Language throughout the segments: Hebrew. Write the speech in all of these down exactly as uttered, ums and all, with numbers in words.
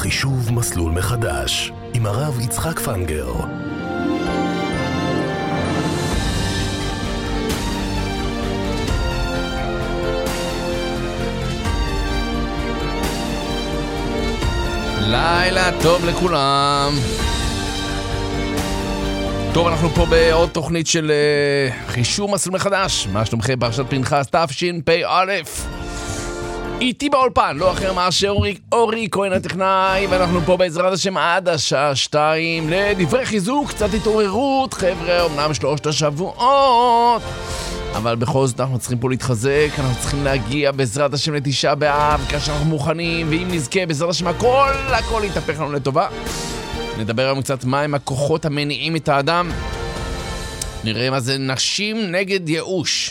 חישוב מסלול מחדש עם הרב יצחק פנגר. לילה טוב לכולם. טוב, אנחנו פה בעוד תוכנית של uh, חישוב מסלול מחדש. מה שלומכם? פרשת פנחס תשפ"א. איתי באולפן, לא אחר מאשר אורי, אורי כהן הטכנאי, ואנחנו פה בעזרת השם עד השעה שתיים לדברי חיזוק, קצת התעוררות, חבר'ה, אמנם שלושת השבועות, אבל בכל זאת אנחנו צריכים פה להתחזק, אנחנו צריכים להגיע בעזרת השם לתשעה באב, כאשר אנחנו מוכנים, ואם נזכה בעזרת השם הכל, הכל יתהפך לנו לטובה. נדבר היום קצת מהם הכוחות המניעים את האדם, נראה מה זה נשים נגד ייאוש.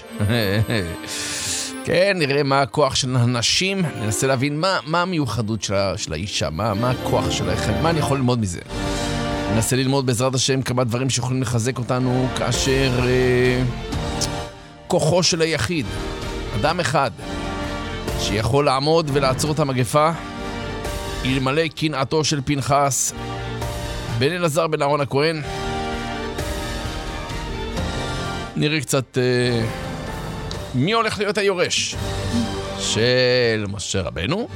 כן, נראה מה הכוח של הנשים, ננסה להבין מה, מה המיוחדות של, של האישה, מה, מה הכוח שלה, מה אני יכול ללמוד מזה. ננסה ללמוד בעזרת השם כמה דברים שיכולים לחזק אותנו, כאשר אה, כוחו של היחיד, אדם אחד, שיכול לעמוד ולעצור את המגפה, אלמלא קנאתו של פנחס, בן אלעזר בן אהרון הכהן. נראה קצת... אה, מי הולך להיות היורש של משה רבנו,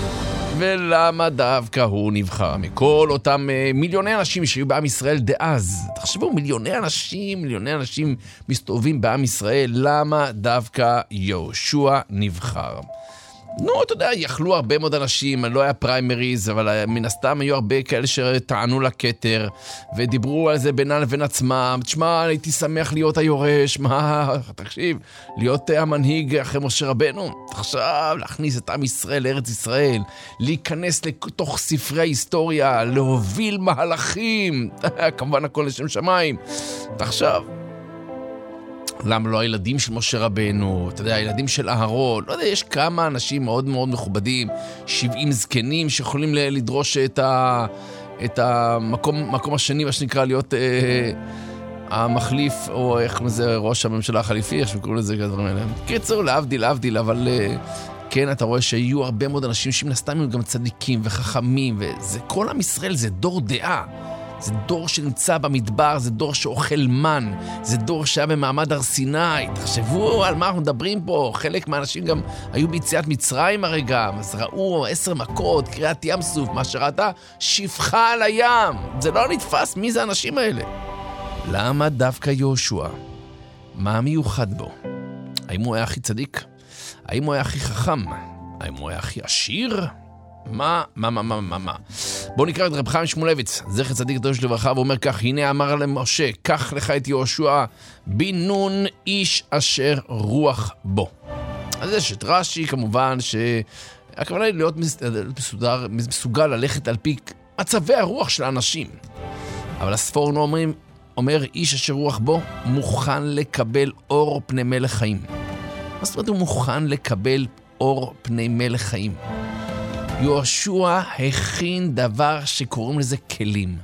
ולמה דווקא הוא נבחר מכל אותם מיליוני אנשים שהיו בעם ישראל דאז. תחשבו, מיליוני אנשים, מיליוני אנשים מסתובבים בעם ישראל, למה דווקא יהושע נבחר? נו, אתה יודע, יכלו הרבה מאוד אנשים, לא היה פריימריז, אבל מן הסתם היו הרבה כאלה שטענו לכתר, ודיברו על זה בינם לבין עצמם. תשמע, הייתי שמח להיות היורש, מה, תקשיב, להיות המנהיג אחרי משה רבנו, עכשיו להכניס את עם ישראל לארץ ישראל, להיכנס לתוך ספרי ההיסטוריה, להוביל מהלכים, כמובן הכל לשם שמיים. עכשיו, למה לא הילדים של משה רבנו, אתה יודע, הילדים של אהרון, לא יודע, יש כמה אנשים מאוד מאוד מכובדים, שבעים זקנים שיכולים לדרוש את, ה, את המקום מקום השני, מה שנקרא להיות אה, המחליף, או איך זה, ראש הממשלה החליפי, איך שקוראים לזה, כדברים האלה. קיצור, להבדיל, להבדיל, אבל אה, כן, אתה רואה שיהיו הרבה מאוד אנשים שמן הסתם הם גם צדיקים וחכמים, וזה, כל עם ישראל זה דור דעה. זה דור שנמצא במדבר, זה דור שאוכל מן, זה דור שהיה במעמד הר סיני. תחשבו על מה אנחנו מדברים פה. חלק מהאנשים גם היו ביציאת מצרים הרגע, אז ראו עשר מכות, קריאת ים סוף, מה שראתה שפחה על הים. זה לא נתפס, מי זה האנשים האלה? למה דווקא יהושע? מה מיוחד בו? האם הוא היה הכי צדיק? האם הוא היה הכי חכם? האם הוא היה הכי עשיר? מה, מה, מה, מה, מה, מה. בואו נקרא את רב חיים שמואלביץ, זכר צדיק קדוש לברכה, ואומר כך: הנה אמר למשה, קח לך את יהושע בן נון, איש אשר רוח בו. אז יש את רש"י, כמובן שהכוונה היא להיות מסודר, מסוגל ללכת על פי מצבי הרוח של האנשים. אבל הספורנו אומרים, אומר איש אשר רוח בו, מוכן לקבל אור פני מלך חיים. מה זאת אומרת הוא מוכן לקבל אור פני מלך חיים? יהושע הכין דבר שקוראים לזה כלים.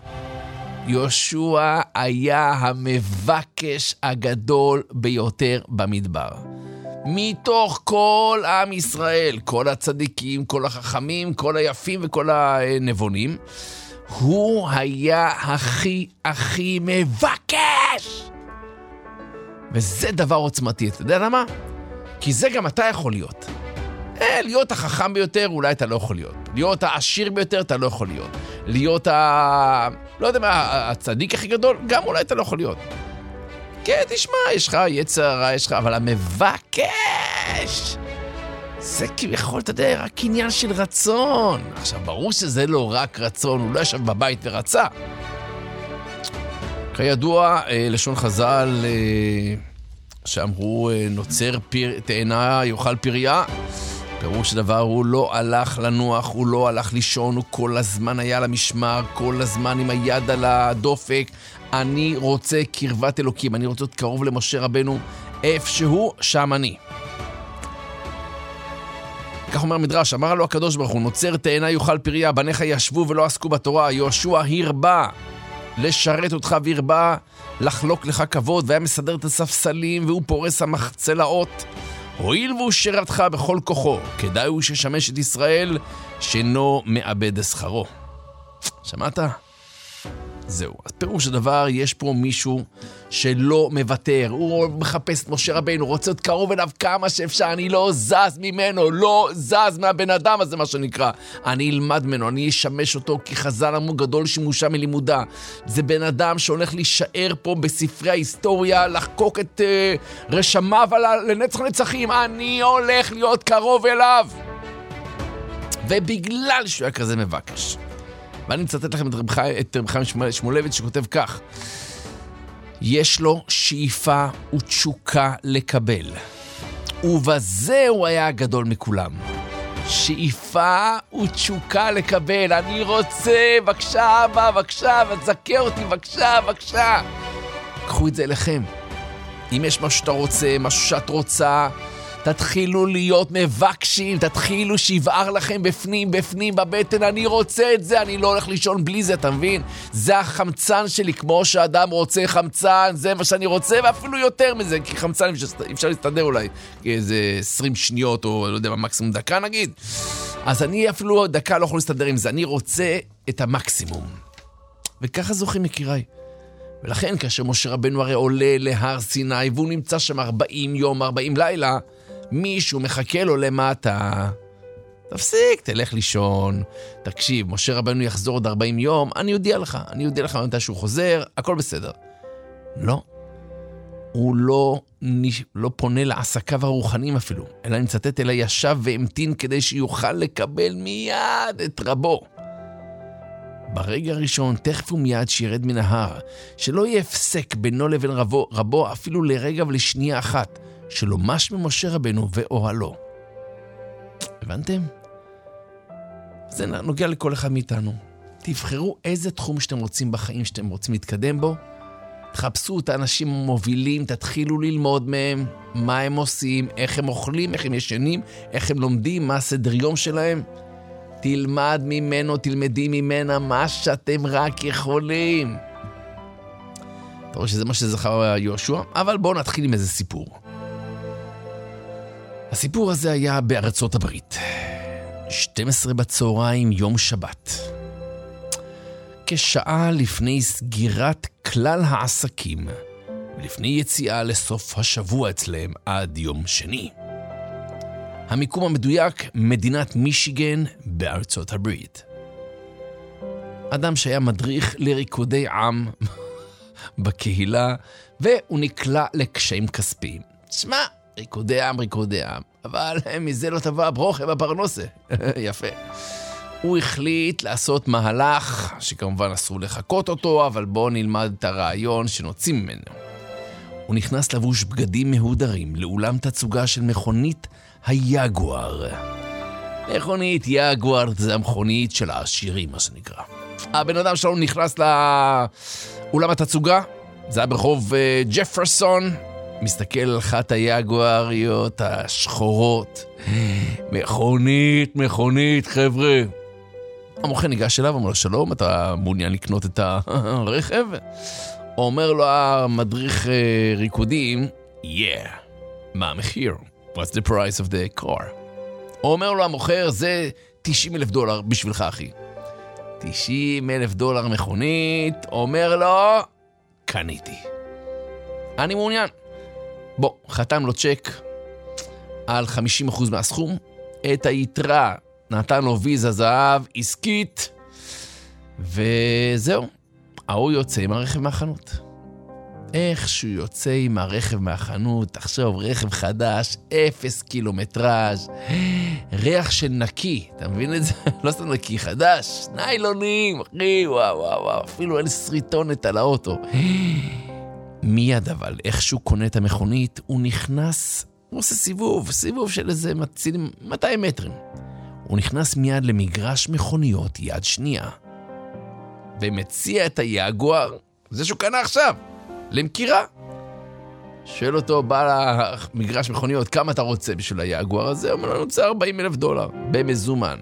יהושע היה המבקש הגדול ביותר במדבר. מתוך כל עם ישראל, כל הצדיקים, כל החכמים, כל היפים וכל הנבונים, הוא היה הכי הכי מבקש. וזה דבר עוצמתי. אתה יודע למה? כי זה גם אתה יכול להיות. להיות החכם ביותר אולי אתה לא יכול להיות. להיות העשיר ביותר אתה לא יכול להיות. להיות ה... לא יודע מה, הצדיק הכי גדול גם אולי אתה לא יכול להיות. כן, תשמע, יש לך יצר, יש לך... אבל המבקש זה כביכול, אתה יודע, רק עניין של רצון. עכשיו, ברור שזה לא רק רצון, הוא לא ישב בבית ורצה. כידוע, לשון חז"ל שאמרו נוצר פיר... תאנה יאכל פריה, פירוש הדבר הוא לא הלך לנוח, הוא לא הלך לישון, הוא כל הזמן היה על המשמר, כל הזמן עם היד על הדופק. אני רוצה קרבת אלוקים, אני רוצה להיות קרוב למשה רבנו, איפשהו שם אני. כך אומר מדרש, אמר לו הקדוש ברוך הוא, נוצר תאנה יאכל פריה, בניך ישבו ולא עסקו בתורה. יהושע הרבה לשרת אותך והרבה לחלוק לך כבוד, והיה מסדר את הספסלים והוא פורס המחצלאות. הועיל והוא שירתך בכל כוחו, כדאי הוא ששמש את ישראל שאינו מאבד שכרו. שמעת? זהו. אז פירוש הדבר, יש פה מישהו שלא מוותר. הוא מחפש את משה רבינו, רוצה להיות קרוב אליו כמה שאפשר. אני לא זז ממנו, לא זז מהבן אדם הזה, מה שנקרא. אני אלמד ממנו, אני אשמש אותו, כי חז"ל אמרו גדול שימושה מלימודה. זה בן אדם שהולך להישאר פה בספרי ההיסטוריה, לחקוק את uh, רשמיו לנצח נצחים. אני הולך להיות קרוב אליו. ובגלל שהוא היה כזה מבקש. ואני מצטט לכם את רב חיים, את רב חיים שמואלביץ שכותב כך: יש לו שאיפה ותשוקה לקבל, ובזה הוא היה הגדול מכולם. שאיפה ותשוקה לקבל. אני רוצה, בבקשה אבא, בבקשה, ותזכה אותי, בבקשה, בבקשה. קחו את זה אליכם. אם יש משהו שאתה רוצה, משהו שאת רוצה, תתחילו להיות מבקשים, תתחילו שיבער לכם בפנים, בפנים, בבטן. אני רוצה את זה, אני לא הולך לישון בלי זה, אתה מבין? זה החמצן שלי, כמו שאדם רוצה חמצן, זה מה שאני רוצה, ואפילו יותר מזה, כי חמצן אפשר להסתדר אולי איזה עשרים שניות, או לא יודע מה, מקסימום דקה נגיד. אז אני אפילו דקה לא יכול להסתדר עם זה, אני רוצה את המקסימום. וככה זוכים יקיריי. ולכן כאשר משה רבנו הרי עולה להר סיני, והוא נמצא שם ארבעים יום, ארבעים לילה, מישהו מחכה לו למטה. תפסיק, תלך לישון. תקשיב, משה רבנו יחזור עוד ארבעים יום, אני יודיע לך, אני יודיע לך מתי שהוא חוזר, הכל בסדר. לא. הוא לא, לא פונה לעסקיו הרוחניים אפילו, אלא נצטט אלא ישב והמתין כדי שיוכל לקבל מיד את רבו. ברגע הראשון, תכף ומיד שירד מן ההר, שלא יהיה הפסק בינו לבין רבו, רבו אפילו לרגע ולשנייה אחת, שלא מש ממשה רבנו ואוהלו. הבנתם? זה נוגע לכל אחד מאיתנו. תבחרו איזה תחום שאתם רוצים בחיים, שאתם רוצים להתקדם בו. תחפשו את האנשים המובילים, תתחילו ללמוד מהם, מה הם עושים, איך הם אוכלים, איך הם ישנים, איך הם לומדים, מה הסדר יום שלהם. תלמד ממנו, תלמדי ממנה מה שאתם רק יכולים. אתה רואה שזה מה שזכר יהושע? אבל בואו נתחיל עם איזה סיפור. הסיפור הזה היה בארצות הברית. שתים עשרה בצהריים, יום שבת. כשעה לפני סגירת כלל העסקים, ולפני יציאה לסוף השבוע אצלם עד יום שני. המיקום המדויק, מדינת מישיגן בארצות הברית. אדם שהיה מדריך לריקודי עם בקהילה, והוא נקלע לקשיים כספיים. תשמע, ריקודי עם, ריקודי עם, אבל מזה לא תבוא הברוכה בפרנסה. יפה. הוא החליט לעשות מהלך, שכמובן אסור לחכות אותו, אבל בואו נלמד את הרעיון שנוציא ממנו. הוא נכנס לבוש בגדים מהודרים לאולם תצוגה של מכונית היגואר. מכונית יגואר זה המכונית של העשירים, מה שנקרא. הבן אדם שלנו נכנס לאולם התצוגה, זה היה ברחוב ג'פרסון, מסתכל על אחת היגואריות השחורות. מכונית, מכונית, חבר'ה. המוכן ניגש אליו, אומר לו, שלום, אתה מעוניין לקנות את הרכב? אומר לו המדריך ריקודים, yeah, מה המחיר? What's the price of the car? אומר לו המוכר, זה תשעים אלף דולר בשבילך, אחי. תשעים אלף דולר מכונית, אומר לו, קניתי. אני מעוניין. בוא, חתם לו צ'ק על חמישים אחוז מהסכום, את היתרה נתן לו ויזה זהב עסקית, וזהו. ההוא יוצא עם הרכב מהחנות. איך שהוא יוצא עם הרכב מהחנות, תחשוב, רכב חדש, אפס קילומטראז', ריח של נקי, אתה מבין את זה? לא סתם נקי, חדש, ניילונים, אחי, וואו, וואו, וואו, אפילו אין סריטונת על האוטו. מיד אבל, איך שהוא קונה את המכונית, הוא נכנס, הוא עושה סיבוב, סיבוב של איזה מצילים, מאתיים מטרים. הוא נכנס מיד למגרש מכוניות יד שנייה. ומציע את היגואר, זה שהוא קנה עכשיו, למכירה. שואל אותו, בעל המגרש מכוניות, כמה אתה רוצה בשביל היגואר הזה? הוא אומר לו, אני רוצה ארבעים אלף דולר, במזומן.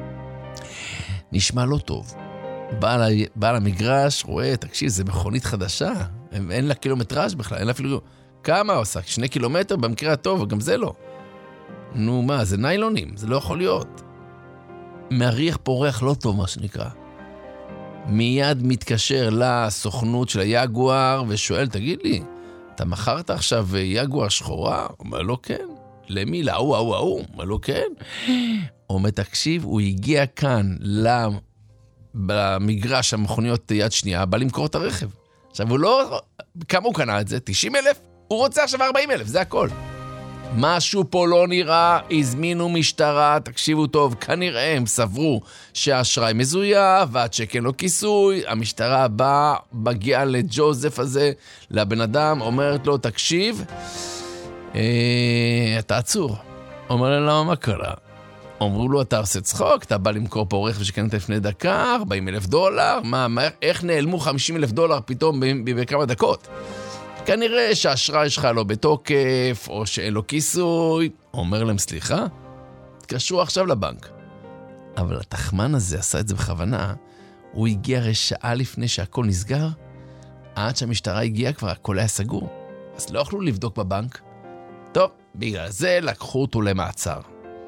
נשמע לא טוב. בעל, בעל המגרש רואה, תקשיב, זה מכונית חדשה, אין לה קילומטראז' בכלל, אין לה אפילו, כמה עושה? שני קילומטר במקרה הטוב, וגם זה לא. נו מה, זה ניילונים, זה לא יכול להיות. מריח פה ריח לא טוב, מה שנקרא. מיד מתקשר לסוכנות של היגואר ושואל, תגיד לי, אתה מכרת עכשיו יגואר שחורה? אומר לו, כן. למי? להוא, ההוא, ההוא. אומר לו, כן. אומר, תקשיב, הוא הגיע כאן במגרש המכוניות יד שנייה, בא למכור את הרכב. עכשיו, הוא לא... כמה הוא קנה את זה? תשעים אלף? הוא רוצה עכשיו ארבעים אלף, זה הכל. משהו פה לא נראה, הזמינו משטרה, תקשיבו טוב, כנראה הם סברו שהאשראי מזויף, והצ'ק אין לו כיסוי, המשטרה באה, מגיעה לג'וזף הזה, לבן אדם, אומרת לו, תקשיב, אה, אתה עצור. אומר לו, למה, מה קרה? אומרו לו, אתה עושה צחוק, אתה בא למכור פה רכב שקנית לפני דקה, ארבעים אלף דולר, מה, מה, איך נעלמו חמישים אלף דולר פתאום בכמה דקות? כנראה שהאשראי שלך לא בתוקף, או שאין לו כיסוי. אומר להם, סליחה, תקשרו עכשיו לבנק. אבל התחמן הזה עשה את זה בכוונה, הוא הגיע הרי שעה לפני שהכל נסגר, עד שהמשטרה הגיעה כבר, הכל היה סגור. אז לא יכלו לבדוק בבנק. טוב, בגלל זה לקחו אותו למעצר.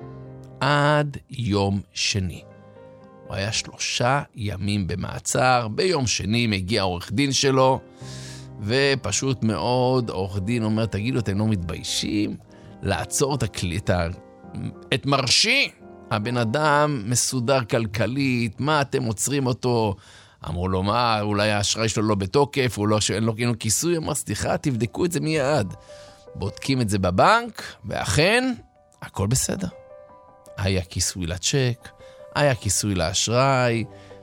עד יום שני. הוא היה שלושה ימים במעצר, ביום שני מגיע עורך דין שלו, ופשוט מאוד, עורך דין אומר, תגידו, אתם לא מתביישים? לעצור את הקליטה, את מרשי, הבן אדם מסודר כלכלית, מה אתם עוצרים אותו? אמרו לו, מה, אולי האשראי שלו לא בתוקף, או לא, שאין לו כיסוי? אמר, סליחה, תבדקו את זה מיד. בודקים את זה בבנק, ואכן, הכל בסדר. היה כיסוי לצ'ק, היה כיסוי לאשראי,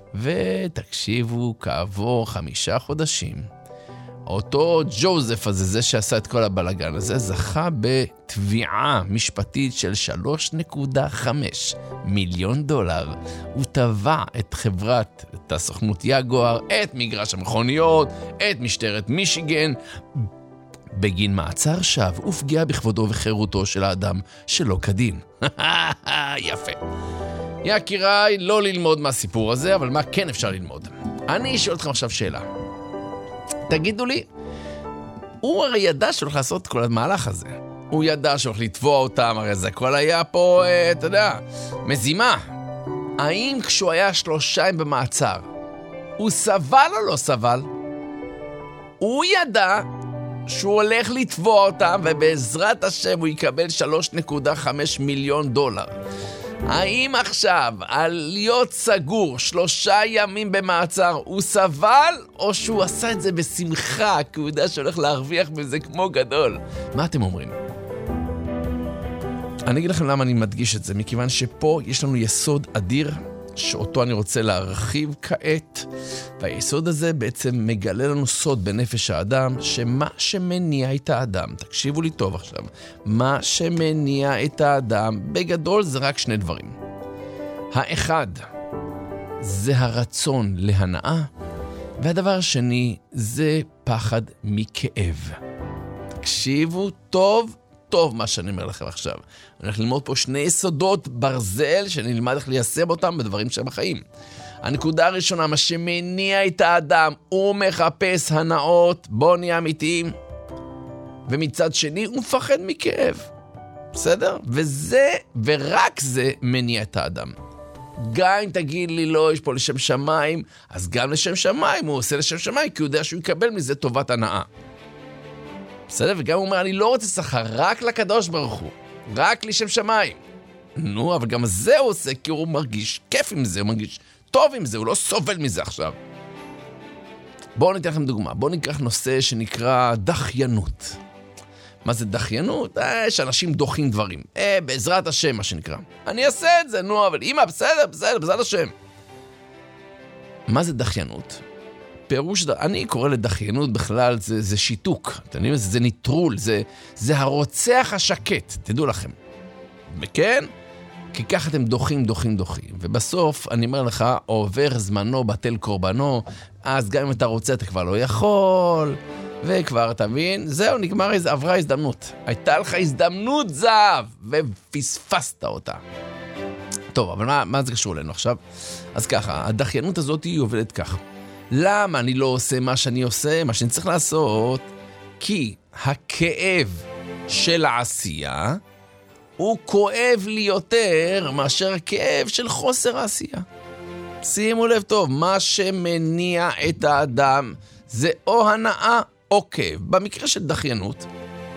ותקשיבו, כעבור חמישה חודשים, אותו ג'וזף הזה, זה שעשה את כל הבלגן הזה, זכה בתביעה משפטית של שלוש נקודה חמש מיליון דולר. הוא תבע את חברת, את הסוכנות יגואר, את מגרש המכוניות, את משטרת מישיגן, בגין מעצר שווא ופגיעה בכבודו וחירותו של האדם שלא כדין. יפה. יקיריי, לא ללמוד מהסיפור הזה, אבל מה כן אפשר ללמוד? אני אשאל אתכם עכשיו שאלה. תגידו לי, הוא הרי ידע שהולך לעשות את כל המהלך הזה. הוא ידע שהולך לתבוע אותם, הרי זה הכל היה פה, אתה יודע, מזימה. האם כשהוא היה שלושה במעצר, הוא סבל או לא סבל? הוא ידע שהוא הולך לתבוע אותם, ובעזרת השם הוא יקבל שלוש נקודה חמש מיליון דולר. האם עכשיו, על להיות סגור שלושה ימים במעצר, הוא סבל, או שהוא עשה את זה בשמחה, כי הוא יודע שהולך להרוויח מזה כמו גדול? מה אתם אומרים? אני אגיד לכם למה אני מדגיש את זה, מכיוון שפה יש לנו יסוד אדיר, שאותו אני רוצה להרחיב כעת, והיסוד הזה בעצם מגלה לנו סוד בנפש האדם, שמה שמניע את האדם, תקשיבו לי טוב עכשיו, מה שמניע את האדם בגדול זה רק שני דברים. האחד, זה הרצון להנאה, והדבר השני זה פחד מכאב. תקשיבו טוב טוב מה שאני אומר לכם עכשיו. אני הולך ללמוד פה שני יסודות ברזל שאני נלמד איך ליישם אותם בדברים שהם בחיים. הנקודה הראשונה, מה שמניע את האדם, הוא מחפש הנאות, בוא נהיה אמיתיים, ומצד שני הוא מפחד מכאב. בסדר? וזה, ורק זה מניע את האדם. גם אם תגיד לי לא, יש פה לשם שמיים, אז גם לשם שמיים, הוא עושה לשם שמיים, כי הוא יודע שהוא יקבל מזה טובת הנאה. בסדר? וגם הוא אומר, אני לא רוצה שכר, רק לקדוש ברוך הוא, רק לשם שמיים. נו, אבל גם זה הוא עושה, כי הוא מרגיש כיף עם זה, הוא מרגיש טוב עם זה, הוא לא סובל מזה עכשיו. בואו ניתן לכם דוגמה, בואו ניקח נושא שנקרא דחיינות. מה זה דחיינות? אה, שאנשים דוחים דברים. אה, בעזרת השם, מה שנקרא. אני אעשה את זה, נו, אבל אמא, בסדר, בסדר, בעזרת השם. מה זה דחיינות? פירוש, אני קורא לדחיינות בכלל, זה, זה שיתוק, אתם יודעים, זה, זה ניטרול, זה, זה הרוצח השקט, תדעו לכם. וכן, כי ככה אתם דוחים, דוחים, דוחים. ובסוף, אני אומר לך, עובר זמנו, בטל קורבנו, אז גם אם אתה רוצה, אתה כבר לא יכול, וכבר, אתה מבין? זהו, נגמר, עברה הזדמנות. הייתה לך הזדמנות זהב, ופספסת אותה. טוב, אבל מה, מה זה קשור אלינו עכשיו? אז ככה, הדחיינות הזאת היא עובדת ככה. למה אני לא עושה מה שאני עושה, מה שאני צריך לעשות? כי הכאב של העשייה הוא כואב לי יותר מאשר הכאב של חוסר העשייה. שימו לב טוב, מה שמניע את האדם זה או הנאה או כאב. במקרה של דחיינות,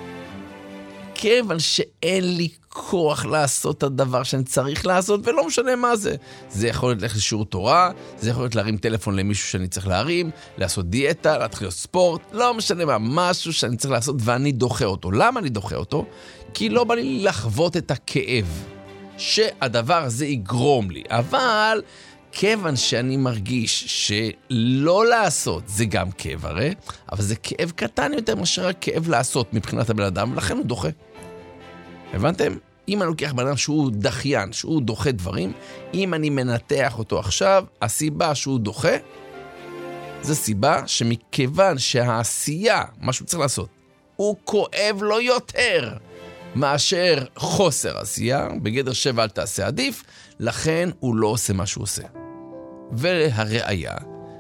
כיוון שאין לי כוח לעשות את הדבר שאני צריך לעשות, ולא משנה מה זה. זה יכול להיות ללכת לשיעור תורה, זה יכול להיות להרים טלפון למישהו שאני צריך להרים, לעשות דיאטה, להתחיל להיות ספורט, לא משנה מה, משהו שאני צריך לעשות ואני דוחה אותו. למה אני דוחה אותו? כי לא בא לי לחוות את הכאב שהדבר הזה יגרום לי. אבל כיוון שאני מרגיש שלא לעשות זה גם כאב הרי, אבל זה כאב קטן יותר מאשר הכאב לעשות מבחינת הבן אדם, ולכן הוא דוחה. הבנתם? אם אני לוקח בן אדם שהוא דחיין, שהוא דוחה דברים, אם אני מנתח אותו עכשיו, הסיבה שהוא דוחה, זה סיבה שמכיוון שהעשייה, מה שהוא צריך לעשות, הוא כואב לו יותר מאשר חוסר עשייה, בגדר שבע אל תעשה עדיף, לכן הוא לא עושה מה שהוא עושה. והראיה,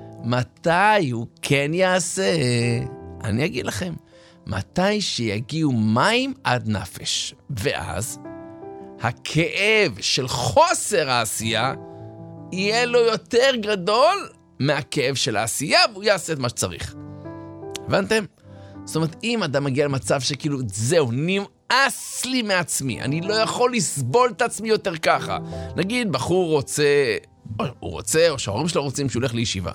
מתי הוא כן יעשה? אני אגיד לכם, מתי שיגיעו מים עד נפש, ואז הכאב של חוסר העשייה יהיה לו יותר גדול מהכאב של העשייה, והוא יעשה את מה שצריך. הבנתם? זאת אומרת, אם אדם מגיע למצב שכאילו, זהו, נמאס לי מעצמי, אני לא יכול לסבול את עצמי יותר ככה. נגיד, בחור רוצה, או הוא רוצה, או שההורים שלו רוצים שהוא הולך לישיבה.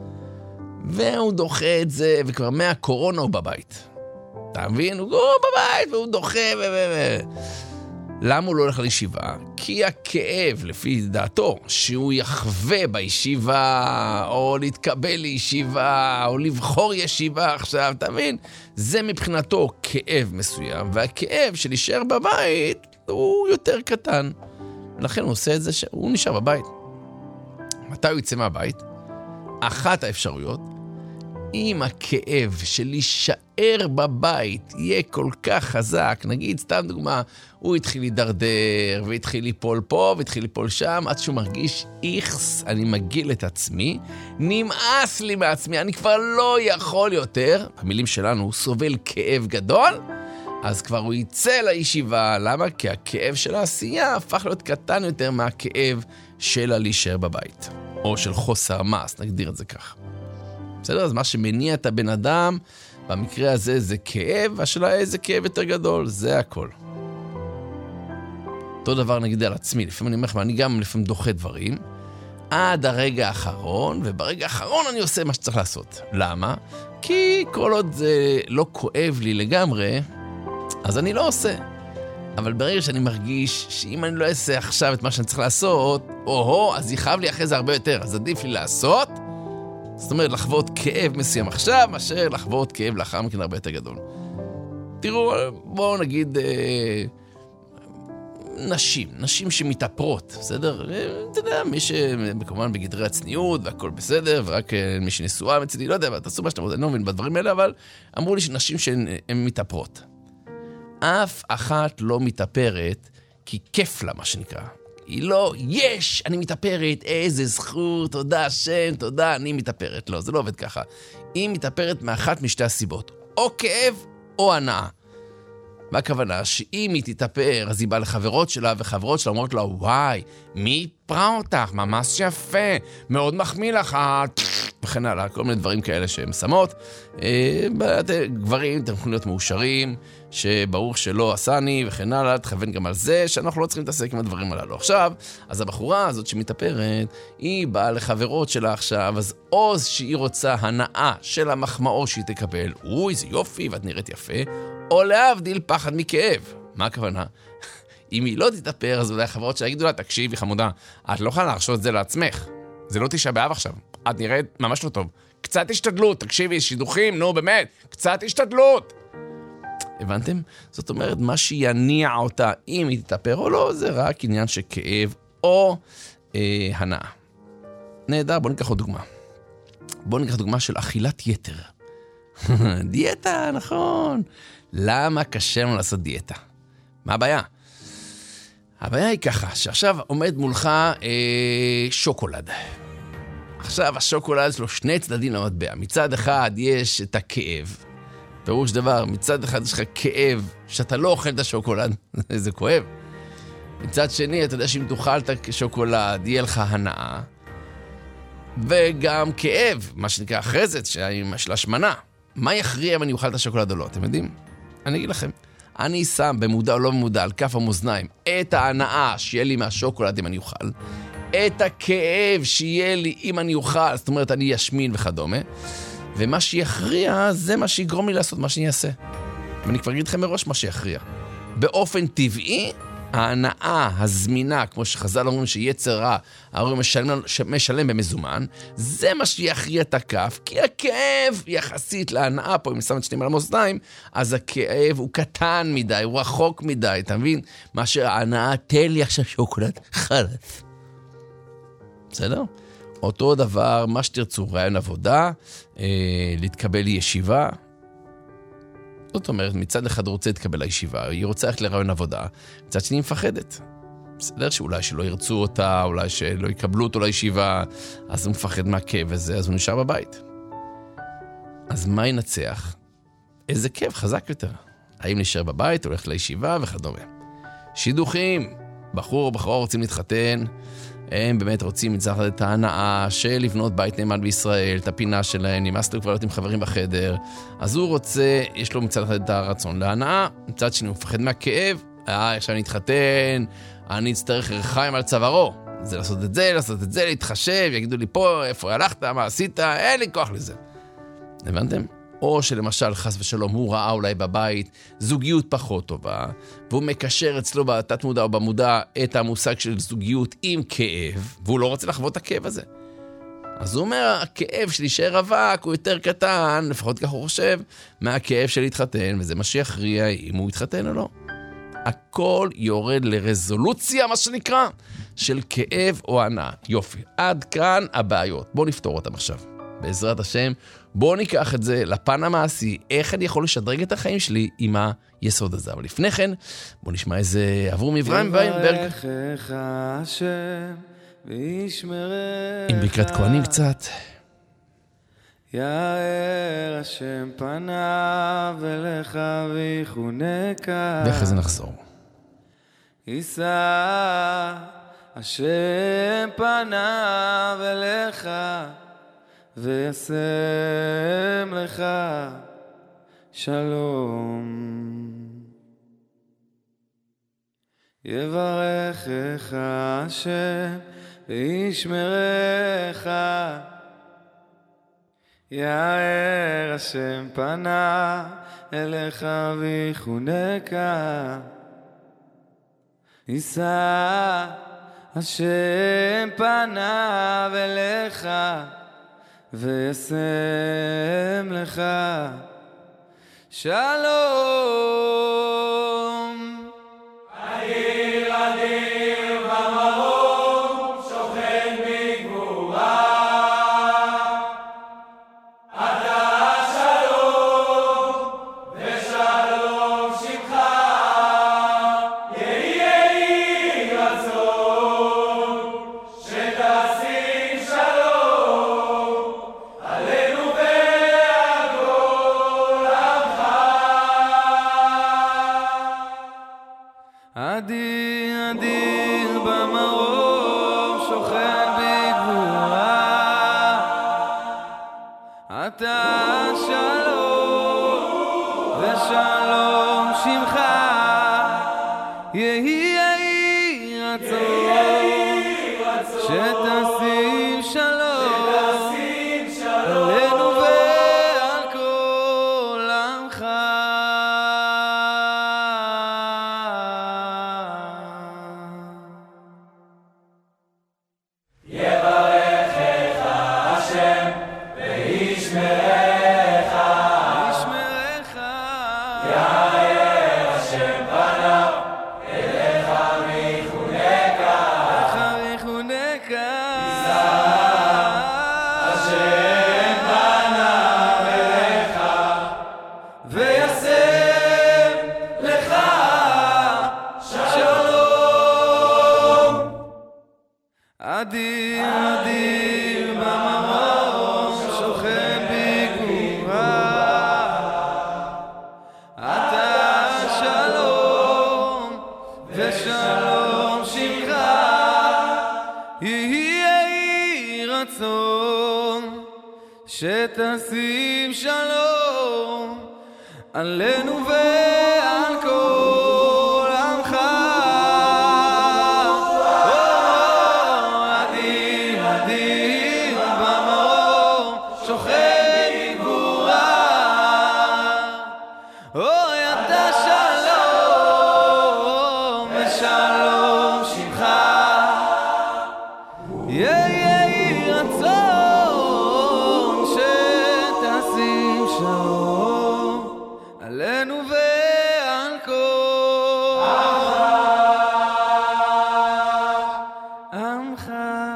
והוא דוחה את זה, וכבר מהקורונה הוא בבית. אתה מבין? הוא בבית, והוא דוחה, ו... ו... למה הוא לא הולך לישיבה? כי הכאב, לפי דעתו, שהוא יחווה בישיבה, או להתקבל לישיבה, או לבחור ישיבה עכשיו, אתה מבין? זה מבחינתו כאב מסוים, והכאב של להישאר בבית הוא יותר קטן. ולכן הוא עושה את זה שהוא נשאר בבית. מתי הוא יצא מהבית? אחת האפשרויות, אם הכאב של להישאר בבית יהיה כל כך חזק, נגיד, סתם דוגמה, הוא התחיל להידרדר, והתחיל ליפול פה, והתחיל ליפול שם, עד שהוא מרגיש איכס, אני מגיל את עצמי, נמאס לי מעצמי, אני כבר לא יכול יותר, במילים שלנו, הוא סובל כאב גדול, אז כבר הוא יצא לישיבה, למה? כי הכאב של העשייה הפך להיות קטן יותר מהכאב של להישאר בבית, או של חוסר מעש, נגדיר את זה כך. בסדר? אז מה שמניע את הבן אדם, במקרה הזה זה כאב, והשאלה איזה כאב יותר גדול, זה הכל. אותו דבר נגיד על עצמי, לפעמים אני אומר, אני גם לפעמים דוחה דברים, עד הרגע האחרון, וברגע האחרון אני עושה מה שצריך לעשות. למה? כי כל עוד זה לא כואב לי לגמרי, אז אני לא עושה. אבל ברגע שאני מרגיש שאם אני לא אעשה עכשיו את מה שאני צריך לעשות, או-הו, אז יכאב לי אחרי זה הרבה יותר, אז עדיף לי לעשות, זאת אומרת, לחוות כאב מסוים עכשיו, מאשר לחוות כאב לאחר מכן הרבה יותר גדול. תראו, בואו נגיד, אה, נשים, נשים שמתאפרות, בסדר? אתה יודע, מי שכמובן בגדרי הצניעות, והכל בסדר, ורק אה, מי שנשואה מצידי, לא יודע, תעשו מה שאתם רוצים, אני לא מבין בדברים האלה, אבל אמרו לי שנשים שהן מתאפרות. אף אחת לא מתאפרת, כי כיף לה, מה שנקרא. היא לא, יש, אני מתאפרת, איזה זכות, תודה השם, תודה, אני מתאפרת. לא, זה לא עובד ככה. היא מתאפרת מאחת משתי הסיבות, או כאב או הנאה. מה הכוונה? שאם היא תתאפר, אז היא באה לחברות שלה, וחברות שלה אומרות לה, וואי, מי פרע אותך? ממש יפה, מאוד מחמיא לך, וכן הלאה, כל מיני דברים כאלה שהן שמות. גברים, אתם יכולים להיות מאושרים, שברוך שלא עשני, וכן הלאה, תכוון גם על זה, שאנחנו לא צריכים להתעסק עם הדברים הללו. עכשיו, אז הבחורה הזאת שמתאפרת, היא באה לחברות שלה עכשיו, אז עוז שהיא רוצה הנאה של המחמאות שהיא תקבל, אוי, זה יופי, ואת נראית יפה, או להבדיל פחד מכאב. מה הכוונה? אם היא לא תתאפר, אז אולי החברות שלה יגידו לה, תקשיבי חמודה, את לא יכולה להרשות את זה לעצמך. זה לא תשעה באב עכשיו. את נראית ממש לא טוב. קצת השתדלות, תקשיבי, שידוכים, נו באמת, קצת השתדלות. הבנתם? זאת אומרת, מה שיניע אותה, אם היא תתאפר או לא, זה רק עניין של כאב או אה, הנאה. נהדר, בוא ניקח עוד דוגמה. בוא ניקח דוגמה של אכילת יתר. דיאטה, נכון. למה קשה לנו לעשות דיאטה? מה הבעיה? הבעיה היא ככה, שעכשיו עומד מולך אה, שוקולד. עכשיו השוקולד יש לו שני צדדים למטבע. מצד אחד יש את הכאב. פירוש דבר, מצד אחד יש לך כאב שאתה לא אוכל את השוקולד, זה כואב. מצד שני, אתה יודע שאם תאכל את השוקולד, יהיה לך הנאה. וגם כאב, מה שנקרא אחרי זה, של השמנה. מה יכריע אם אני אוכל את השוקולד או לא, אתם יודעים? אני אגיד לכם, אני שם במודע או לא במודע על כף המאזניים את ההנאה שיהיה לי מהשוקולד אם אני אוכל, את הכאב שיהיה לי אם אני אוכל, זאת אומרת אני ישמין וכדומה, ומה שיכריע זה מה שיגרום לי לעשות מה שאני אעשה. ואני כבר אגיד לכם מראש מה שיכריע. באופן טבעי, ההנאה הזמינה, כמו שחז"ל אומרים שיצר רע, הרי משלם, משלם במזומן, זה מה שיכריע את הכף, כי הכאב יחסית להנאה פה, אם שם את שניהם על המאזניים, אז הכאב הוא קטן מדי, הוא רחוק מדי, אתה מבין? מאשר ההנאה, תן לי עכשיו שוקולד חלף. בסדר? אותו דבר, מה שתרצו, רעיון עבודה, אה, להתקבל לישיבה, זאת אומרת, מצד אחד רוצה להתקבל לישיבה, היא רוצה ללכת לרעיון עבודה, מצד שני מפחדת. בסדר שאולי שלא ירצו אותה, אולי שלא יקבלו אותו לישיבה, אז הוא מפחד מהכאב הזה, אז הוא נשאר בבית. אז מה ינצח? איזה כאב חזק יותר. האם נשאר בבית, הולך לישיבה וכדומה. שידוכים, בחור או בחורה רוצים להתחתן, הם באמת רוצים מצד אחד את ההנאה של לבנות בית נאמן בישראל, את הפינה שלהם, נמאס לו כבר להיות עם חברים בחדר, אז הוא רוצה, יש לו מצד אחד את הרצון להנאה, מצד שני הוא מפחד מהכאב, אה, עכשיו אני אתחתן, אני אצטרך רחיים על צווארו, זה לעשות את זה, לעשות את זה, להתחשב, יגידו לי פה, איפה הלכת, מה עשית, אין לי כוח לזה. הבנתם? או שלמשל, חס ושלום, הוא ראה אולי בבית זוגיות פחות טובה, והוא מקשר אצלו בתת מודע או במודע את המושג של זוגיות עם כאב, והוא לא רוצה לחוות את הכאב הזה. אז הוא אומר, הכאב של להישאר רווק הוא יותר קטן, לפחות כך הוא חושב, מהכאב של להתחתן, וזה מה שיכריע אם הוא יתחתן או לא. הכל יורד לרזולוציה, מה שנקרא, של כאב או הנאה. יופי, עד כאן הבעיות. בואו נפתור אותם עכשיו. בעזרת השם, בואו ניקח את זה לפן המעשי, איך אני יכול לשדרג את החיים שלי עם היסוד הזה. אבל לפני כן, בואו נשמע איזה אברום אברהם ויינברג. עם ברכת כהנים קצת. יאר השם פניו אליך ויחונקה. ואחרי זה נחזור. יישא השם פניו אליך וישם לך שלום. יברכך השם וישמרך. יאר השם פניו אליך ויחונקה. יישא השם פניו אליך וישם לך שלום. אדיר אדיר במרום שוכן בגבורה, אתה שלום ושלום שמך, יהי יהי רצון שתשים שלום עלינו ועל כל עמך. אדיר אדיר במרום שוכן בגבורה, אתה שלום ושלום שמך, יהי יהי רצון שתשים שלום עלינו ועל כל עמך. יברכך השם וישמרך, ישמרך. יאר השם פניו אליך ויחונקה. לך ויחונקה. השם פניו אליך וישם לך שלום. אדיר אדיר במרום שוכן בגבורה, אתה שלום ושלום שמך, יהי יהי רצון שתשים שלום עלינו ועל כל עמך. אדיר אדיר במרום שוכן בגבורה. אוי אתה שלום ושלום שמך. יהי רצון שתשים שלום עלינו ועל כל עמך.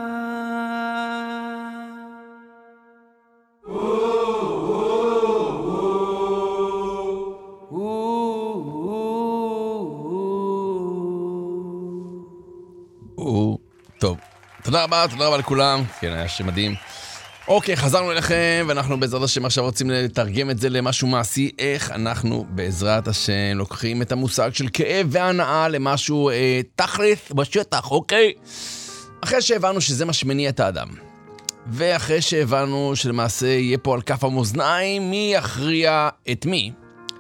טוב, תודה רבה, תודה רבה לכולם. כן, היה שמדהים. אוקיי, חזרנו אליכם, ואנחנו בעזרת השם עכשיו רוצים לתרגם את זה למשהו מעשי. איך אנחנו בעזרת השם לוקחים את המושג של כאב והנאה למשהו אה, תכלס בשטח, אוקיי? אחרי שהבנו שזה מה שמניע את האדם, ואחרי שהבנו שלמעשה יהיה פה על כף המאזניים מי יכריע את מי,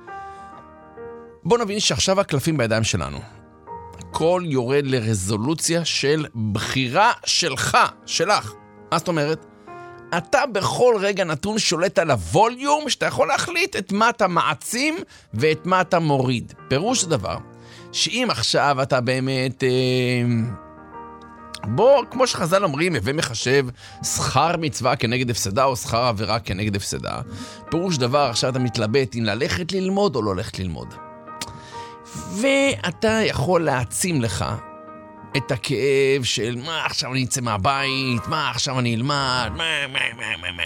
בוא נבין שעכשיו הקלפים בידיים שלנו. הכל יורד לרזולוציה של בחירה שלך, שלך. מה זאת אומרת? אתה בכל רגע נתון שולט על הווליום שאתה יכול להחליט את מה אתה מעצים ואת מה אתה מוריד. פירוש הדבר, שאם עכשיו אתה באמת, אה, בוא, כמו שחז"ל אומרים, הווה מחשב שכר מצווה כנגד הפסדה או שכר עבירה כנגד הפסדה. פירוש דבר, עכשיו אתה מתלבט אם ללכת ללמוד או לא ללכת ללמוד. ואתה יכול להעצים לך את הכאב של מה עכשיו אני אצא מהבית, מה עכשיו אני אלמד, מה, מה, מה, מה, מה.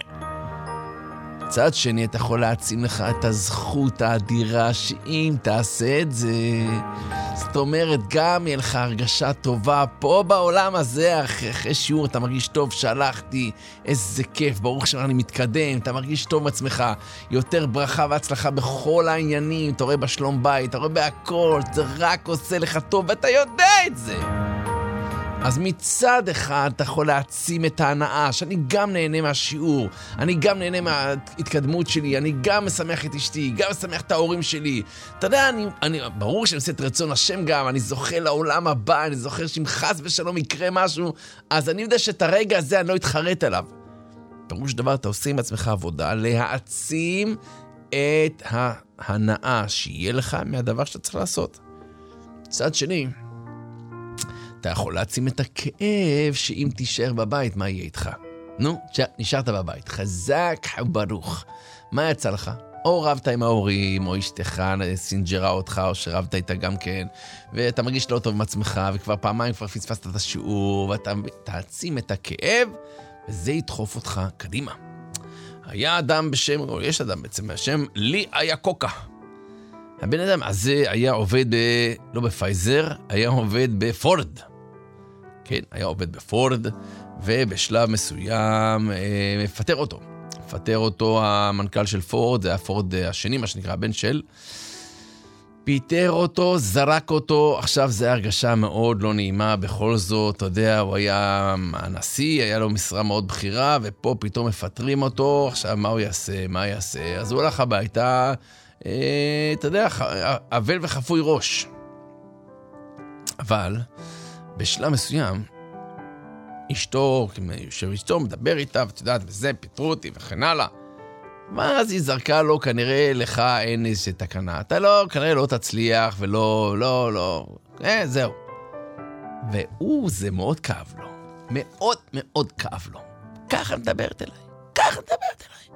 צד שני, אתה יכול להעצים לך את הזכות האדירה שאם תעשה את זה, זאת אומרת, גם יהיה לך הרגשה טובה פה בעולם הזה, אחרי, אחרי שיעור אתה מרגיש טוב, שהלכתי, איזה כיף, ברוך שאני מתקדם, אתה מרגיש טוב מעצמך, יותר ברכה והצלחה בכל העניינים, אתה רואה בשלום בית, אתה רואה בהכל, זה רק עושה לך טוב, ואתה יודע את זה. אז מצד אחד אתה יכול להעצים את ההנאה, שאני גם נהנה מהשיעור, אני גם נהנה מההתקדמות שלי, אני גם משמח את אשתי, גם משמח את ההורים שלי. אתה יודע, אני, אני, ברור שאני עושה את רצון השם גם, אני זוכה לעולם הבא, אני זוכר שאם חס ושלום יקרה משהו, אז אני יודע שאת הרגע הזה אני לא אתחרט עליו. פירוש דבר, אתה עושה עם עצמך עבודה, להעצים את ההנאה שיהיה לך מהדבר שאתה צריך לעשות. צד שני, אתה יכול להעצים את הכאב שאם תישאר בבית, מה יהיה איתך? נו, נשארת בבית, חזק ברוך. מה יצא לך? או רבת עם ההורים, או אשתך סינג'רה אותך, או שרבת איתה גם כן, ואתה מרגיש לא טוב עם עצמך, וכבר פעמיים כבר פספסת את השיעור, ואתה תעצים את הכאב, וזה ידחוף אותך קדימה. היה אדם בשם, או יש אדם בעצם בשם, לי היה קוקה. הבן אדם הזה היה עובד ב... לא בפייזר, היה עובד בפורד. כן, היה עובד בפורד, ובשלב מסוים אה, מפטר אותו. מפטר אותו המנכ"ל של פורד, זה הפורד השני, מה שנקרא, הבן של. פיטר אותו, זרק אותו, עכשיו זה הרגשה מאוד לא נעימה, בכל זאת, אתה יודע, הוא היה הנשיא, היה לו משרה מאוד בכירה, ופה פתאום מפטרים אותו, עכשיו מה הוא יעשה, מה יעשה? אז הוא הלך הביתה, אה, אתה יודע, אבל וחפוי ראש. אבל, בשלב מסוים, אשתו, שאשתו מדבר איתה, ואת יודעת, וזה, פיטרו אותי וכן הלאה. ואז היא זרקה לו, כנראה לך אין איזו תקנה. אתה לא, כנראה לא תצליח, ולא, לא, לא, אה, זהו. והוא, זה מאוד כאב לו. מאוד מאוד כאב לו. ככה מדברת אליי. ככה מדברת אליי.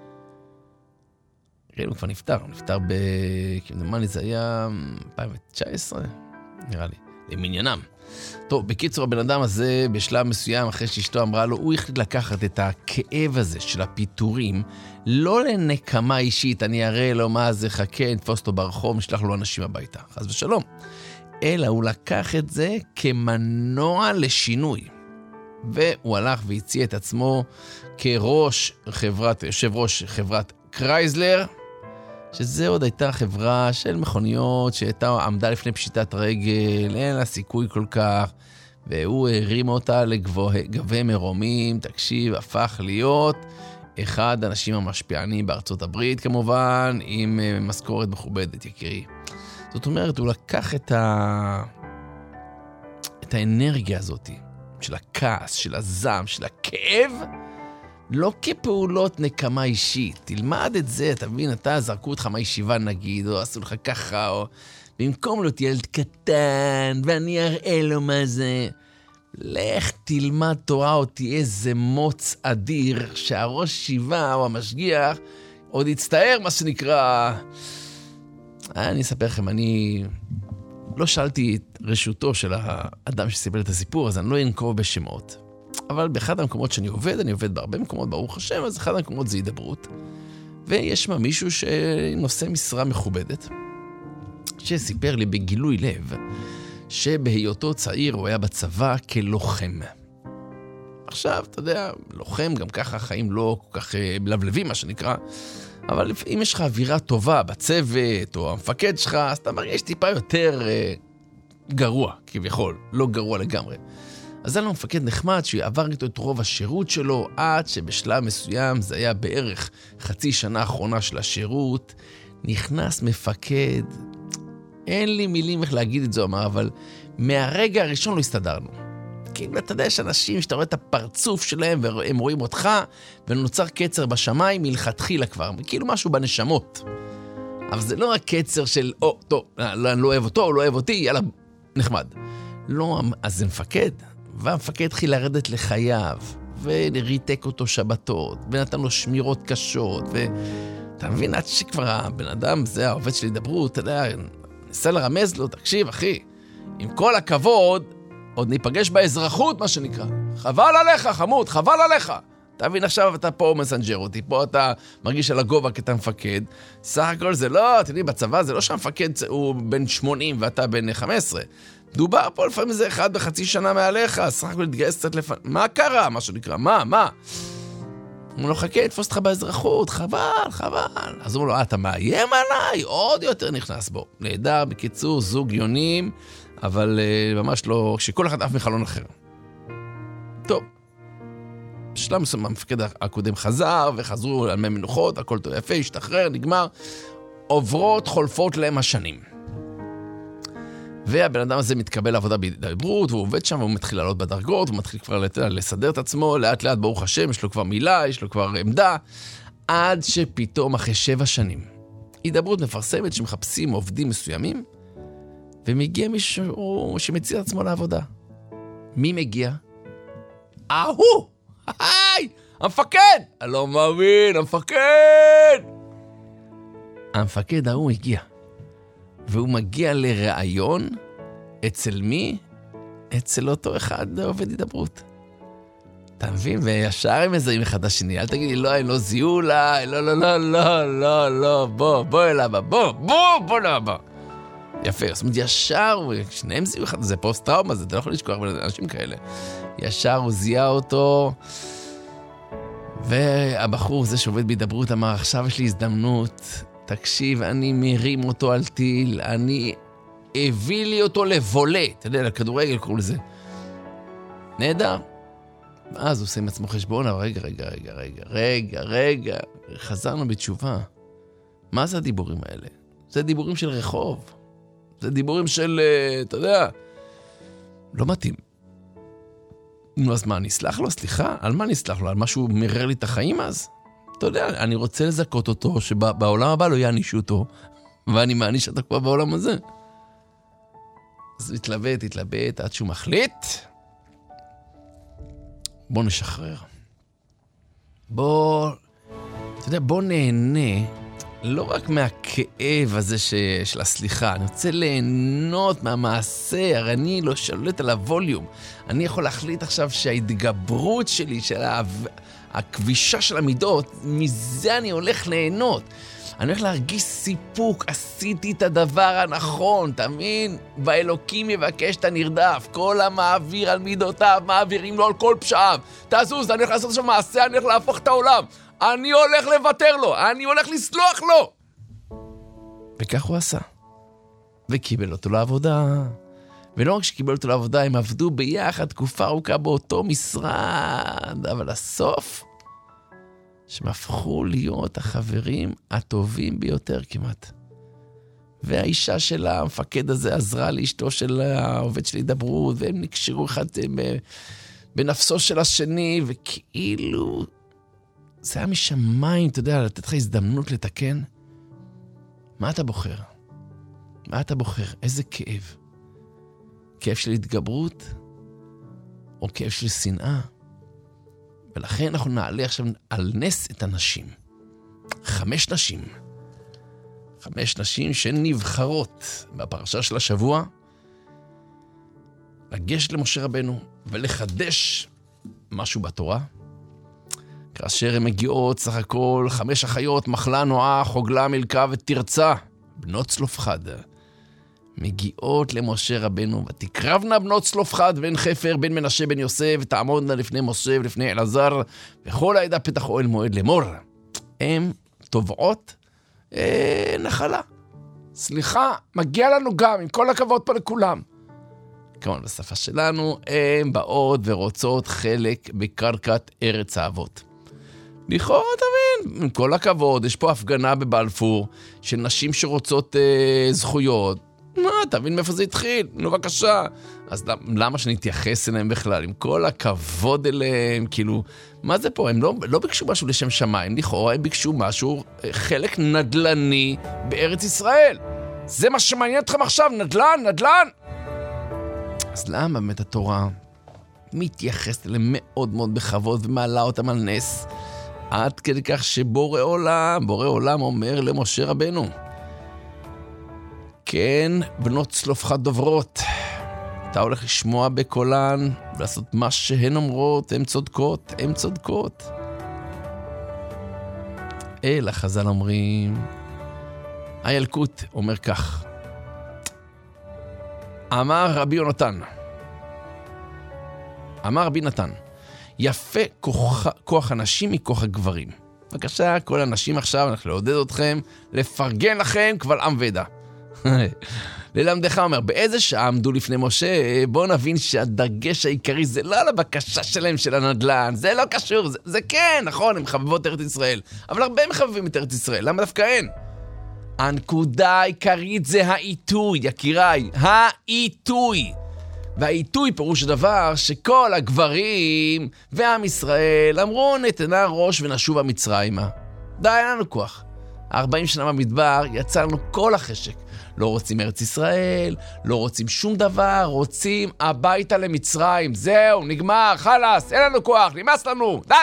ראינו, כבר נפטר. הוא נפטר ב... כמדומני, זה היה אלפיים תשע עשרה, נראה לי. למניינם. טוב, בקיצור, הבן אדם הזה, בשלב מסוים, אחרי שאשתו אמרה לו, הוא החליט לקחת את הכאב הזה של הפיטורים, לא לנקמה אישית, אני אראה לו מה זה, חכה, נתפוס אותו ברחוב, נשלח לו אנשים הביתה, חס ושלום. אלא הוא לקח את זה כמנוע לשינוי. והוא הלך והציע את עצמו כראש חברת, יושב ראש חברת קרייזלר, שזה עוד הייתה חברה של מכוניות שהייתה עמדה לפני פשיטת רגל, אין לה סיכוי כל כך, והוא הרים אותה לגבוה מרומים, תקשיב, הפך להיות אחד האנשים המשפיענים בארצות הברית, כמובן, עם משכורת מכובדת, יקירי. זאת אומרת, הוא לקח את ה... את האנרגיה הזאת, של הכעס, של הזעם, של הכאב, לא כפעולות נקמה אישית. תלמד את זה, אתה מבין, אתה זרקו אותך מהישיבה נגיד, או עשו לך ככה, או... במקום להיות ילד קטן, ואני אראה לו מה זה... לך תלמד תורה או תהיה איזה מוץ אדיר, שהראש שיבה או המשגיח עוד יצטער, מה שנקרא... אני אספר לכם, אני לא שאלתי את רשותו של האדם שסיפר את הסיפור, אז אני לא אנקוב בשמות. אבל באחד המקומות שאני עובד, אני עובד בהרבה מקומות, ברוך השם, אז אחד המקומות זה הידברות. ויש מה מישהו שנושא משרה מכובדת, שסיפר לי בגילוי לב, שבהיותו צעיר הוא היה בצבא כלוחם. עכשיו, אתה יודע, לוחם גם ככה חיים לא כל כך מלבלבים, מה שנקרא, אבל אם יש לך אווירה טובה בצוות, או המפקד שלך, אז אתה מרגיש טיפה יותר אה, גרוע, כביכול, לא גרוע לגמרי. אז היה לו מפקד נחמד שעבר איתו את רוב השירות שלו, עד שבשלב מסוים, זה היה בערך חצי שנה האחרונה של השירות, נכנס מפקד, אין לי מילים איך להגיד את זה, אמר, אבל מהרגע הראשון לא הסתדרנו. כאילו, אתה יודע, יש אנשים שאתה רואה את הפרצוף שלהם, והם רואים אותך, ונוצר קצר בשמיים מלכתחילה כבר, כאילו משהו בנשמות. אבל זה לא רק קצר של, או, טוב, אני לא אוהב אותו, הוא לא אוהב אותי, יאללה, נחמד. לא, אז זה מפקד, והמפקד התחיל לרדת לחייו, וריתק אותו שבתות, ונתן לו שמירות קשות, ואתה מבין, עד שכבר הבן אדם, זה העובד של הידברות, אתה יודע, ניסה לרמז לו, תקשיב, אחי, עם כל הכבוד, עוד ניפגש באזרחות, מה שנקרא. חבל עליך, חמוד, חבל עליך. אתה מבין, עכשיו אתה פה מסנג'ר אותי, פה אתה מרגיש על הגובה כתה מפקד. סך הכל זה לא, תראי, בצבא זה לא שהמפקד הוא בן שמונים ואתה בן חמש עשרה. דובר פה לפעמים זה אחד בחצי שנה מעליך, סך הכל להתגייס קצת לפעמים. מה קרה, מה שנקרא? מה, מה? הוא לא חכה, תפוס אותך באזרחות, חבל, חבל. אז הוא אומר לו, אתה מאיים עליי? עוד יותר נכנס בו. נהדר, בקיצור, זוג יונים, אבל uh, ממש לא, שכל אחד אף מחלון אחר. טוב. בשלב מסוים, המפקד הקודם חזר, וחזרו על מי מנוחות, הכל טוב יפה, השתחרר, נגמר. עוברות, חולפות להם השנים. והבן אדם הזה מתקבל לעבודה בהידברות, והוא עובד שם, והוא מתחיל לעלות בדרגות, הוא מתחיל כבר לסדר את עצמו, לאט לאט ברוך השם, יש לו כבר מילה, יש לו כבר עמדה, עד שפתאום אחרי שבע שנים, הידברות מפרסמת שמחפשים עובדים מסוימים, ומגיע מישהו שמציע את עצמו לעבודה. מי מגיע? אהו! היי! המפקד! אני לא מאמין, המפקד! המפקד ההוא הגיע. והוא מגיע לראיון אצל מי? אצל אותו אחד עובד הידברות. אתה מבין? וישר הם מזהים אחד השני. אל תגיד לי, לא, הם לא זיהו אולי, לא, לא, לא, לא, לא, לא, בוא, בוא אל הבא, בוא, בוא, בוא לבא. יפה, זאת אומרת, ישר, שניהם זיהו אחד, זה פוסט-טראומה, זה אתה לא יכול לשכוח אנשים כאלה. ישר הוא זיהה אותו, והבחור, זה שעובד בהידברות, אמר, עכשיו יש לי הזדמנות, תקשיב, אני מרים אותו על טיל, אני הביא לי אותו לבולה, אתה יודע, לכדורגל קוראים לזה. נהדר. אז הוא עושה עם עצמו חשבון, אבל רגע, רגע, רגע, רגע, רגע, רגע, חזרנו בתשובה. מה זה הדיבורים האלה? זה דיבורים של רחוב. זה דיבורים של, אתה יודע, לא מתאים. נו, אז מה, אני אסלח לו? סליחה? על מה אני אסלח לו? על משהו מרר לי את החיים אז? אתה יודע, אני רוצה לזכות אותו, שבעולם הבא לא יענישו אותו, ואני מעניש אותו כבר בעולם הזה. אז התלבט, התלבט, עד שהוא מחליט, בוא נשחרר. בוא, אתה יודע, בוא נהנה, לא רק מהכאב הזה ש... של הסליחה, אני רוצה ליהנות מהמעשה, הרי אני לא שולט על הווליום. אני יכול להחליט עכשיו שההתגברות שלי, של ה... הכבישה של המידות, מזה אני הולך ליהנות. אני הולך להרגיש סיפוק, עשיתי את הדבר הנכון, תאמין? באלוקים יבקש את הנרדף, כל המעביר על מידותיו, מעבירים לו על כל פשעיו. תעזוז, אני הולך לעשות שם מעשה, אני הולך להפוך את העולם. אני הולך לוותר לו, אני הולך לסלוח לו. וכך הוא עשה. וקיבל אותו לעבודה. ולא רק שקיבל אותו לעבודה, הם עבדו ביחד תקופה ארוכה באותו משרד. אבל הסוף, שהם הפכו להיות החברים הטובים ביותר כמעט. והאישה של המפקד הזה עזרה לאשתו של העובד של הידברות, והם נקשרו אחד בנפסו של השני, וכאילו זה היה משמיים, אתה יודע, לתת לך הזדמנות לתקן. מה אתה בוחר? מה אתה בוחר? איזה כאב? כאב של התגברות? או כאב של שנאה? ולכן אנחנו נעלה עכשיו על נס את הנשים. חמש נשים. חמש נשים שנבחרות בפרשה של השבוע, לגשת למשה רבנו ולחדש משהו בתורה. כאשר הן מגיעות סך הכל חמש אחיות, מחלה, נועה, חוגלה, מלכה ותרצה, בנות צלופחד. מגיעות למשה רבנו, ותקרבנה בנות צלופחד בן חפר, בן מנשה, בן יוסף, ותעמודנה לפני משה ולפני אלעזר, וכל העדה פתח אוהל מועד לאמור. הן תובעות אה, נחלה. סליחה, מגיע לנו גם, עם כל הכבוד פה לכולם. כמובן, בשפה שלנו, הן באות ורוצות חלק בקרקעת ארץ האבות. לכאורה, תבין, עם כל הכבוד, יש פה הפגנה בבלפור, של נשים שרוצות אה, זכויות. מה, תבין מאיפה זה התחיל? נו, בבקשה. אז למה שנתייחס אליהם בכלל? עם כל הכבוד אליהם, כאילו, מה זה פה? הם לא, לא ביקשו משהו לשם שמיים, לכאורה הם ביקשו משהו, חלק נדלני בארץ ישראל. זה מה שמעניין אתכם עכשיו, נדלן, נדלן. אז למה באמת התורה מתייחסת אליהם מאוד מאוד בכבוד ומעלה אותם על נס? עד כדי כך שבורא עולם, בורא עולם אומר למשה רבנו, כן, בנות צלופחד דוברות, אתה הולך לשמוע בקולן ולעשות מה שהן אומרות, הן צודקות, הן צודקות. אל החז"ל אומרים, הילקוט אומר כך, אמר רבי יונתן, אמר רבי נתן, יפה כוח, כוח הנשים מכוח הגברים. בבקשה, כל הנשים עכשיו, אנחנו לעודד אתכם, לפרגן לכם קבל עם ועדה. ללמדך אומר, באיזה שעה עמדו לפני משה, בואו נבין שהדגש העיקרי זה לא על הבקשה שלהם של הנדלן, זה לא קשור, זה, זה כן, נכון, הם מחבבות ארץ ישראל, אבל הרבה מחבבים את ארץ ישראל, למה דווקא אין? הנקודה העיקרית זה העיתוי, יקיריי, העיתוי. והעיתוי פירוש הדבר שכל הגברים ועם ישראל אמרו נתנה ראש ונשוב המצרימה. די, אין לנו כוח. ארבעים שנה במדבר יצא לנו כל החשק. לא רוצים ארץ ישראל, לא רוצים שום דבר, רוצים הביתה למצרים. זהו, נגמר, חלס, אין לנו כוח, נמאס לנו, די!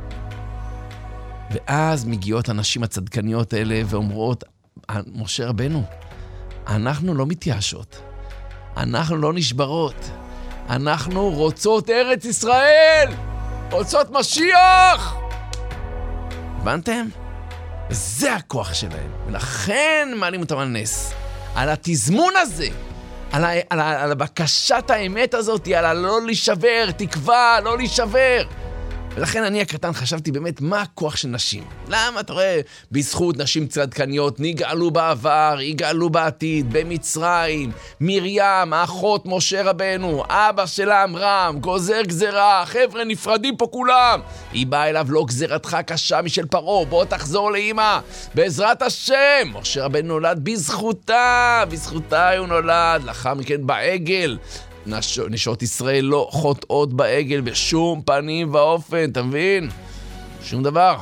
ואז מגיעות הנשים הצדקניות האלה ואומרות, משה רבנו, אנחנו לא מתייאשות. אנחנו לא נשברות. אנחנו רוצות ארץ ישראל! רוצות משיח! הבנתם? זה הכוח שלהם. ולכן מעלים אותם על נס. על התזמון הזה. על, ה- על, ה- על הבקשת האמת הזאת. על הלא להישבר. תקווה, לא להישבר. ולכן אני הקטן חשבתי באמת מה הכוח של נשים. למה אתה רואה בזכות נשים צדקניות נגאלו בעבר, יגאלו בעתיד, במצרים, מרים, האחות משה רבנו, אבא שלה אמרם, גוזר גזרה, חבר'ה נפרדים פה כולם. היא באה אליו, לא גזרתך קשה משל פרו, בוא תחזור לאמא, בעזרת השם. משה רבנו נולד בזכותה, בזכותה הוא נולד, לאחר מכן בעגל. נשות ישראל לא חוטאות בעגל בשום פנים ואופן, אתה מבין? שום דבר.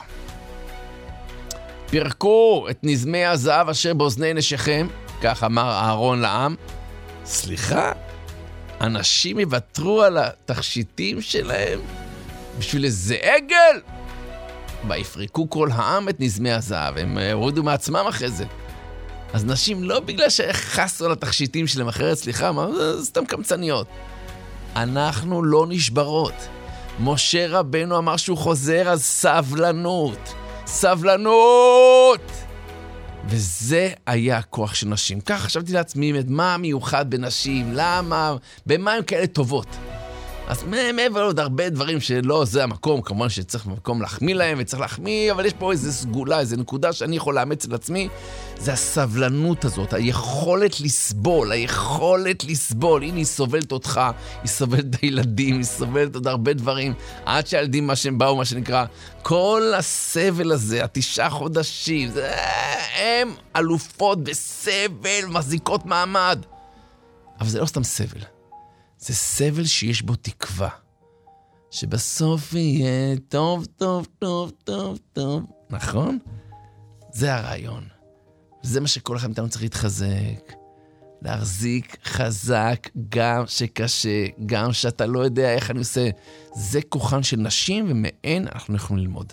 פרקו את נזמי הזהב אשר באוזני נשיכם, כך אמר אהרון לעם. סליחה? אנשים יוותרו על התכשיטים שלהם בשביל איזה עגל? ויפרקו כל העם את נזמי הזהב, הם הורידו מעצמם אחרי זה. אז נשים לא בגלל שחסו על התכשיטים שלהם אחרת, סליחה, מה, זה סתם קמצניות. אנחנו לא נשברות. משה רבנו אמר שהוא חוזר, אז סבלנות. סבלנות! וזה היה הכוח של נשים. כך חשבתי לעצמי, מה המיוחד בנשים? למה? במה הם כאלה טובות? אז מעבר עוד הרבה דברים שלא זה המקום, כמובן שצריך מקום להחמיא להם, וצריך להחמיא, אבל יש פה איזו סגולה, איזו נקודה שאני יכול לאמץ על עצמי, זה הסבלנות הזאת, היכולת לסבול, היכולת לסבול. הנה, היא סובלת אותך, היא סובלת את הילדים, היא סובלת עוד הרבה דברים, עד שהילדים מה שהם באו, מה שנקרא, כל הסבל הזה, התשעה חודשים, זה, הם אלופות בסבל, מחזיקות מעמד. אבל זה לא סתם סבל. זה סבל שיש בו תקווה. שבסוף יהיה טוב, טוב, טוב, טוב, טוב. נכון? זה הרעיון. זה מה שכל אחד מאיתנו צריך להתחזק. להחזיק חזק, גם שקשה, גם שאתה לא יודע איך אני עושה. זה כוחן של נשים, ומהן אנחנו יכולים ללמוד.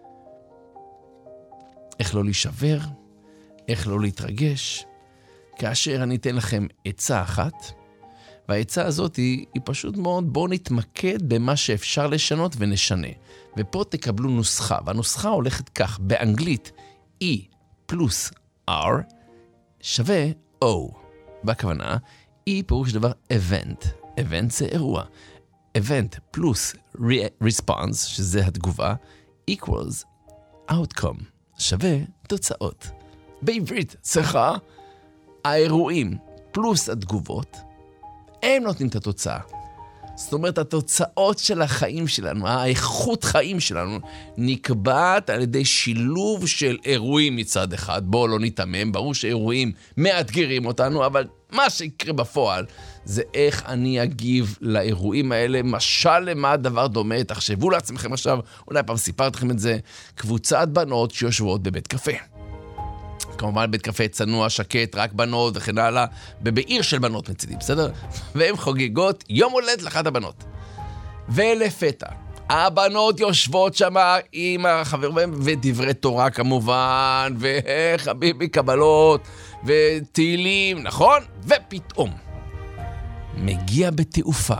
איך לא להישבר, איך לא להתרגש. כאשר אני אתן לכם עצה אחת, והעצה הזאת היא, היא פשוט מאוד, בואו נתמקד במה שאפשר לשנות ונשנה. ופה תקבלו נוסחה, והנוסחה הולכת כך, באנגלית E פלוס R שווה O. בכוונה, E פירוש דבר event. event זה אירוע. event פלוס response, שזה התגובה, equals outcome, שווה תוצאות. בעברית, צריכה, האירועים פלוס התגובות, הם נותנים את התוצאה. זאת אומרת, התוצאות של החיים שלנו, האיכות חיים שלנו, נקבעת על ידי שילוב של אירועים מצד אחד. בואו לא נתאמם, ברור שאירועים מאתגרים אותנו, אבל מה שיקרה בפועל זה איך אני אגיב לאירועים האלה. משל למה הדבר דומה, תחשבו לעצמכם עכשיו, אולי פעם סיפרתי לכם את זה, קבוצת בנות שיושבות בבית קפה. כמובן בית קפה צנוע, שקט, רק בנות וכן הלאה, ובעיר של בנות מצידים, בסדר? והן חוגגות יום הולדת לאחת הבנות. ולפתע, הבנות יושבות שם עם החברים, ודברי תורה כמובן, וחביבי קבלות, ותהילים, נכון? ופתאום, מגיע בתעופה,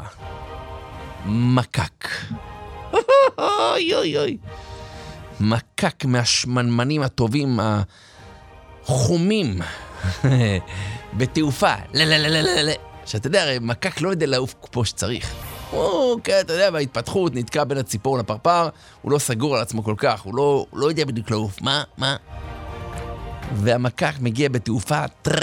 מקק. אוי אוי אוי. מקק מהשמנמנים הטובים, ה... חומים בתעופה, לא, לא, לא, לא, לא. שאתה יודע, הרי מקק לא יודע לעוף כמו שצריך. הוא, כן, אתה יודע, בהתפתחות נתקע בין הציפור לפרפר, הוא לא סגור על עצמו כל כך, הוא לא, הוא לא יודע בדיוק לעוף. מה? מה? והמקק מגיע בתעופה,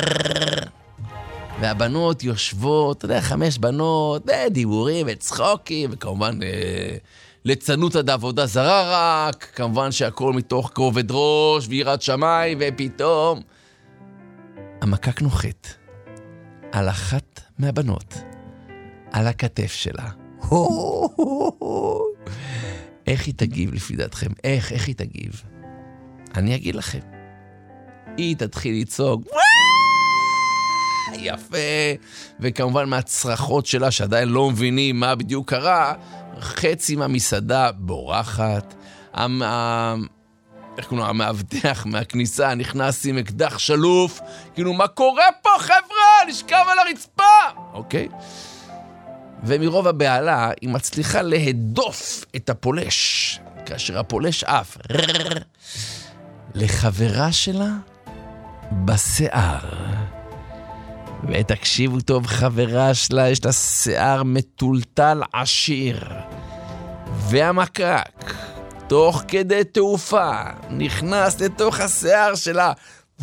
והבנות יושבות, אתה יודע, חמש בנות, דיבורים וצחוקים, וכמובן... אה, לצנות עד עבודה זרה רק, כמובן שהכל מתוך כובד ראש ויראת שמיים, ופתאום המקק נוחת על אחת מהבנות, על הכתף שלה. איך היא תגיב לפי דעתכם? איך, איך היא תגיב? אני אגיד לכם. היא תתחיל לצעוק, יפה, וכמובן מהצרחות שלה שעדיין לא מבינים מה בדיוק קרה, חצי מהמסעדה בורחת, המ... איך קוראים לו? המאבטח מהכניסה נכנס עם אקדח שלוף, כאילו מה קורה פה חבר'ה? נשכב על הרצפה! אוקיי? ומרוב הבעלה היא מצליחה להדוף את הפולש, כאשר הפולש אף לחברה שלה בשיער. ותקשיבו טוב, חברה שלה יש לה שיער מטולטל עשיר, והמקק תוך כדי תעופה נכנס לתוך השיער שלה.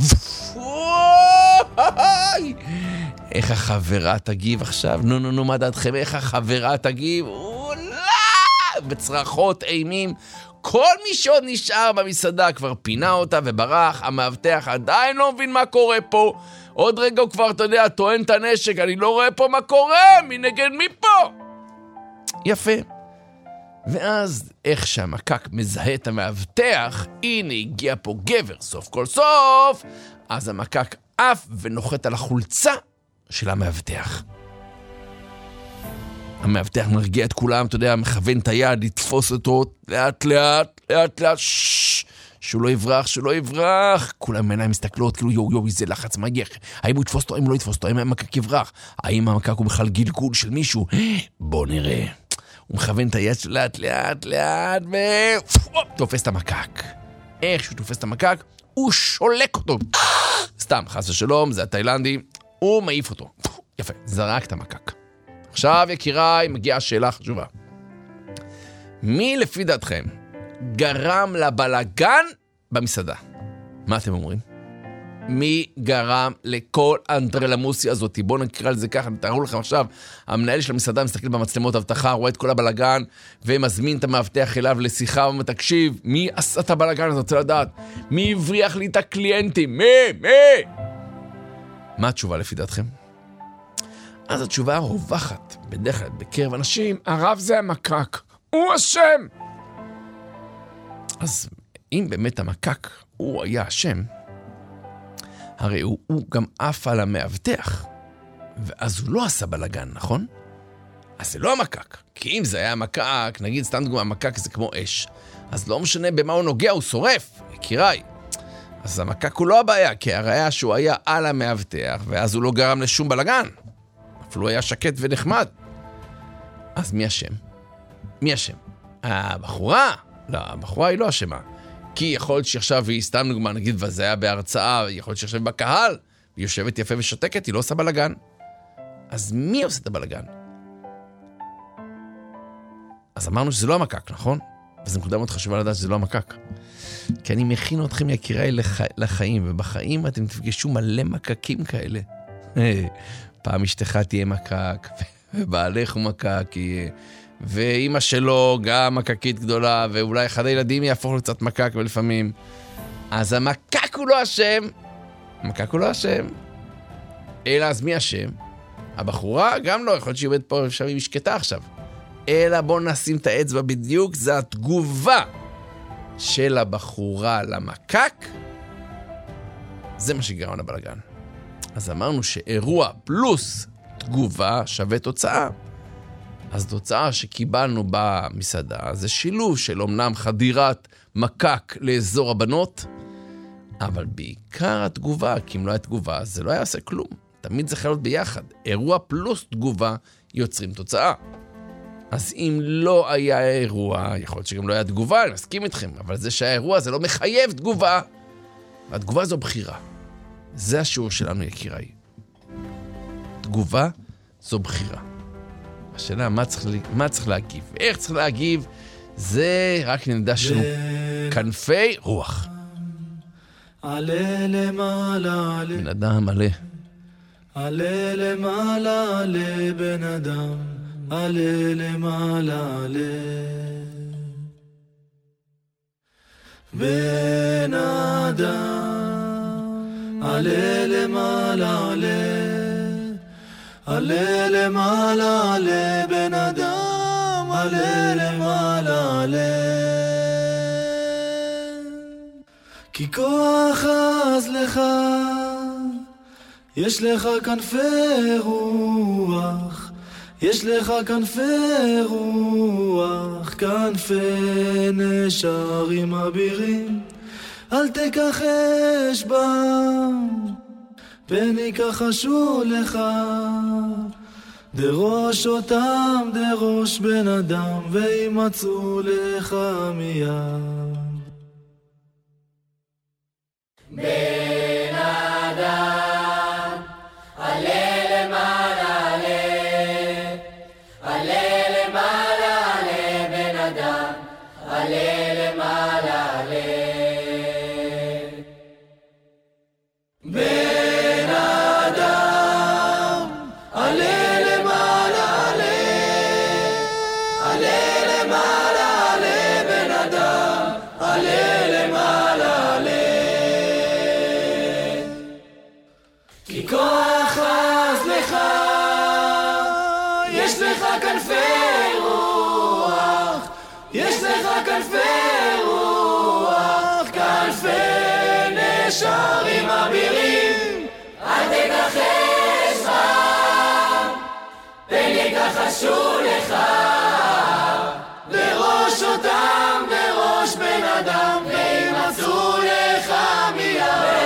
איך החברה תגיב עכשיו? נו נו נו, מה דעתכם? איך החברה תגיב? אולי! בצרחות אימים. כל מי שעוד נשאר במסעדה כבר פינה אותה וברח. המאבטח עדיין לא מבין מה קורה פה. עוד רגע הוא כבר, אתה יודע, טוען את הנשק, אני לא רואה פה מה קורה, מי נגד מי פה? יפה. ואז איך שהמקק מזהה את המאבטח, הנה הגיע פה גבר, סוף כל סוף, אז המקק עף ונוחת על החולצה של המאבטח. המאבטח מרגיע את כולם, אתה יודע, מכוון את היד, לתפוס אותו לאט לאט, לאט לאט, ששש, שהוא לא יברח, שהוא לא יברח. כולם מעיניים מסתכלות, כאילו יו יו, איזה לחץ מגיע. האם הוא יתפוס אותו, האם הוא לא יתפוס אותו, האם המקק יברח? האם המקק הוא בכלל גלגול של מישהו? בוא נראה. הוא מכוון את היד שלו לאט לאט לאט, ותופס את המקק. איך שהוא תופס את המקק, הוא שולק אותו. סתם, חס ושלום, זה התאילנדי, הוא מעיף אותו. יפה, זרק את המקק. עכשיו, יקיריי, מגיעה השאלה חשובה. מי לפי דעתכם גרם לבלגן במסעדה? מה אתם אומרים? מי גרם לכל האנדרלמוסיה הזאת? בואו נקרא לזה ככה, תראו לכם עכשיו, המנהל של המסעדה מסתכל במצלמות אבטחה, רואה את כל הבלגן, ומזמין את המאבטח אליו לשיחה, ומתקשיב, מי עשה את הבלגן? אני רוצה לדעת, מי הבריח לי את הקליינטים? מי? מי? מה התשובה לפי דעתכם? אז התשובה הרווחת, בדרך כלל בקרב אנשים, הרב זה המקק, הוא אשם. אז אם באמת המקק הוא היה אשם, הרי הוא, הוא גם אף על המאבטח, ואז הוא לא עשה בלגן, נכון? אז זה לא המקק, כי אם זה היה המקק, נגיד סתם דוגמה, המקק זה כמו אש, אז לא משנה במה הוא נוגע, הוא שורף, יקיריי. אז המקק הוא לא הבעיה, כי הראיה שהוא היה על המאבטח, ואז הוא לא גרם לשום בלגן. אפילו היה שקט ונחמד. אז מי אשם? מי אשם? הבחורה? לא, הבחורה היא לא אשמה. כי יכול להיות שעכשיו היא סתם דוגמה, נגיד, וזה היה בהרצאה, יכול להיות שעכשיו בקהל, היא יושבת יפה ושותקת, היא לא עושה בלגן. אז מי עושה את הבלגן? אז אמרנו שזה לא המקק, נכון? וזו נקודה מאוד חשובה לדעת שזה לא המקק. כי אני מכין אתכם יקיריי לח... לחיים, ובחיים אתם תפגשו מלא מקקים כאלה. פעם אשתך תהיה מקק, ובעלך הוא מקק, ואמא שלו גם מקקית גדולה, ואולי אחד הילדים יהפוך לקצת מקק ולפעמים. אז המקק הוא לא אשם. המקק הוא לא אשם. אלא אז מי אשם? הבחורה גם לא, יכול להיות שהיא עובדת פה, אפשר היא משקטה עכשיו. אלא בואו נשים את האצבע בדיוק, זה התגובה של הבחורה למקק. זה מה שגרם לבלגן. אז אמרנו שאירוע פלוס תגובה שווה תוצאה. אז תוצאה שקיבלנו במסעדה זה שילוב של אומנם חדירת מקק לאזור הבנות, אבל בעיקר התגובה, כי אם לא היה תגובה זה לא היה עושה כלום. תמיד זה חייב להיות ביחד. אירוע פלוס תגובה יוצרים תוצאה. אז אם לא היה אירוע, יכול להיות שגם לא היה תגובה, אני מסכים איתכם, אבל זה שהאירוע זה לא מחייב תגובה. והתגובה זו בחירה. זה השיעור שלנו, יקיריי. תגובה זו בחירה. השאלה, מה צריך, מה צריך להגיב? איך צריך להגיב? זה רק נדע שלנו כנפי רוח. עלה למעלה, בן אדם עלה. עלה למעלה, עלה בן אדם, עלה למעלה, עלה. בן אדם, עלה למעלה, עלה. עלה למעלה, עלה בן אדם, עלה למעלה, עלה. כי כוח אז לך, יש לך כנפי רוח, יש לך כנפי רוח, כנפי נשרים אבירים, אל תיקח אש בם, פן יכחשו לך, דרוש אותם, דרוש בן אדם, וימצאו לך מיד. בן אדם, עלה למעלה, עלה, עלה למעלה, עלה בן אדם, עלה למעלה, עלה. בן אדם, עלה למעלה, עלה, עלה למעלה, עלה בן אדם, עלה למעלה, עלה. כי כוח אז לך, יש לך כנפי רוח, יש לך כנפי רוח, כנפי נשרים אבירים, אל תכחש בם, פן יכחשו לך, דרוש אותם, דרוש בן אדם, וימצאו לך מיד.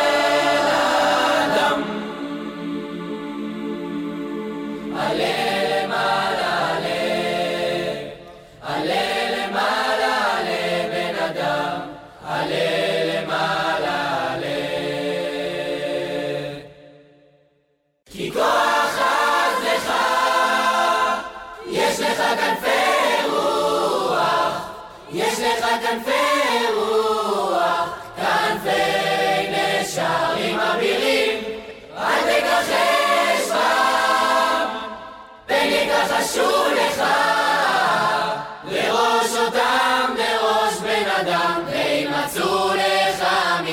כי כוח אז לך, כנפי רוח, כנפי נשרים אבירים, אל תכחש בם, פן יכחשו לך, לראש אותם לראש בן אדם, וימצאו לך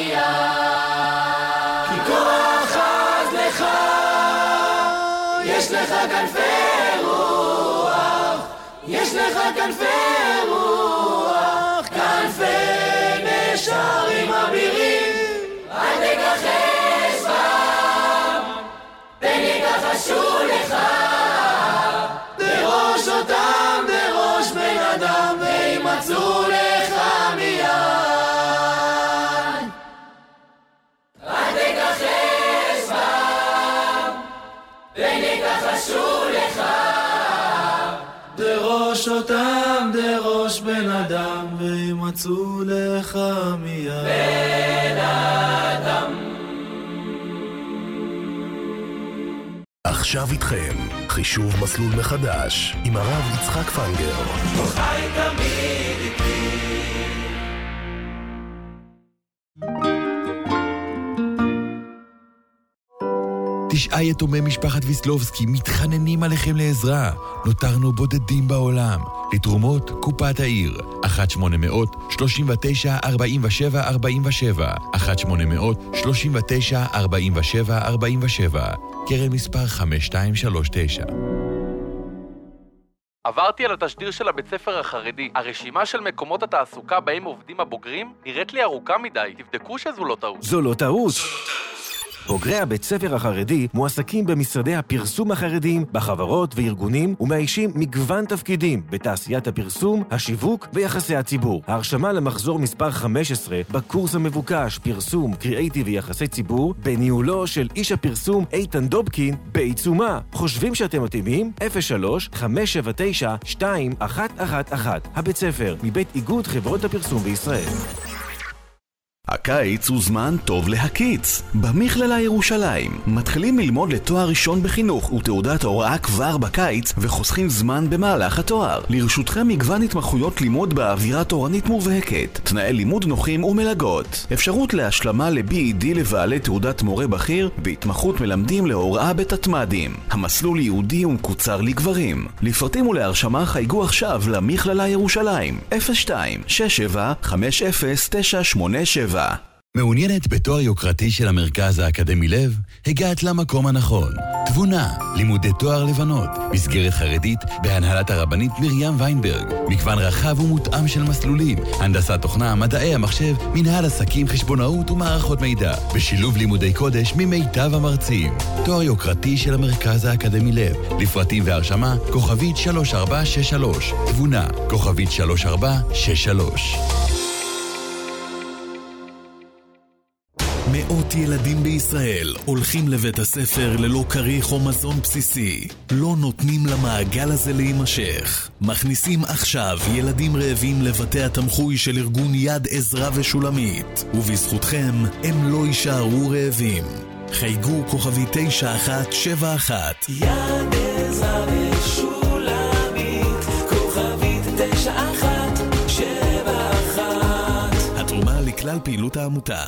מיד. כי כוח עז לך, יש לך כנפי רוח, יש לך כנפי רוח, כנפי נשרים אבירים, אל תכחש בם, פן יכחשו לך, לראש אותם לראש בן אדם, וימצאו לך מיד. אל תכחש בם, פן יכחשו לך, דרוש אותם דרוש בן אדם, וימצאו לך מיד. בן אדם. עכשיו איתכם, חישוב מסלול מחדש, עם הרב יצחק פנגר. חי תמיד איתי. תשעה יתומי משפחת ויסלובסקי מתחננים עליכם לעזרה. נותרנו בודדים בעולם. לתרומות קופת העיר אחת שמונה מאות שלושים ותשע ארבעים ושבע ארבעים ושבע אחת שמונה מאות שלושים ותשע ארבעים ושבע ארבעים ושבע, קרן מספר חמש שתיים שלוש תשע. עברתי על התשדיר של הבית ספר החרדי. הרשימה של מקומות התעסוקה בהם עובדים הבוגרים נראית לי ארוכה מדי. תבדקו שזו לא טעות. זו לא טעות. בוגרי הבית ספר החרדי מועסקים במשרדי הפרסום החרדיים, בחברות וארגונים, ומאיישים מגוון תפקידים בתעשיית הפרסום, השיווק ויחסי הציבור. ההרשמה למחזור מספר חמש עשרה בקורס המבוקש פרסום, קריאייטיב ויחסי ציבור בניהולו של איש הפרסום איתן דובקין בעיצומה. חושבים שאתם מתאימים? אפס שלוש חמש שבע תשע שתיים אחת אחת אחת. הבית ספר מבית איגוד חברות הפרסום בישראל. הקיץ הוא זמן טוב להקיץ. במכללה ירושלים מתחילים ללמוד לתואר ראשון בחינוך ותעודת הוראה כבר בקיץ, וחוסכים זמן במהלך התואר. לרשותכם מגוון התמחויות לימוד באווירה תורנית מובהקת, תנאי לימוד נוחים ומלגות, אפשרות להשלמה ל-בי אי די לבעלי תעודת מורה בכיר, והתמחות מלמדים להוראה בתתמדים. המסלול יהודי ומקוצר לגברים. לפרטים ולהרשמה חייגו עכשיו למכללה ירושלים אפס שתיים שש שבע חמש אפס תשע שמונה שבע. מעוניינת בתואר יוקרתי של המרכז האקדמי לב? הגעת למקום הנכון. תבונה, לימודי תואר לבנות, מסגרת חרדית בהנהלת הרבנית מרים ויינברג, מגוון רחב ומותאם של מסלולים, הנדסת תוכנה, מדעי המחשב, מנהל עסקים, חשבונאות ומערכות מידע, בשילוב לימודי קודש ממיטב המרצים. תואר יוקרתי של המרכז האקדמי לב. לפרטים והרשמה כוכבית שלוש ארבע שש שלוש. תבונה, כוכבית שלוש ארבע שש שלוש. מאות ילדים בישראל הולכים לבית הספר ללא כריך או מזון בסיסי. לא נותנים למעגל הזה להימשך. מכניסים עכשיו ילדים רעבים לבתי התמחוי של ארגון יד עזרא ושולמית, ובזכותכם הם לא יישארו רעבים. חייגו כוכבי תשע אחת שבע אחת. יד עזרא ושולמית, כוכבית תשע אחת שבע אחת. התרומה לכלל פעילות העמותה.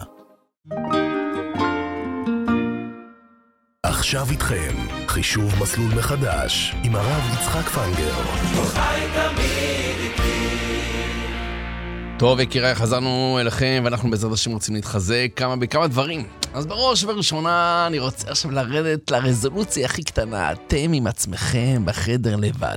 עכשיו איתכם, חישוב מסלול מחדש, עם הרב יצחק פנגר. חי תמיד איתי. טוב, יקיריי, חזרנו אליכם, ואנחנו בעזרת השם רוצים להתחזק כמה בכמה דברים. אז בראש ובראשונה אני רוצה עכשיו לרדת לרזולוציה הכי קטנה. אתם עם עצמכם בחדר לבד.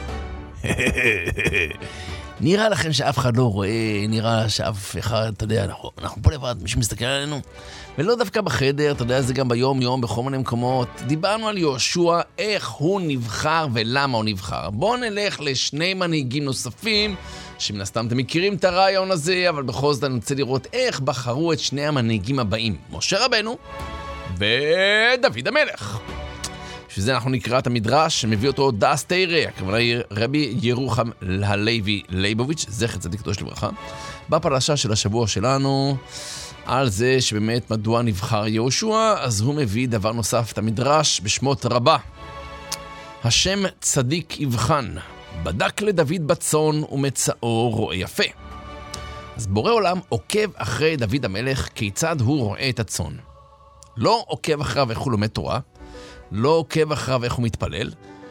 נראה לכם שאף אחד לא רואה, נראה שאף אחד, אתה יודע, אנחנו, אנחנו פה לבד, מישהו מסתכל עלינו, ולא דווקא בחדר, אתה יודע, זה גם ביום יום, בכל מיני מקומות. דיברנו על יהושע, איך הוא נבחר ולמה הוא נבחר. בואו נלך לשני מנהיגים נוספים, שמן הסתם אתם מכירים את הרעיון הזה, אבל בכל זאת אני רוצה לראות איך בחרו את שני המנהיגים הבאים, משה רבנו ודוד המלך. שזה אנחנו נקרא את המדרש שמביא אותו דס תירא, הכוונה היא רבי ירוחם הלוי ליבוביץ', זכר צדיק קדוש לברכה, בפרשה של השבוע שלנו, על זה שבאמת מדוע נבחר יהושע. אז הוא מביא דבר נוסף, את המדרש בשמות רבה. השם צדיק יבחן, בדק לדוד בצון ומצאו רואה יפה. אז בורא עולם עוקב אחרי דוד המלך כיצד הוא רואה את הצאן. לא עוקב אחריו איך הוא לומד תורה, לא עוקב אחריו איך הוא מתפלל,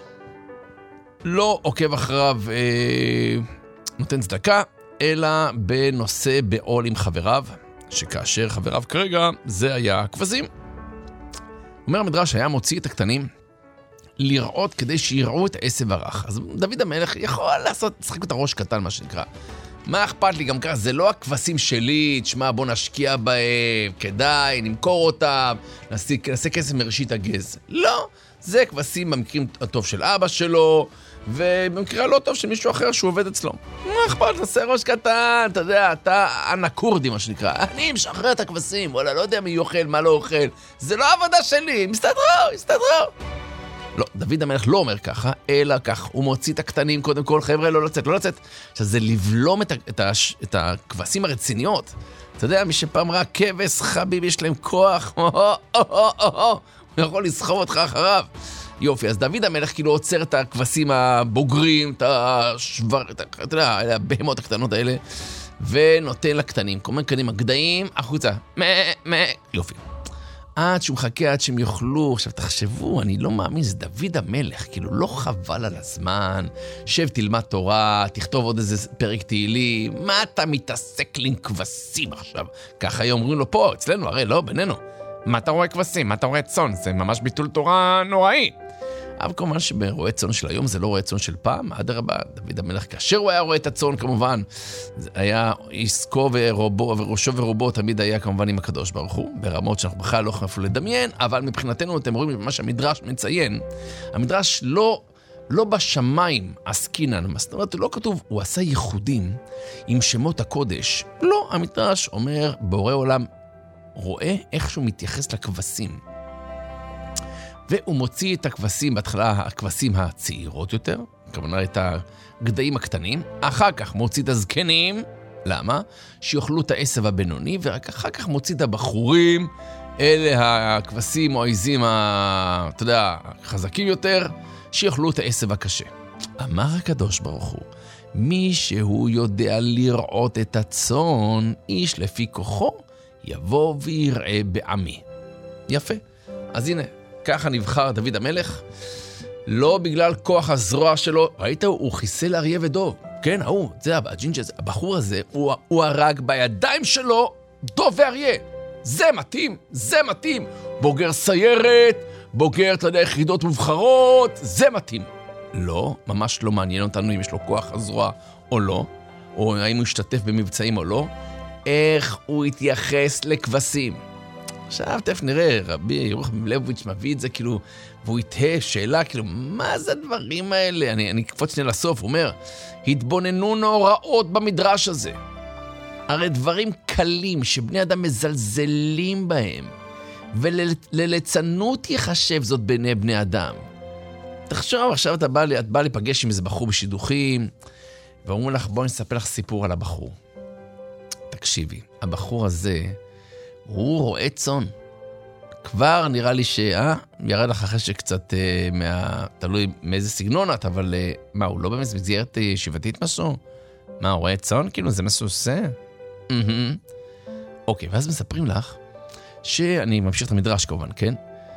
לא עוקב אחריו אה, נותן צדקה, אלא בנושא בעול עם חבריו, שכאשר חבריו כרגע זה היה הכבשים. אומר המדרש היה מוציא את הקטנים לראות כדי שיראו את העשב הרך. אז דוד המלך יכול לעשות, לשחק את הראש קטן מה שנקרא. מה אכפת לי גם ככה? זה לא הכבשים שלי, תשמע בוא נשקיע בהם, כדאי, נמכור אותם, נעשה, נעשה כסף מראשית הגז. לא, זה כבשים במקרים הטוב של אבא שלו, ובמקרה לא טוב של מישהו אחר שהוא עובד אצלו. מה אכפת? תעשה ראש קטן, אתה יודע, אתה אנה קורדי מה שנקרא. אני משחרר את הכבשים, וואלה, לא יודע מי אוכל, מה לא אוכל. זה לא העבודה שלי, מסתדרו, מסתדרו. לא, דוד המלך לא אומר ככה, אלא כך, הוא מוציא את הקטנים, קודם כל, חבר'ה, לא לצאת, לא לצאת. עכשיו, זה לבלום את, את, את הכבשים הרציניות. אתה יודע, מי שפעם ראה כבש, חביב, יש להם כוח, או, או, או, או, או, הוא יכול לסחוב אותך אחריו. יופי, אז דוד המלך כאילו עוצר את הכבשים הבוגרים, את השבר, את, אתה יודע, אלה הבהמות הקטנות האלה, ונותן לקטנים, כל מיני קטנים הגדיים, החוצה, מה, מה, יופי. עד שהוא מחכה, עד שהם יאכלו. עכשיו תחשבו, אני לא מאמין, זה דוד המלך, כאילו לא חבל על הזמן, שב תלמד תורה, תכתוב עוד איזה פרק תהילים, מה אתה מתעסק לי עם כבשים עכשיו? ככה היו אומרים לו פה, אצלנו, הרי לא, בינינו. מה אתה רואה כבשים? מה אתה רואה צאן? זה ממש ביטול תורה נוראי. אבל כמובן שברואה צאן של היום זה לא רואה צאן של פעם, עד הרבה, דוד המלך כאשר הוא היה רואה את הצאן כמובן, זה היה עסקו ורובו, וראשו ורובו תמיד היה כמובן עם הקדוש ברוך הוא, ברמות שאנחנו בכלל לא יכולים אפילו לדמיין, אבל מבחינתנו אתם רואים מה שהמדרש מציין, המדרש לא, לא בשמיים עסקינן, זאת אומרת, לא כתוב, הוא עשה ייחודים עם שמות הקודש, לא, המדרש אומר, בורא עולם רואה איך שהוא מתייחס לכבשים, והוא מוציא את הכבשים, בהתחלה הכבשים הצעירות יותר, כמובן את הגדיים הקטנים, אחר כך מוציא את הזקנים, למה? שיאכלו את העשב הבינוני, ורק אחר כך מוציא את הבחורים, אלה הכבשים או העזים, ה... אתה יודע, החזקים יותר, שיאכלו את העשב הקשה. אמר הקדוש ברוך הוא, מי שהוא יודע לראות את הצאן, איש לפי כוחו, יבוא ויראה בעמי. יפה. אז הנה, ככה נבחר דוד המלך, לא בגלל כוח הזרוע שלו, ראית, הוא חיסל אריה ודוב, כן, הוא, זה הג'ינג'ה, הבחור הזה, הוא, הוא הרג בידיים שלו דוב ואריה, זה מתאים, זה מתאים, בוגר סיירת, בוגר, אתה יודע, יחידות מובחרות, זה מתאים. לא, ממש לא מעניין אותנו אם יש לו כוח הזרוע או לא, או האם הוא השתתף במבצעים או לא, איך הוא התייחס לכבשים. עכשיו תכף נראה, רבי ירוחם ליבוביץ' מביא את זה כאילו, והוא יתהה שאלה כאילו, מה זה הדברים האלה? אני, אני קפוץ שנייה לסוף, הוא אומר, התבוננו נוראות במדרש הזה. הרי דברים קלים שבני אדם מזלזלים בהם, ולליצנות יחשב זאת בעיני בני אדם. תחשוב, עכשיו אתה בא, את בא להיפגש עם איזה בחור בשידוכים, ואומרו לך, בואי נספר לך סיפור על הבחור. תקשיבי, הבחור הזה, הוא רואה צאן. כבר נראה לי שאה, ירד לך אחרי שקצת אה, מה... תלוי מאיזה סגנון את, אבל אה, מה, הוא לא באמת מסגרת אה, ישיבתית משהו? מה, הוא רואה צאן? כאילו, זה מה שהוא עושה? Mm-hmm. אוקיי, ואז מספרים לך, שאני ממשיך את המדרש כמובן, כן?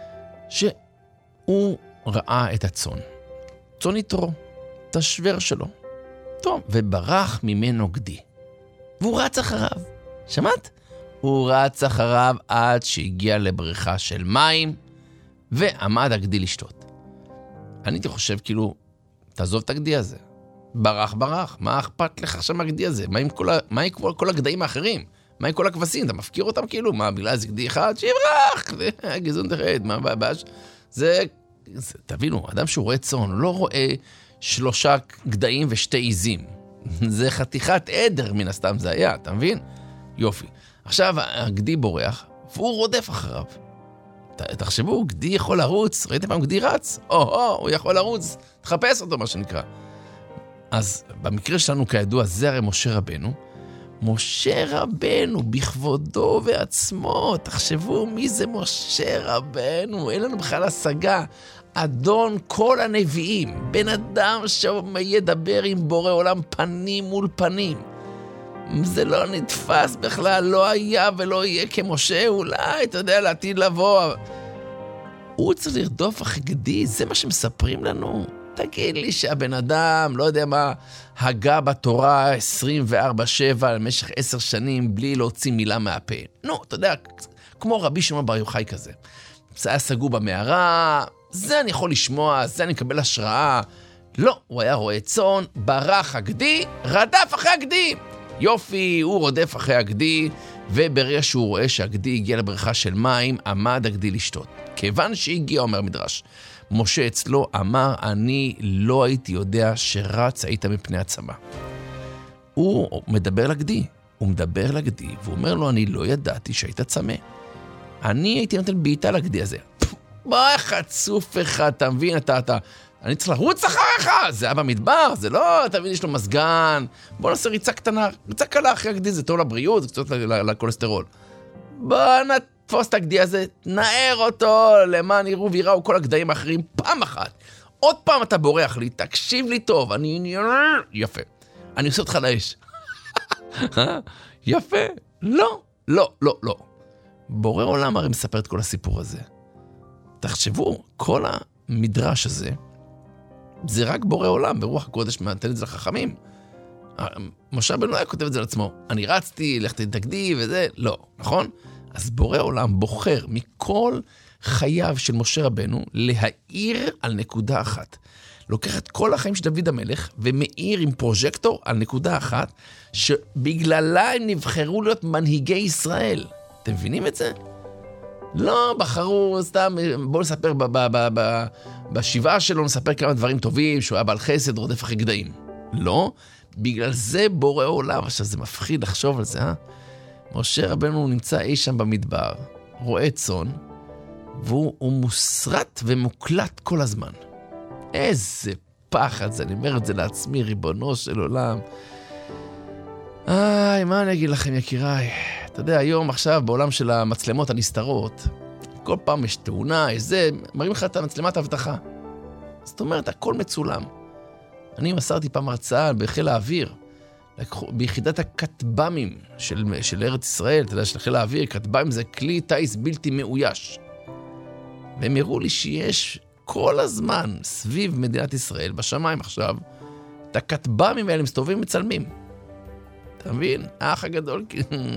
שהוא ראה את הצאן. צאן יתרו, את השוור שלו. טוב, וברח ממנו גדי. והוא רץ אחריו. שמעת? הוא רץ אחריו עד שהגיע לבריכה של מים, ועמד הגדי לשתות. אני הייתי חושב כאילו, תעזוב את הגדי הזה. ברח, ברח. מה אכפת לך עכשיו מהגדי הזה? מה עם כל, ה... מה עם כל, כל הגדיים האחרים? מה עם כל הכבשים? אתה מפקיר אותם כאילו? מה, בגלל זה גדי אחד? שיברח! גזון תרד, מה הבאש? זה, זה, תבינו, אדם שהוא רואה צאן, לא רואה שלושה גדיים ושתי עיזים. זה חתיכת עדר מן הסתם זה היה, אתה מבין? יופי. עכשיו הגדי בורח, והוא רודף אחריו. תחשבו, גדי יכול לרוץ, ראיתם פעם גדי רץ? או-הו, הוא יכול לרוץ, תחפש אותו מה שנקרא. אז במקרה שלנו כידוע, זה הרי משה רבנו, משה רבנו בכבודו ועצמו, תחשבו מי זה משה רבנו, אין לנו בכלל השגה, אדון כל הנביאים, בן אדם שידבר עם בורא עולם פנים מול פנים. זה לא נתפס בכלל, לא היה ולא יהיה כמשה, אולי, אתה יודע, לעתיד לבוא. הוא צריך לרדוף אחרי גדי, זה מה שמספרים לנו. תגיד לי שהבן אדם, לא יודע מה, הגה בתורה עשרים וארבע שבע למשך עשר שנים, בלי להוציא מילה מהפה. נו, אתה יודע, כמו רבי שמעון בר יוחאי כזה. זה היה סגור במערה, זה אני יכול לשמוע, זה אני מקבל השראה. לא, הוא היה רואה צאן, ברח הגדי, רדף אחרי הגדי. יופי, הוא רודף אחרי הגדי, וברגע שהוא רואה שהגדי הגיע לבריכה של מים, עמד הגדי לשתות. כיוון שהגיע, אומר מדרש, משה אצלו אמר, אני לא הייתי יודע שרץ היית מפני הצמא. הוא מדבר לגדי, הוא מדבר לגדי, והוא אומר לו, אני לא ידעתי שהיית צמא. אני הייתי נותן בעיטה לגדי הזה. בוא, חצוף אחד, אתה מבין, אתה, אתה, אני צריך לרוץ אחריך, זה היה במדבר, זה לא, אתה מבין, יש לו מסגן, בוא נעשה ריצה קטנה, ריצה קלה אחרי הגדי, זה טוב לבריאות, זה קצת לקולסטרול. בוא נתפוס את הגדי הזה, נער אותו, למען יראו ויראו כל הגדיים האחרים, פעם אחת. עוד פעם אתה בורח לי, תקשיב לי טוב, אני... יפה. אני עושה אותך לאש. יפה. לא, לא, לא, לא. בורא עולם הרי מספר את כל הסיפור הזה. תחשבו, כל המדרש הזה, זה רק בורא עולם, ברוח הקודש נתן את זה לחכמים. משה רבנו היה כותב את זה לעצמו. אני רצתי, לכתי תגדי וזה, לא, נכון? אז בורא עולם בוחר מכל חייו של משה רבנו להאיר על נקודה אחת. לוקח את כל החיים של דוד המלך ומאיר עם פרוז'קטור על נקודה אחת, שבגללה הם נבחרו להיות מנהיגי ישראל. אתם מבינים את זה? לא, בחרו סתם, בואו נספר ב- ב- ב- ב- בשבעה שלו, נספר כמה דברים טובים, שהוא היה בעל חסד, רודף אחרי גדיים. לא, בגלל זה בורא עולם. עכשיו זה מפחיד לחשוב על זה, אה? משה רבנו נמצא אי שם במדבר, רואה צאן, והוא מוסרט ומוקלט כל הזמן. איזה פחד זה, אני אומר את זה לעצמי, ריבונו של עולם. איי, מה אני אגיד לכם, יקיריי? אתה יודע, היום עכשיו בעולם של המצלמות הנסתרות, כל פעם יש תאונה, יש זה, מראים לך את המצלמת ההבטחה. זאת אומרת, הכל מצולם. אני מסרתי פעם הרצאה בחיל האוויר, ביחידת הכטב"מים של, של ארץ ישראל, אתה יודע, של חיל האוויר, כטב"מים זה כלי טייס בלתי מאויש. והם הראו לי שיש כל הזמן סביב מדינת ישראל, בשמיים עכשיו, את הכטב"מים האלה מסתובבים מצלמים. אתה מבין? האח הגדול,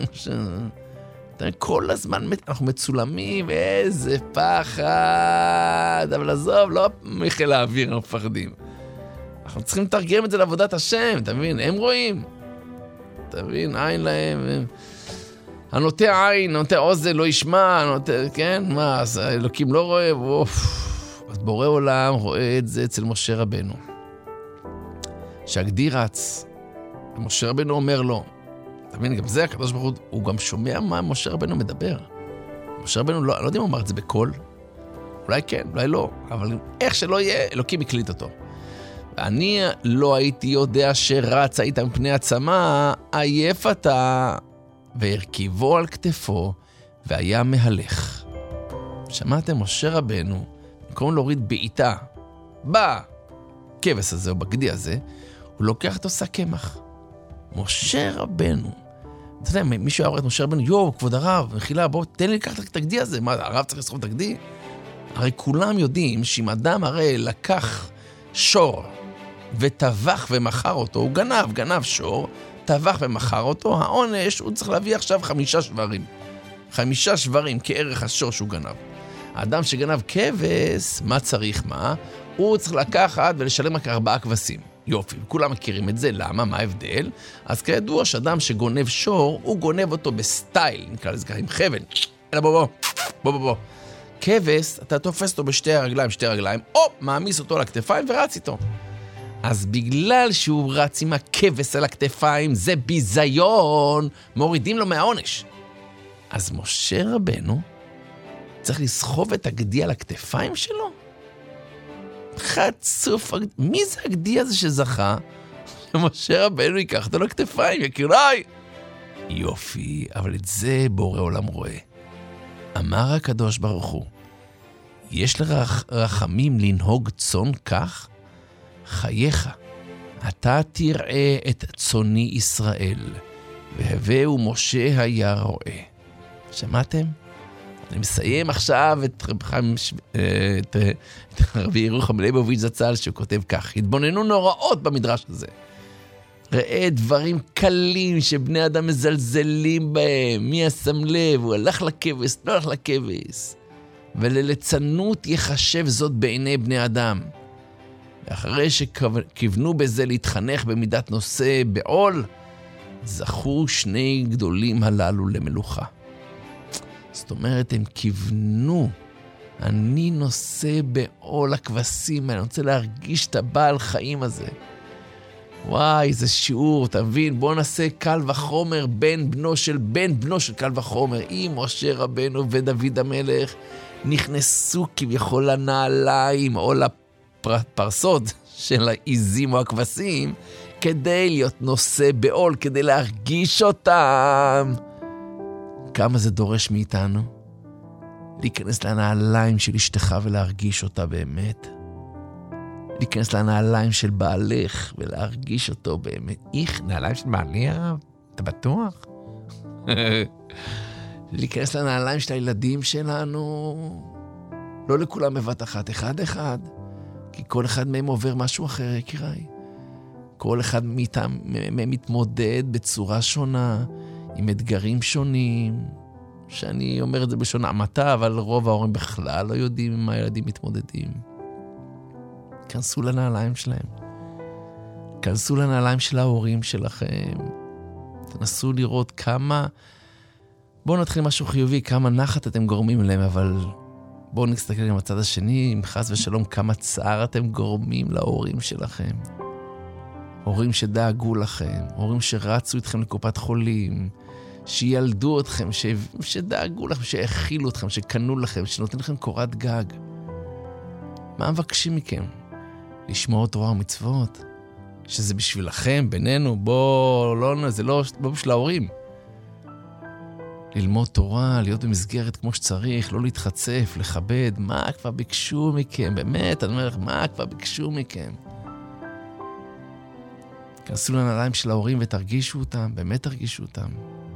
כל הזמן אנחנו מצולמים, איזה פחד. אבל עזוב, לא מחיל האוויר, אנחנו מפחדים. אנחנו צריכים לתרגם את זה לעבודת השם, אתה מבין? הם רואים. אתה מבין? עין להם. הם... הנוטה עין, הנוטה עוזל לא ישמע, הנוטה, כן? מה, אז אלוקים לא רואה? אוף. אז בורא עולם רואה את זה אצל משה רבנו. שהגדי רץ, ומשה רבנו אומר לו, אתה מבין, גם זה הקדוש ברוך הוא, הוא גם שומע מה משה רבנו מדבר. משה רבנו, לא, לא יודע אם הוא אמר את זה בקול, אולי כן, אולי לא, אבל איך שלא יהיה, אלוקים הקליט אותו. אני לא הייתי יודע שרץ היית מפני הצמא, עייף אתה, והרכיבו על כתפו, והיה מהלך. שמעתם, משה רבנו, במקום להוריד בעיטה, בכבש הזה או בגדי הזה, הוא לוקח את עושה קמח. משה רבנו, אתה יודע, מישהו היה רואה את משה רבנו, יו, כבוד הרב, מחילה, בוא, תן לי לקחת את הגדי הזה. מה, הרב צריך לסחוב את הגדי? הרי כולם יודעים שאם אדם הרי לקח שור, וטבח ומחר אותו, הוא גנב, גנב שור, טבח ומחר אותו, העונש, הוא צריך להביא עכשיו חמישה שברים. חמישה שברים כערך השור שהוא גנב. האדם שגנב כבש, מה צריך מה? הוא צריך לקחת ולשלם רק ארבעה כבשים. יופי, כולם מכירים את זה, למה? מה ההבדל? אז כידוע שאדם שגונב שור, הוא גונב אותו בסטייל, נקרא לזה ככה, עם חבל. אלא בוא, בוא, בוא, בוא, בוא. כבש, אתה תופס אותו בשתי הרגליים, שתי הרגליים, או, מעמיס אותו על הכתפיים ורץ איתו. אז בגלל שהוא רץ עם הכבש על הכתפיים, זה ביזיון, מורידים לו מהעונש. אז משה רבנו צריך לסחוב את הגדי על הכתפיים שלו? חצוף, מי זה הגדי הזה שזכה? משה רבנו ייקח אותו על הכתפיים, יקיריי. יופי, אבל את זה בורא עולם רואה. אמר הקדוש ברוך הוא, יש לך רחמים לנהוג צאן כך? חייך, אתה תראה את צאני ישראל, והווהו משה היה רואה. שמעתם? אני מסיים עכשיו את רבי חיים, את, את רבי ירוחם ליבוביץ' זצ"ל, שהוא כותב כך: התבוננו נוראות במדרש הזה. ראה דברים קלים שבני אדם מזלזלים בהם. מי ישם לב? הוא הלך לכבש, לא הלך לכבש. ולליצנות יחשב זאת בעיני בני אדם. ואחרי שכיוונו בזה להתחנך במידת נושא בעול, זכו שני גדולים הללו למלוכה. זאת אומרת, הם כיוונו. אני נושא בעול הכבשים, אני רוצה להרגיש את הבעל חיים הזה. וואי, זה שיעור, תבין, בוא נעשה קל וחומר בן בנו של בן בנו של קל וחומר. אם משה רבנו ודוד המלך נכנסו כביכול לנעליים או לפרסות של העיזים או הכבשים, כדי להיות נושא בעול, כדי להרגיש אותם. כמה זה דורש מאיתנו? להיכנס לנעליים של אשתך ולהרגיש אותה באמת. להיכנס לנעליים של בעלך ולהרגיש אותו באמת. איך, נעליים של בעלי הרב? אתה בטוח? להיכנס לנעליים של הילדים שלנו. לא לכולם בבת אחת, אחד אחד. כי כל אחד מהם עובר משהו אחר, יקיריי. כל אחד מהם מתמודד בצורה שונה, עם אתגרים שונים, שאני אומר את זה בשון המעטה, אבל רוב ההורים בכלל לא יודעים עם מה הילדים מתמודדים. כנסו לנעליים שלהם. כנסו לנעליים של ההורים שלכם. תנסו לראות כמה, בואו נתחיל משהו חיובי, כמה נחת אתם גורמים להם, אבל בואו נסתכל עם הצד השני, עם חס ושלום, כמה צער אתם גורמים להורים שלכם. הורים שדאגו לכם, הורים שרצו איתכם לקופת חולים, שילדו אתכם, ש... שדאגו לכם, שהאכילו אתכם, שקנו לכם, שנותנים לכם קורת גג. מה מבקשים מכם? לשמור תורה ומצוות? שזה בשבילכם, בינינו, בוא, לא, זה לא, לא בשביל ההורים. ללמוד תורה, להיות במסגרת כמו שצריך, לא להתחצף, לכבד, מה כבר ביקשו מכם? באמת, אני אומר לך, מה כבר ביקשו מכם? כנסו לנעליים של ההורים ותרגישו אותם, באמת תרגישו אותם.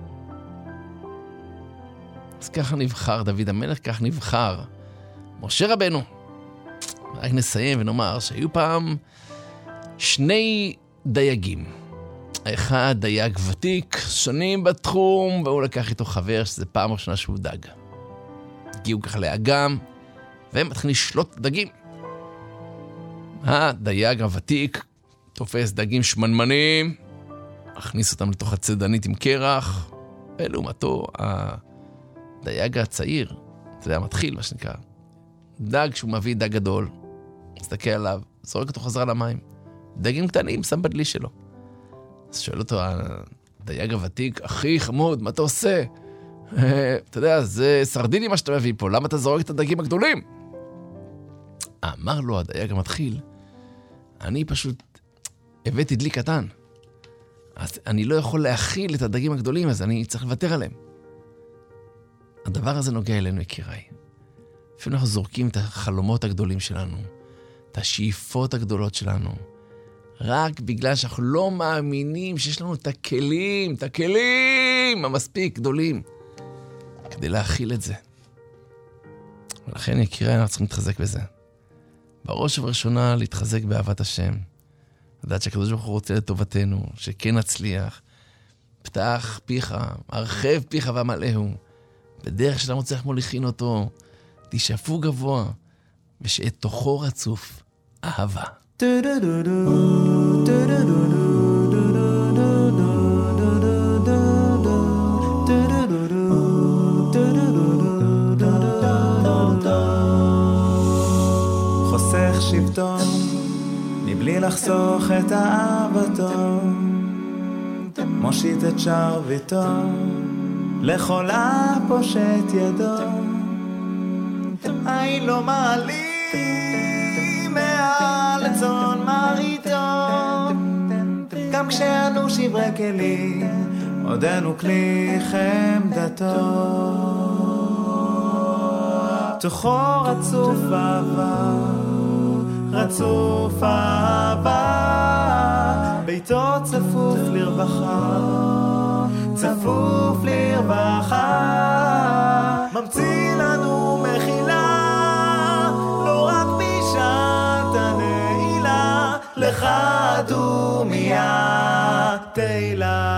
אז ככה נבחר דוד המלך, כך נבחר משה רבנו. רק נסיים ונאמר שהיו פעם שני דייגים. האחד דייג ותיק, שנים בתחום, והוא לקח איתו חבר שזה פעם ראשונה שהוא דג. הגיעו ככה לאגם, והם מתחילים לשלוט דגים. הדייג הוותיק תופס דגים שמנמנים, מכניס אותם לתוך הצדנית עם קרח, ולעומתו הדייג הצעיר, זה המתחיל מה שנקרא, דג שהוא מביא דג גדול, מסתכל עליו, זורק אותו חזרה למים, דגים קטנים, שם בדלי שלו. אז שואל אותו הדייג הוותיק, אחי חמוד, מה אתה עושה? אתה יודע, זה סרדיני מה שאתה מביא פה, למה אתה זורק את הדגים הגדולים? אמר לו הדייג המתחיל, אני פשוט הבאתי דלי קטן, אז אני לא יכול להכיל את הדגים הגדולים, אז אני צריך לוותר עליהם. הדבר הזה נוגע אלינו, יקיריי. לפעמים אנחנו זורקים את החלומות הגדולים שלנו, את השאיפות הגדולות שלנו, רק בגלל שאנחנו לא מאמינים שיש לנו את הכלים, את הכלים המספיק גדולים, כדי להכיל את זה. ולכן, יקיריי, אנחנו צריכים להתחזק בזה. בראש ובראשונה, להתחזק באהבת השם. לדעת שהקדוש ברוך הוא רוצה לטובתנו, שכן נצליח. פתח פיך, הרחב פיך ומלאהו. בדרך שאתה מוצא מוליכין אותו, תשאפו גבוה, ושאת תוכו רצוף אהבה. חוסך שבטו מבלי לחסוך את אהבתו, מושיט את שרביטו לכל הפושט ידו, אין לו מעלים מעל צאן מרעיתו, גם כשאנו שברי כלים עודנו כלי חמדתו, תוכו רצוף אהבה, רצוף אהבה, ביתו צפוף לרווחה, צפוף לרווחה, ממציא לנו מחילה, לא רק בשעת הנעילה, לך דומיה תהילה.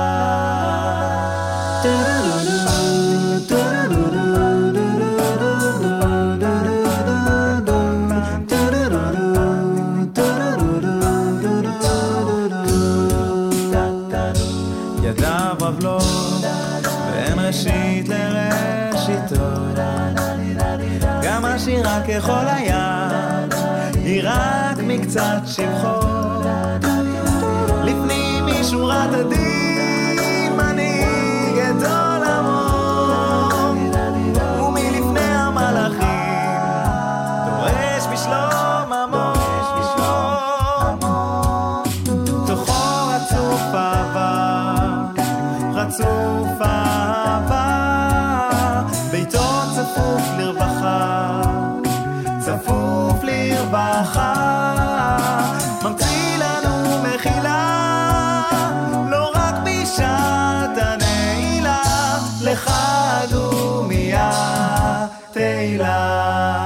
ידיו רבלות ואין ראשית לראשיתו, גם השירה ככל היה היא רק מקצת שבחו, לפנים משורת הדין מנהיג את עולמו, ומלפני המלאכים דורש בשלום עמו, תוכו רצוף אהבה, רצוף אהבה, ביתו צפוף לרווחה, צפוף לרווחה, ממציא לנו מחילה, לא רק בשעת הנעילה, לך דומיה תהילה.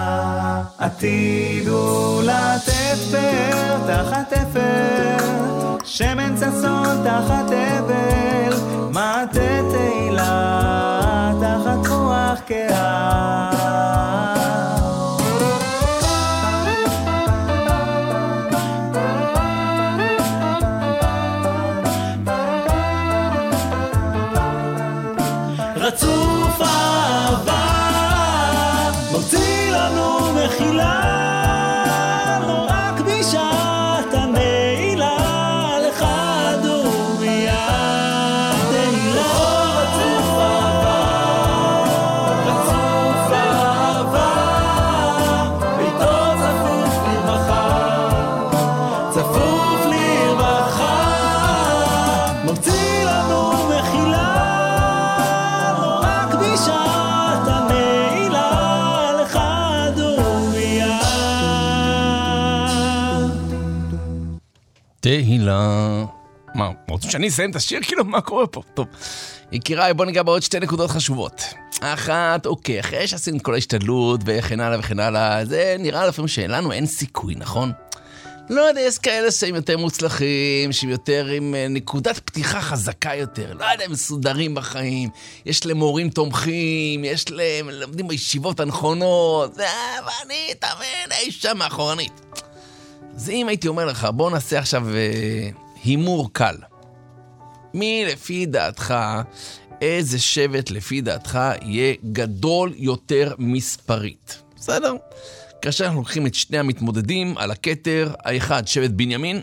עתידו לתפר תחת תפר, שמן ששון תחת אבל, מטה תהילה תחת רוח קהה. רצוף אהבה, מוציא לנו מחילה, לא רק בשעת הנעילה, לך דומיה תהילה. רצוף אהבה, רצוף אהבה, ביתו צפוף לרווחה, צפוף לרווחה, מוציא לנו מחילה, בשעת הנעילה, לך דומיה תהילה. מה, רוצים שאני אסיים את השיר? כאילו, מה קורה פה? טוב. יקיריי, בוא ניגע בעוד שתי נקודות חשובות. אחת, אוקיי, אחרי שעשינו את כל ההשתדלות וכן הלאה וכן הלאה, זה נראה לפעמים שלנו אין סיכוי, נכון? לא יודע, יש כאלה שהם יותר מוצלחים, שהם יותר עם נקודת פתיחה חזקה יותר, לא יודע, מסודרים בחיים, יש להם מורים תומכים, יש להם, לומדים בישיבות הנכונות, ואני, תאמן, אי שם מאחורנית. אז אם הייתי אומר לך, בוא נעשה עכשיו אה, הימור קל. מי לפי דעתך, איזה שבט לפי דעתך יהיה גדול יותר מספרית? בסדר? כאשר אנחנו לוקחים את שני המתמודדים על הכתר, האחד שבט בנימין,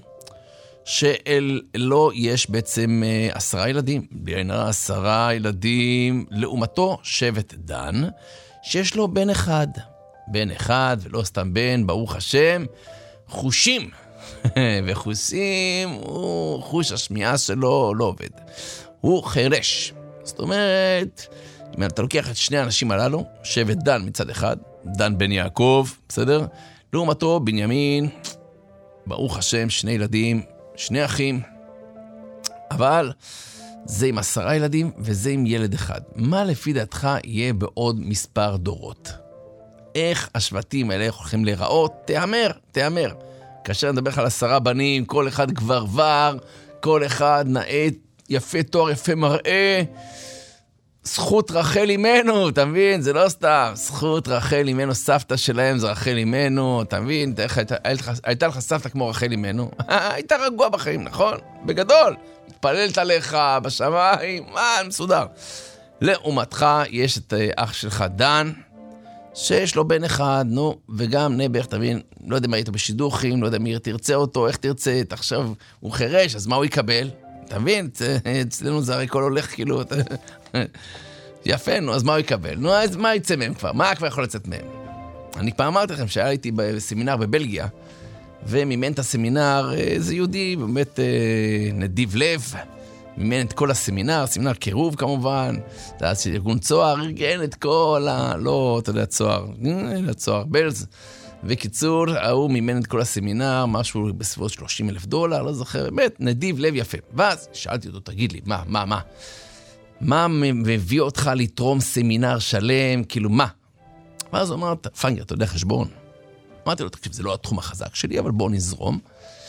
שאלו יש בעצם אה, עשרה ילדים, בעינה עשרה ילדים, לעומתו שבט דן, שיש לו בן אחד, בן אחד ולא סתם בן, ברוך השם, חושים, וחושים, הוא, חוש השמיעה שלו לא עובד, הוא חרש, זאת אומרת, אם אתה לוקח את שני האנשים הללו, שבט דן מצד אחד, דן בן יעקב, בסדר? לעומתו, בנימין, ברוך השם, שני ילדים, שני אחים, אבל זה עם עשרה ילדים וזה עם ילד אחד. מה לפי דעתך יהיה בעוד מספר דורות? איך השבטים האלה הולכים להיראות? תאמר, תאמר. כאשר נדבר על עשרה בנים, כל אחד כבר ור, כל אחד נאה יפה תואר, יפה מראה, זכות רחל אימנו, אתה מבין? זה לא סתם, זכות רחל אימנו, סבתא שלהם זה רחל אימנו, אתה מבין? הייתה לך סבתא כמו רחל אימנו, הייתה רגוע בחיים, נכון? בגדול, התפללת עליך בשמיים, מה, מסודר. לעומתך יש את אח שלך דן, שיש לו בן אחד, נו, וגם נבח, אתה מבין? לא יודע מה היית בשידוכים, לא יודע מי תרצה אותו, איך תרצה, עכשיו הוא חרש, אז מה הוא יקבל? אתה מבין? אצלנו זה הרי כל הולך כאילו, יפה, נו, אז מה הוא יקבל? נו, אז מה יצא מהם כבר? מה כבר יכול לצאת מהם? אני פעם אמרתי לכם שהיה איתי בסמינר בבלגיה, ומימן את הסמינר, זה יהודי, באמת נדיב לב, מימן את כל הסמינר, סמינר קירוב כמובן, זה היה ארגון צוהר, ארגן את כל ה... לא, אתה יודע, צוהר, צוהר בלז, וקיצור, הוא מימן את כל הסמינר, משהו בסביבות שלושים אלף דולר, לא זוכר, באמת, נדיב לב יפה. ואז שאלתי אותו, תגיד לי, מה, מה, מה? מה מביא אותך לתרום סמינר שלם? כאילו, מה? ואז הוא אמר, פנגר, אתה יודע חשבון? אמרתי לו, תקשיב, זה לא התחום החזק שלי, אבל בוא נזרום.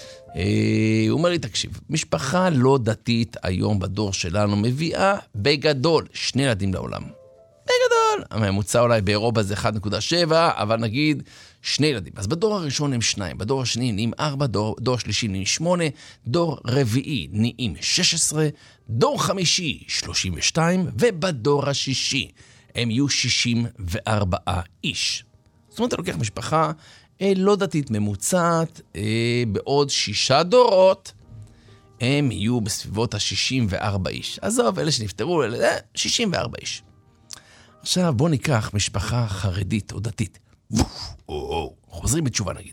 הוא אומר לי, תקשיב, משפחה לא דתית היום בדור שלנו מביאה בגדול שני ילדים לעולם. בגדול. הממוצע אולי באירופה זה אחת נקודה שבע, אבל נגיד שני ילדים. אז בדור הראשון הם שניים, בדור השני נהיים ארבע, דור, דור השלישי נהיים שמונה, דור רביעי נהיים שש עשרה, דור חמישי שלושים ושתיים, ובדור השישי הם יהיו שישים וארבע איש. זאת אומרת, אתה לוקח משפחה אה, לא דתית ממוצעת, אה, בעוד שישה דורות, הם יהיו בסביבות ה-שישים וארבע איש. עזוב, אלה שנפטרו, אלה, אה, שישים וארבע איש. עכשיו בוא ניקח משפחה חרדית או דתית. ווף, או, או, חוזרים בתשובה נגיד.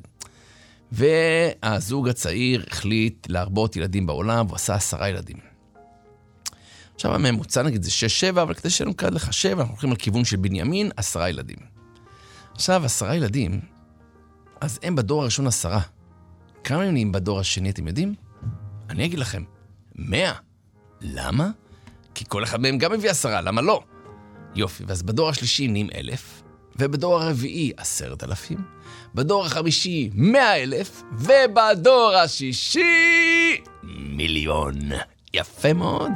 והזוג הצעיר החליט להרבות ילדים בעולם, והוא עשה עשרה ילדים. עכשיו הממוצע נגיד זה שש שבע, אבל כדי שלנו קד לחשב, אנחנו הולכים לכיוון של בנימין, עשרה ילדים. עכשיו עשרה ילדים, אז הם בדור הראשון עשרה. כמה הם נהיים בדור השני, אתם יודעים? אני אגיד לכם, מאה. למה? כי כל אחד מהם גם מביא עשרה, למה לא? יופי, ואז בדור השלישי נהיים אלף, ובדור הרביעי עשרת אלפים, בדור החמישי מאה אלף, ובדור השישי מיליון. יפה מאוד.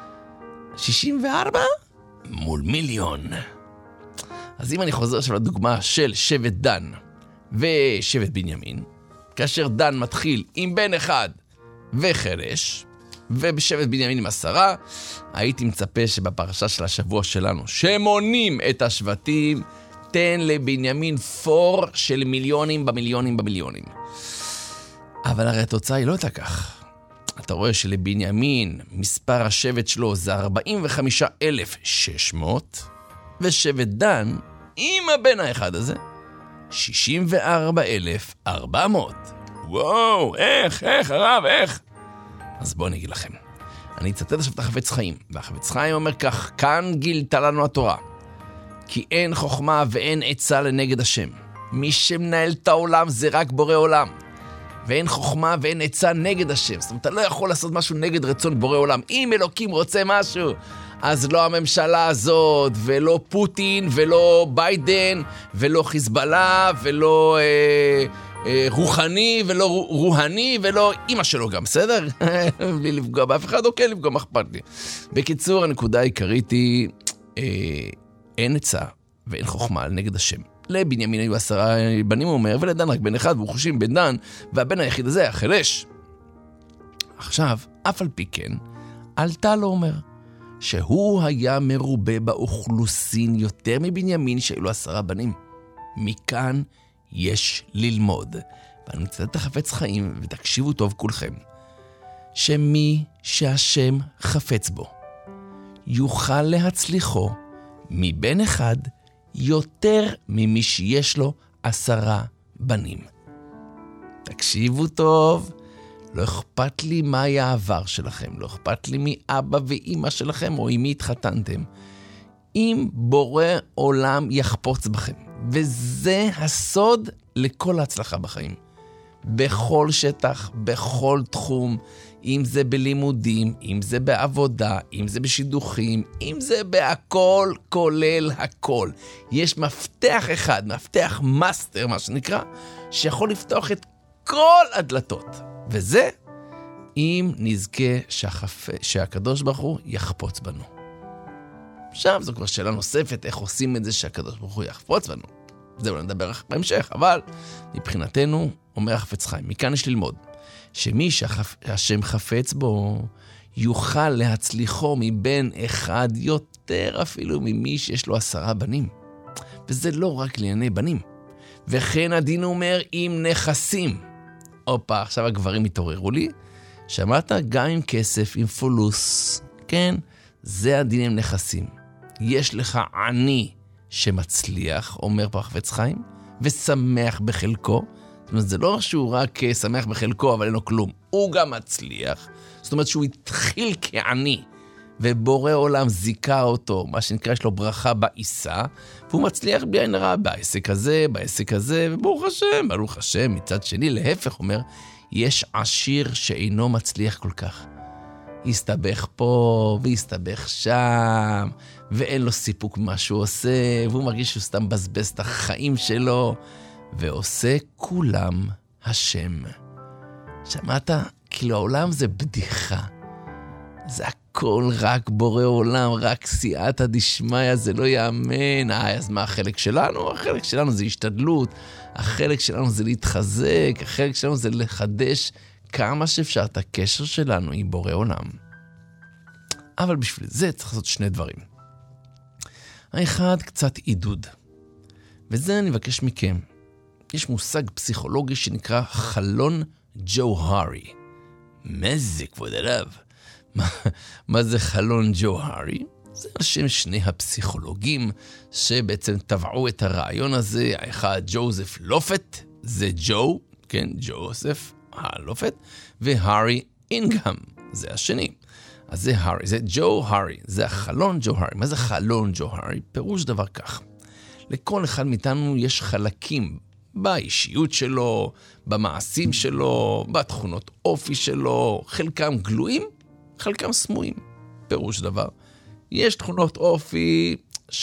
שישים וארבע מול מיליון. אז אם אני חוזר עכשיו לדוגמה של שבט דן ושבט בנימין, כאשר דן מתחיל עם בן אחד וחרש, ובשבט בנימין עם עשרה, הייתי מצפה שבפרשה של השבוע שלנו, שמונים את השבטים, תן לבנימין פור של מיליונים במיליונים במיליונים. אבל הרי התוצאה היא לא הייתה כך. אתה רואה שלבנימין מספר השבט שלו זה ארבעים וחמישה אלף ושש מאות, ושבט דן, עם הבן האחד הזה, שישים וארבעה אלף וארבע מאות. וואו, איך, איך, הרב, איך? אז בואו אני אגיד לכם. אני אצטט עכשיו את החפץ חיים, והחפץ חיים אומר כך, כאן גילתה לנו התורה, כי אין חוכמה ואין עצה לנגד השם. מי שמנהל את העולם זה רק בורא עולם. ואין חוכמה ואין עצה נגד השם. זאת אומרת, אתה לא יכול לעשות משהו נגד רצון בורא עולם. אם אלוקים רוצה משהו, אז לא הממשלה הזאת, ולא פוטין, ולא ביידן, ולא חיזבאללה, ולא אה, אה, רוחני, ולא רוהני, ולא אמא שלו גם, בסדר? בלי לפגוע באף אחד, או כן לפגוע, מה אכפת לי. בקיצור, הנקודה העיקרית היא, אה, אין עצה ואין חוכמה נגד השם. לבנימין היו עשרה בנים, הוא אומר, ולדן רק בן אחד, והוא חושים בן דן, והבן היחיד הזה היה חרש. עכשיו, אף על פי כן, עלתה לו אומר, שהוא היה מרובה באוכלוסין יותר מבנימין שהיו לו עשרה בנים. מכאן יש ללמוד. ואני מצטט את החפץ חיים, ותקשיבו טוב כולכם, שמי שהשם חפץ בו, יוכל להצליחו מבן אחד יותר ממי שיש לו עשרה בנים. תקשיבו טוב, לא אכפת לי מה היה העבר שלכם, לא אכפת לי מי אבא ואמא שלכם או עם מי התחתנתם. אם בורא עולם יחפוץ בכם, וזה הסוד לכל ההצלחה בחיים. בכל שטח, בכל תחום, אם זה בלימודים, אם זה בעבודה, אם זה בשידוכים, אם זה בהכל, כולל הכל. יש מפתח אחד, מפתח מאסטר, מה שנקרא, שיכול לפתוח את כל הדלתות. וזה, אם נזכה שהחפ... שהקדוש ברוך הוא יחפוץ בנו. עכשיו זו כבר שאלה נוספת, איך עושים את זה שהקדוש ברוך הוא יחפוץ בנו. זה לא נדבר בהמשך, אבל מבחינתנו, אומר החפץ חיים, מכאן יש ללמוד, שמי שהשם חפץ בו, יוכל להצליחו מבין אחד יותר אפילו ממי שיש לו עשרה בנים. וזה לא רק לענייני בנים. וכן הדין אומר עם נכסים. אופה, עכשיו הגברים התעוררו לי. שמעת? גם עם כסף, עם פולוס. כן, זה הדין עם נכסים. יש לך עני שמצליח, אומר פה החפץ חיים, ושמח בחלקו. זאת אומרת, זה לא שהוא רק שמח בחלקו, אבל אין לו כלום. הוא גם מצליח. זאת אומרת שהוא התחיל כעני, ובורא עולם זיקה אותו, מה שנקרא, יש לו ברכה בעיסה, והוא מצליח בלי עין הרע בעסק הזה, בעסק הזה, וברוך השם, ברוך השם. מצד שני, להפך אומר, יש עשיר שאינו מצליח כל כך. יסתבך פה ויסתבך שם, ואין לו סיפוק מה שהוא עושה, והוא מרגיש שהוא סתם בזבז את החיים שלו, ועושה כולם השם. שמעת? כאילו העולם זה בדיחה. זה הכל רק בורא עולם, רק סייעתא דשמיא, זה לא יאמן. אה, אז מה החלק שלנו? החלק שלנו זה השתדלות, החלק שלנו זה להתחזק, החלק שלנו זה לחדש כמה שאפשר את הקשר שלנו עם בורא עולם. אבל בשביל זה צריך לעשות שני דברים. האחד, קצת עידוד. וזה אני מבקש מכם. יש מושג פסיכולוגי שנקרא חלון ג'והרי. מה זה, כבוד הרב? מה, מה זה חלון ג'והרי? זה השם שני הפסיכולוגים שבעצם טבעו את הרעיון הזה. האחד, ג'וזף לופט, זה ג'ו, כן, ג'וזף הלופט, והארי אינגהם, זה השני. אז זה הארי, זה ג'ו הארי, זה החלון ג'והרי. מה זה חלון ג'והרי? פירוש דבר כך. לכל אחד מאיתנו יש חלקים באישיות שלו, במעשים שלו, בתכונות אופי שלו, חלקם גלויים, חלקם סמויים. פירוש דבר. יש תכונות אופי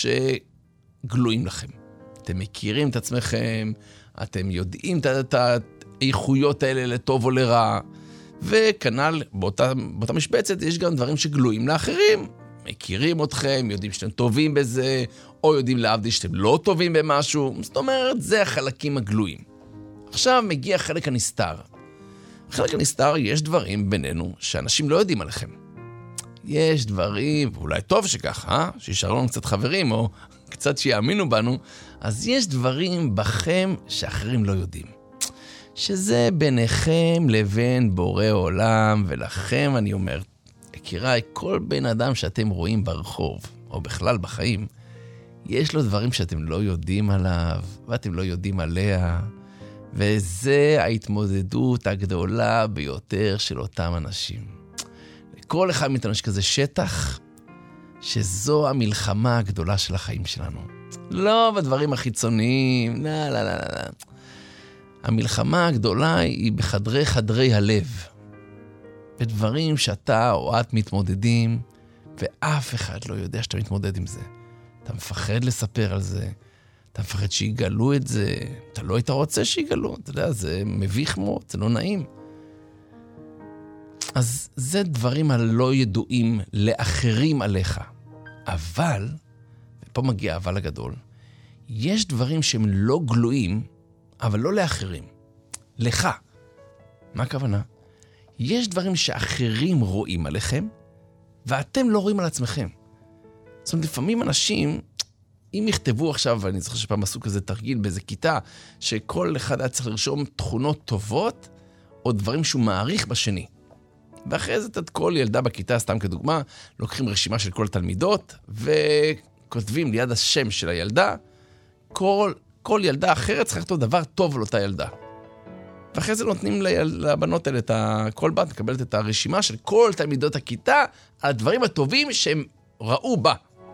שגלויים לכם. אתם מכירים את עצמכם, אתם יודעים את האיכויות האלה לטוב או לרע, וכנ"ל, באותה, באותה משבצת יש גם דברים שגלויים לאחרים. מכירים אתכם, יודעים שאתם טובים בזה, או יודעים להבדיל שאתם לא טובים במשהו. זאת אומרת, זה החלקים הגלויים. עכשיו מגיע החלק הנסתר. החלק הנסתר, יש דברים בינינו שאנשים לא יודעים עליכם. יש דברים, ואולי טוב שכך, אה? שישארו לנו קצת חברים, או קצת שיאמינו בנו, אז יש דברים בכם שאחרים לא יודעים. שזה ביניכם לבין בורא עולם, ולכם אני אומר, יקיריי, כל בן אדם שאתם רואים ברחוב, או בכלל בחיים, יש לו דברים שאתם לא יודעים עליו, ואתם לא יודעים עליה, וזה ההתמודדות הגדולה ביותר של אותם אנשים. לכל אחד מאיתנו יש כזה שטח, שזו המלחמה הגדולה של החיים שלנו. לא בדברים החיצוניים, לא, לא, לא, לא. המלחמה הגדולה היא בחדרי חדרי הלב. בדברים שאתה או את מתמודדים, ואף אחד לא יודע שאתה מתמודד עם זה. אתה מפחד לספר על זה, אתה מפחד שיגלו את זה, אתה לא היית רוצה שיגלו, אתה יודע, זה מביך מאוד, זה לא נעים. אז זה דברים הלא ידועים לאחרים עליך. אבל, ופה מגיע אבל הגדול, יש דברים שהם לא גלויים, אבל לא לאחרים. לך. מה הכוונה? יש דברים שאחרים רואים עליכם, ואתם לא רואים על עצמכם. זאת אומרת, לפעמים אנשים, אם יכתבו עכשיו, ואני זוכר שפעם עשו כזה תרגיל באיזה כיתה, שכל אחד היה צריך לרשום תכונות טובות, או דברים שהוא מעריך בשני. ואחרי זה את כל ילדה בכיתה, סתם כדוגמה, לוקחים רשימה של כל תלמידות, וכותבים ליד השם של הילדה, כל, כל ילדה אחרת צריך לכתוב דבר טוב על אותה ילדה. ואחרי זה נותנים לבנות האלה, את ה... כל בת מקבלת את הרשימה של כל תלמידות הכיתה, על הדברים הטובים שהם ראו בה.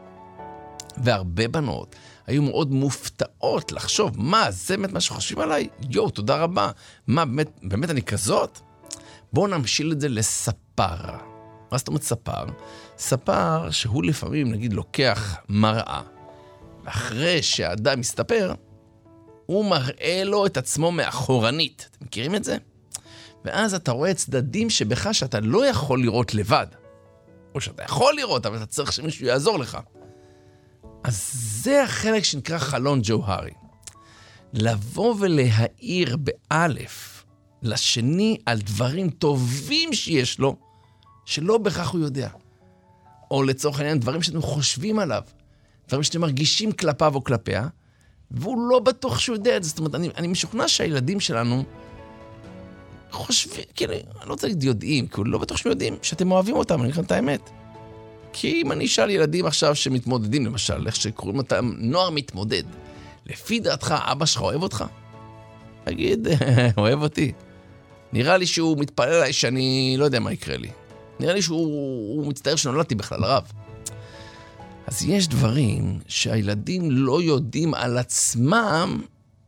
והרבה בנות היו מאוד מופתעות לחשוב, מה, זה באמת מה שחושבים עליי? יו, תודה רבה. מה, באמת, באמת אני כזאת? בואו נמשיל את זה לספר. מה זאת אומרת ספר? ספר שהוא לפעמים, נגיד, לוקח מראה, ואחרי שהאדם מסתפר, הוא מראה לו את עצמו מאחורנית. אתם מכירים את זה? ואז אתה רואה צדדים שבך שאתה לא יכול לראות לבד. או שאתה יכול לראות, אבל אתה צריך שמישהו יעזור לך. אז זה החלק שנקרא חלון ג'והרי. לבוא ולהאיר באלף לשני על דברים טובים שיש לו, שלא בכך הוא יודע. או לצורך העניין, דברים שאתם חושבים עליו, דברים שאתם מרגישים כלפיו או כלפיה, והוא לא בטוח שהוא יודע את זה. זאת אומרת, אני, אני משוכנע שהילדים שלנו חושבים, כאילו, אני לא רוצה להגיד יודעים, כי הוא לא בטוח שהם יודעים שאתם אוהבים אותם, אני אגיד את האמת. כי אם אני אשאל ילדים עכשיו שמתמודדים, למשל, איך שקוראים אותם נוער מתמודד, לפי דעתך, אבא שלך אוהב אותך? אגיד, אוהב אותי. נראה לי שהוא מתפלל עליי שאני לא יודע מה יקרה לי. נראה לי שהוא מצטער שנולדתי בכלל הרב. אז יש דברים שהילדים לא יודעים על עצמם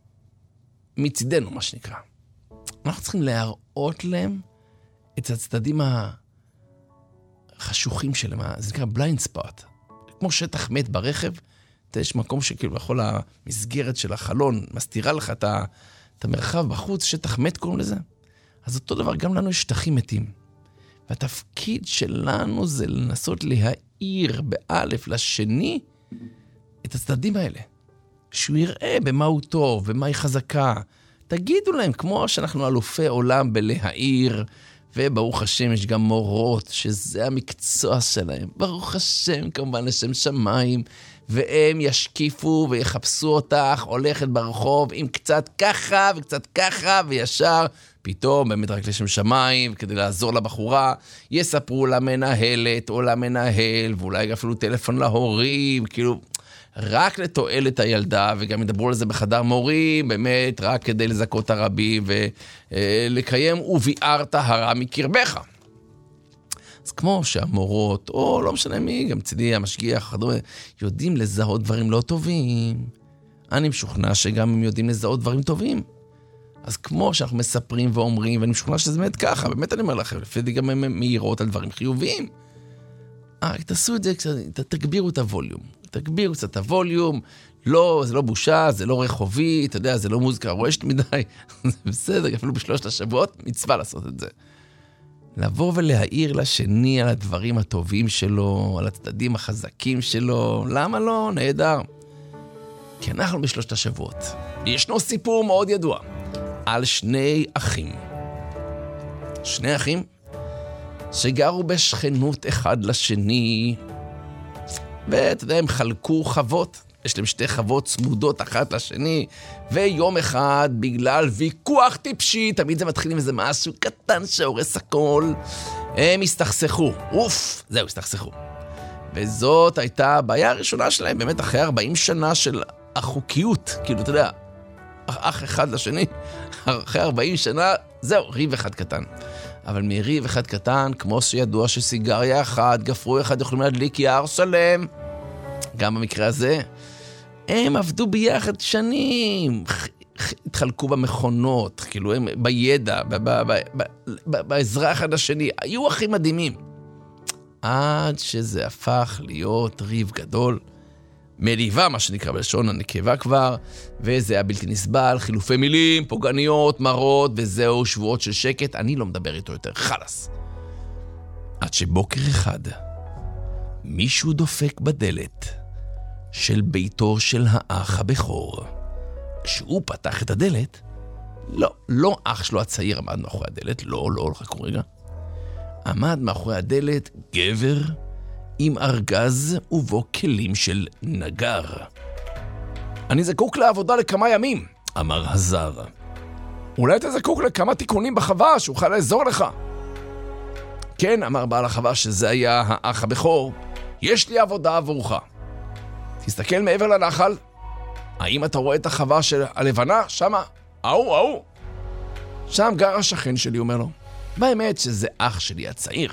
מצדנו, מה שנקרא. אנחנו צריכים להראות להם את הצדדים חשוכים שלהם, זה נקרא בליינד ספוט. כמו שטח מת ברכב, יש מקום שכאילו בכל המסגרת של החלון, מסתירה לך את, ה, את המרחב בחוץ, שטח מת קוראים לזה. אז אותו דבר, גם לנו יש שטחים מתים. והתפקיד שלנו זה לנסות להאיר באלף לשני את הצדדים האלה. שהוא יראה במה הוא טוב, במה היא חזקה. תגידו להם, כמו שאנחנו אלופי עולם בלהאיר, וברוך השם יש גם מורות, שזה המקצוע שלהם. ברוך השם, כמובן לשם שמיים, והם ישקיפו ויחפשו אותך, הולכת ברחוב עם קצת ככה וקצת ככה, וישר פתאום באמת רק לשם שמיים, כדי לעזור לבחורה, יספרו למנהלת או למנהל, ואולי אפילו טלפון להורים, כאילו רק לתועלת הילדה, וגם ידברו על זה בחדר מורים, באמת רק כדי לזכות הרבים, ולקיים וביער טהרה מקרבך. אז כמו שהמורות, או לא משנה מי, גם צדי המשגיח, יודעים לזהות דברים לא טובים, אני משוכנע שגם הם יודעים לזהות דברים טובים. אז כמו שאנחנו מספרים ואומרים, ואני משוכנע שזה באמת ככה, באמת אני אומר לכם, לפי זה גם הם מהירות על דברים חיוביים. אה, תעשו את זה, תגבירו את הווליום. תגבירו קצת את הווליום, לא, זה לא בושה, זה לא רחובי, אתה יודע, זה לא מוזיקה רועשת מדי, זה בסדר, אפילו בשלושת השבועות, מצווה לעשות את זה. לבוא ולהעיר לשני על הדברים הטובים שלו, על הצדדים החזקים שלו, למה לא? נהדר. כי אנחנו בשלושת השבועות. ישנו סיפור מאוד ידוע על שני אחים. שני אחים שגרו בשכנות אחד לשני, ואתה יודע, הם חלקו חוות. יש להם שתי חוות צמודות אחת לשני, ויום אחד, בגלל ויכוח טיפשי, תמיד זה מתחיל עם איזה משהו קטן שהורס הכל, הם הסתכסכו. אוף, זהו, הסתכסכו. וזאת הייתה הבעיה הראשונה שלהם, באמת אחרי ארבעים שנה של החוקיות, כאילו, אתה יודע, אח אחד לשני, אחרי ארבעים שנה, זהו, ריב אחד קטן. אבל מריב אחד קטן, כמו שידוע שסיגריה אחת, גפרו אחד יכולים להדליק יער שלם, גם במקרה הזה, הם עבדו ביחד שנים, התחלקו במכונות, כאילו הם בידע, בעזרה אחד השני, היו הכי מדהימים. עד שזה הפך להיות ריב גדול, מריבה, מה שנקרא בלשון הנקבה כבר, וזה היה בלתי נסבל, חילופי מילים, פוגעניות, מרות, וזהו שבועות של שקט, אני לא מדבר איתו יותר, חלס. עד שבוקר אחד, מישהו דופק בדלת של ביתו של האח הבכור. כשהוא פתח את הדלת, לא, לא אח שלו הצעיר עמד מאחורי הדלת, לא, לא, חכו רגע. עמד מאחורי הדלת גבר עם ארגז ובו כלים של נגר. אני זקוק לעבודה לכמה ימים, אמר הזר. אולי אתה זקוק לכמה תיקונים בחווה שאוכל לעזור לך. כן, אמר בעל החווה שזה היה האח הבכור, יש לי עבודה עבורך. תסתכל מעבר לנחל, האם אתה רואה את החווה של הלבנה? שמה, אהו, אהו. שם גר השכן שלי, אומר לו. באמת שזה אח שלי הצעיר.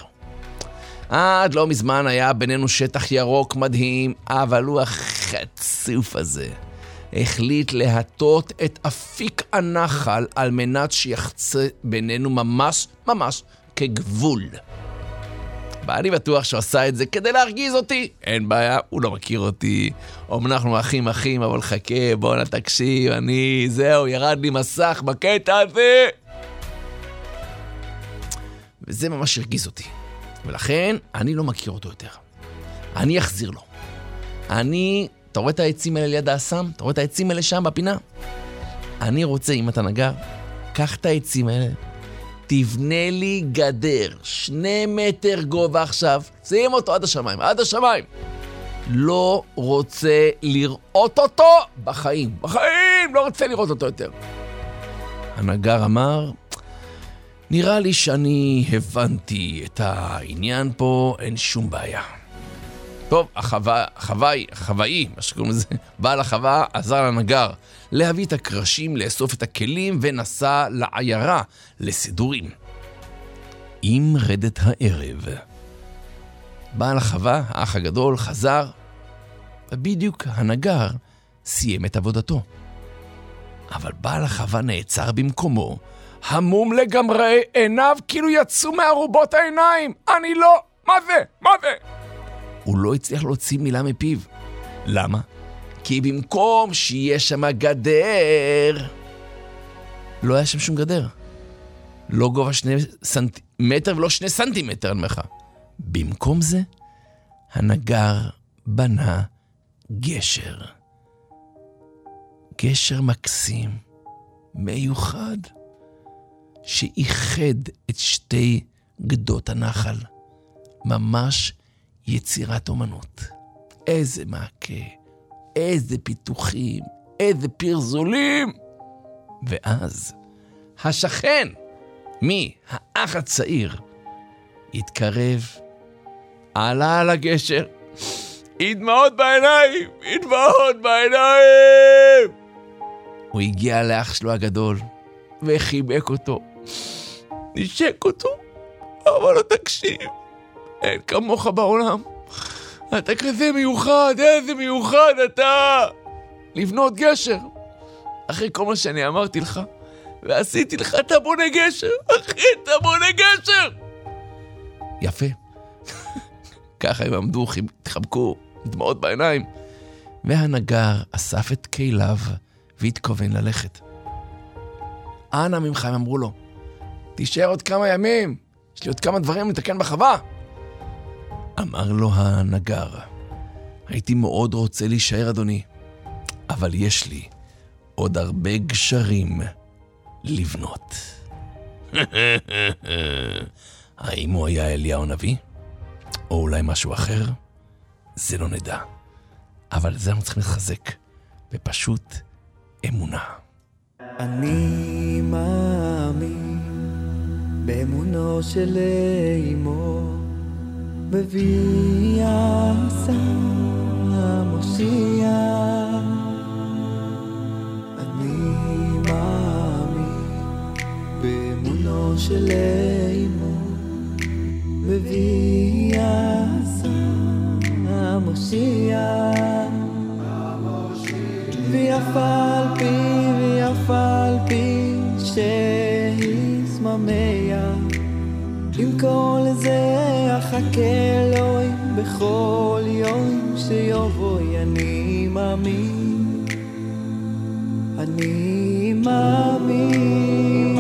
עד לא מזמן היה בינינו שטח ירוק מדהים, אבל הוא החצוף הזה החליט להטות את אפיק הנחל על מנת שיחצה בינינו ממש ממש כגבול. ואני בטוח שהוא עשה את זה כדי להרגיז אותי. אין בעיה, הוא לא מכיר אותי. אומנם אנחנו אחים אחים, אבל חכה, בוא נתקשיב, אני, זהו, ירד לי מסך בקטע הזה. וזה ממש הרגיז אותי. ולכן, אני לא מכיר אותו יותר. אני אחזיר לו. אני, אתה רואה את העצים האלה ליד האסם? אתה רואה את העצים האלה שם בפינה? אני רוצה, אם אתה נגר, קח את העצים האלה, תבנה לי גדר, שני מטר גובה עכשיו, שים אותו עד השמיים, עד השמיים. לא רוצה לראות אותו בחיים, בחיים לא רוצה לראות אותו יותר. הנגר אמר, נראה לי שאני הבנתי את העניין פה, אין שום בעיה. טוב, החווה, החוואי, החוואי, מה שקוראים לזה, בעל החווה עזר לנגר להביא את הקרשים, לאסוף את הכלים ונסע לעיירה לסידורים. עם רדת הערב, בעל החווה, האח הגדול, חזר, ובדיוק הנגר סיים את עבודתו. אבל בעל החווה נעצר במקומו, המום לגמרי, עיניו כאילו יצאו מערובות העיניים. אני לא מה זה? מה זה? הוא לא הצליח להוציא מילה מפיו. למה? כי במקום שיהיה שם גדר, לא היה שם שום גדר. לא גובה שני סנטימטר ולא שני סנטימטר, אני אומר לך. במקום זה, הנגר בנה גשר. גשר מקסים, מיוחד, שאיחד את שתי גדות הנחל. ממש יצירת אומנות. איזה מעקה, איזה פיתוחים, איזה פרזולים. ואז השכן, מי? האח הצעיר, התקרב, עלה על הגשר, דמעות בעיניים, דמעות בעיניים. הוא הגיע לאח שלו הגדול, וחיבק אותו, נשק אותו, אמר לו, תקשיב, אין כמוך בעולם, אתה כזה מיוחד, איזה מיוחד אתה, לבנות גשר. אחרי כל מה שאני אמרתי לך, ועשיתי לך, אתה בונה גשר, אחי, אתה בונה גשר. יפה. ככה הם עמדו, התחבקו, דמעות בעיניים. והנגר אסף את כליו והתכוון ללכת. אנא ממך, הם אמרו לו, תישאר עוד כמה ימים, יש לי עוד כמה דברים לתקן בחווה. אמר לו הנגר, הייתי מאוד רוצה להישאר, אדוני, אבל יש לי עוד הרבה גשרים לבנות. האם הוא היה אליהו הנביא? או אולי משהו אחר? זה לא נדע. אבל זה אנחנו צריכים לחזק, ופשוט אמונה. אני מאמין באמונו של אמו, מביא עשה המושיע. אני מאמין באמונו של אמו, מביא עשה המושיע. ויפל פי ויפל פי שיסממיה, עם כל זה אחכה אלוהים בכל יום שיבואי. אני מאמין, אני מאמין.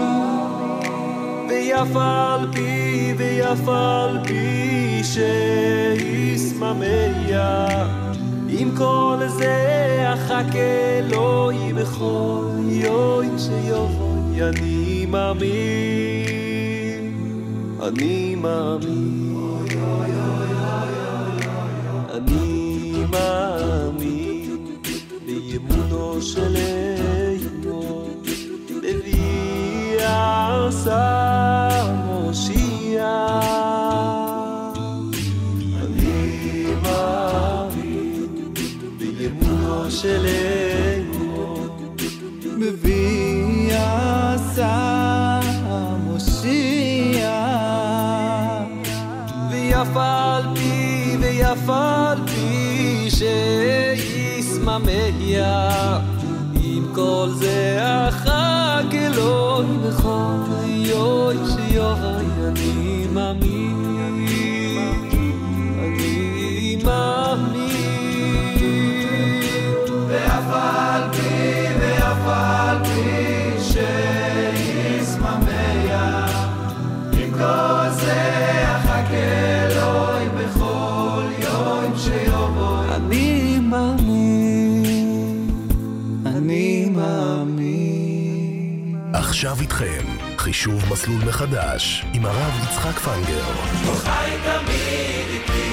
ויפל פי ויפל פי שיסממיה, עם כל זה אחכה אלוהי בכל יום שיבואי. אני מאמין, אני מאמין, אני מאמין באמונו של אמו, מביא עשה מושיע. אני מאמין באמונו של אמו, מביא עשה מושיע. ויפל פי ויפל פי שיסממיה, עם כל זה אחר אלוהי בכל יום שיבואי. אני מאמין, אני מאמין. ויפל פי ויפל פי שיסממיה, עם כל זה אחכה אלוהי בכל יום שיבואי. אני מאמין, אני מאמין. עכשיו איתכם חישוב מסלול מחדש עם הרב יצחק פנגר. הוא חי תמיד איתי.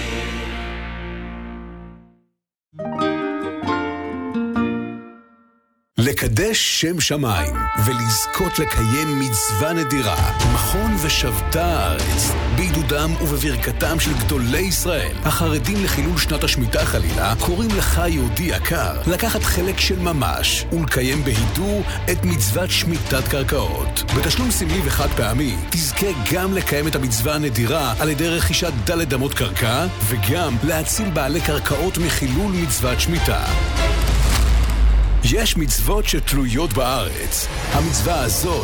לקדש שם שמיים ולזכות לקיים מצווה נדירה, מכון ושבתה הארץ, בעידודם ובברכתם של גדולי ישראל החרדים לחילול שנת השמיטה חלילה, קוראים לך יהודי יקר לקחת חלק של ממש ולקיים בהידור את מצוות שמיטת קרקעות. בתשלום סמלי וחד פעמי תזכה גם לקיים את המצווה הנדירה על ידי רכישת דלת אמות קרקע, וגם להציל בעלי קרקעות מחילול מצוות שמיטה. יש מצוות שתלויות בארץ. המצווה הזאת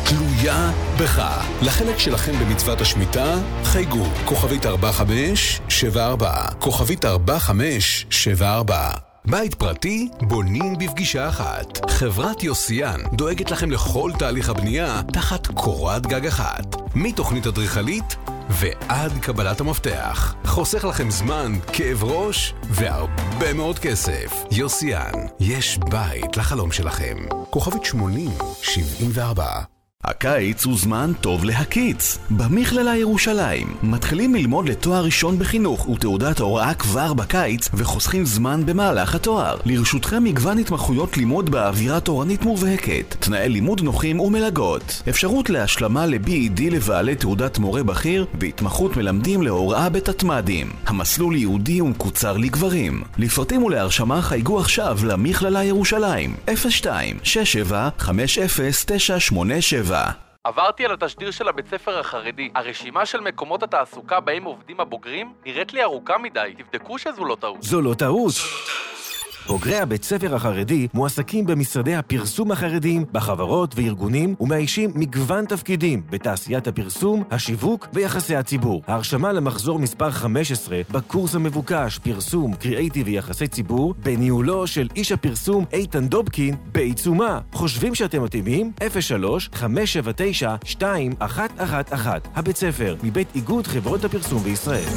תלויה בך. לחלק שלכם במצוות השמיטה, חייגו, כוכבית ארבע חמש שבע ארבע, כוכבית ארבע חמש שבע ארבע. בית פרטי בונים בפגישה אחת. חברת יוסיאן דואגת לכם לכל תהליך הבנייה תחת קורת גג אחת. מתוכנית אדריכלית ועד קבלת המפתח. חוסך לכם זמן, כאב ראש והרבה מאוד כסף. יוסיאן, יש בית לחלום שלכם. כוכבית שמונים שבעים וארבע. הקיץ הוא זמן טוב להקיץ. במכללה ירושלים מתחילים ללמוד לתואר ראשון בחינוך ותעודת ההוראה כבר בקיץ וחוסכים זמן במהלך התואר. לרשותכם מגוון התמחויות לימוד באווירה תורנית מובהקת, תנאי לימוד נוחים ומלגות, אפשרות להשלמה ל-בי אי די לבעלי תעודת מורה בכיר והתמחות מלמדים להוראה בתתמדים. המסלול ייעודי ומקוצר לגברים. לפרטים ולהרשמה חייגו עכשיו למכללה ירושלים אפס שתיים שש שבע חמש אפס תשע שמונה שבע. עברתי על התשדיר של הבית ספר החרדי. הרשימה של מקומות התעסוקה בהם עובדים הבוגרים נראית לי ארוכה מדי. תבדקו שזו לא טעות. זו לא טעות. בוגרי הבית ספר החרדי מועסקים במשרדי הפרסום החרדיים, בחברות וארגונים, ומאיישים מגוון תפקידים בתעשיית הפרסום, השיווק ויחסי הציבור. ההרשמה למחזור מספר חמש עשרה בקורס המבוקש פרסום, קריאייטיב ויחסי ציבור בניהולו של איש הפרסום איתן דובקין בעיצומה. חושבים שאתם מתאימים? אפס שלוש חמש שבע תשע שתיים אחת אחת אחת. הבית ספר מבית איגוד חברות הפרסום בישראל.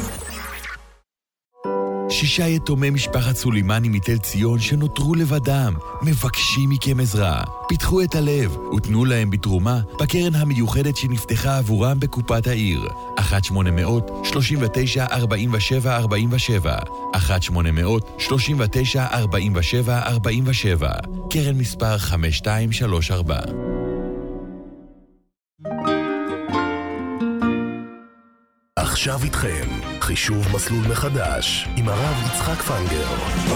שישה יתומי משפחת סולימני מתל ציון שנותרו לבדם, מבקשים מכם עזרה. פיתחו את הלב ותנו להם בתרומה בקרן המיוחדת שנפתחה עבורם בקופת העיר. אחת שמונה מאות שלושים ותשע ארבעים ושבע ארבעים ושבע, אחת שמונה מאות שלושים ותשע ארבעים ושבע ארבעים ושבע, קרן מספר חמש שתיים שלוש ארבע. עכשיו איתכם, חישוב מסלול מחדש, עם הרב יצחק פנגר.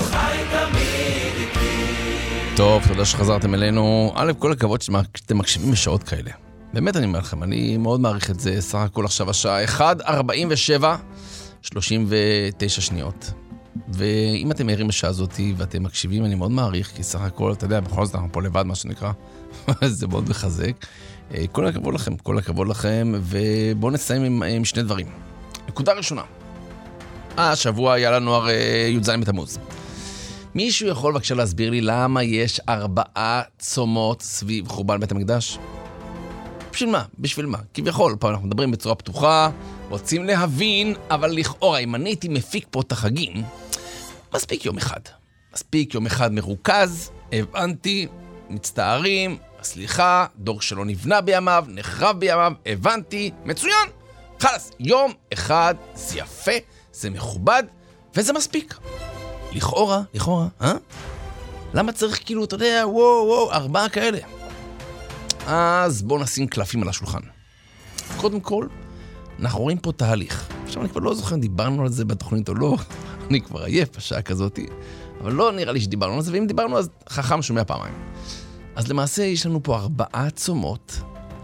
טוב, תודה שחזרתם אלינו. א', כל הכבוד שאתם מקשיבים בשעות כאלה. באמת אני אומר לכם, אני מאוד מעריך את זה. סך הכל עכשיו השעה אחת ארבעים ושבע, שלושים ותשע שניות. ואם אתם ערים בשעה הזאת ואתם מקשיבים, אני מאוד מעריך, כי סך הכל, אתה יודע, בכל זאת אנחנו פה לבד, מה שנקרא. זה מאוד מחזק. כל הכבוד לכם, כל הכבוד לכם, ובואו נסיים עם, עם שני דברים. נקודה ראשונה. השבוע היה לנו הרי י"ז בתמוז. מישהו יכול בבקשה להסביר לי למה יש ארבעה צומות סביב חורבן בית המקדש? בשביל מה? בשביל מה? כביכול, פעם אנחנו מדברים בצורה פתוחה, רוצים להבין, אבל לכאורה, אם אני הייתי מפיק פה את החגים, מספיק יום אחד. מספיק יום אחד מרוכז, הבנתי, מצטערים, סליחה, דור שלא נבנה בימיו, נחרב בימיו, הבנתי, מצוין. חלס, יום אחד, זה יפה, זה מכובד, וזה מספיק. לכאורה, לכאורה, אה? למה צריך כאילו, אתה יודע, וואו, וואו, ארבעה כאלה? אז בואו נשים קלפים על השולחן. קודם כל, אנחנו רואים פה תהליך. עכשיו אני כבר לא זוכר אם דיברנו על זה בתוכנית או לא, אני כבר עייף בשעה כזאת, אבל לא נראה לי שדיברנו על זה, ואם דיברנו אז חכם שומע פעמיים. אז למעשה יש לנו פה ארבעה צומות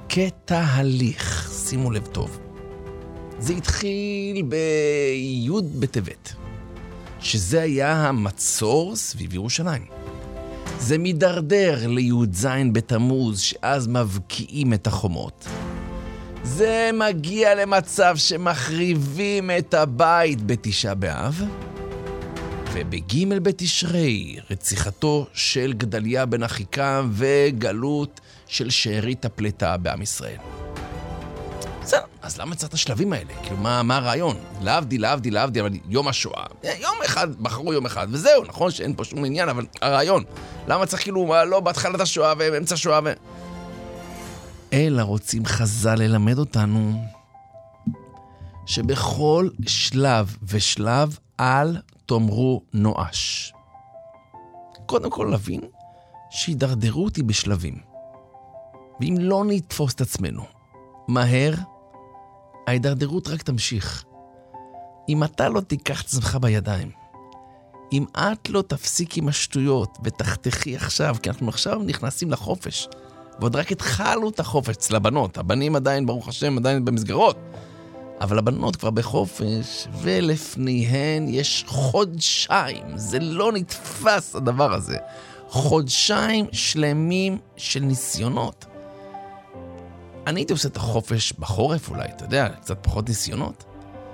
כתהליך, שימו לב טוב. זה התחיל ביוד בטבת, שזה היה המצור סביב ירושלים. זה מדרדר ליוד זין בתמוז, שאז מבקיעים את החומות. זה מגיע למצב שמחריבים את הבית בתשעה באב, ובגימל בתשרי, רציחתו של גדליה בן אחיקם וגלות של שארית הפלטה בעם ישראל. בסדר, אז למה צריך את השלבים האלה? כאילו, מה, מה הרעיון? להבדיל, להבדיל, להבדיל, אבל יום השואה. יום אחד, בחרו יום אחד, וזהו, נכון שאין פה שום עניין, אבל הרעיון. למה צריך כאילו, לא בהתחלת השואה ובאמצע השואה ו... אלא רוצים חז"ל ללמד אותנו שבכל שלב ושלב אל תאמרו נואש. קודם כל להבין שהידרדרות היא בשלבים. ואם לא נתפוס את עצמנו מהר, ההידרדרות רק תמשיך. אם אתה לא תיקח את עצמך בידיים, אם את לא תפסיק עם השטויות ותחתכי עכשיו, כי אנחנו עכשיו נכנסים לחופש, ועוד רק התחלנו את החופש אצל הבנות, הבנים עדיין, ברוך השם, עדיין במסגרות, אבל הבנות כבר בחופש, ולפניהן יש חודשיים, זה לא נתפס הדבר הזה, חודשיים שלמים של ניסיונות. אני הייתי עושה את החופש בחורף אולי, אתה יודע, קצת פחות ניסיונות.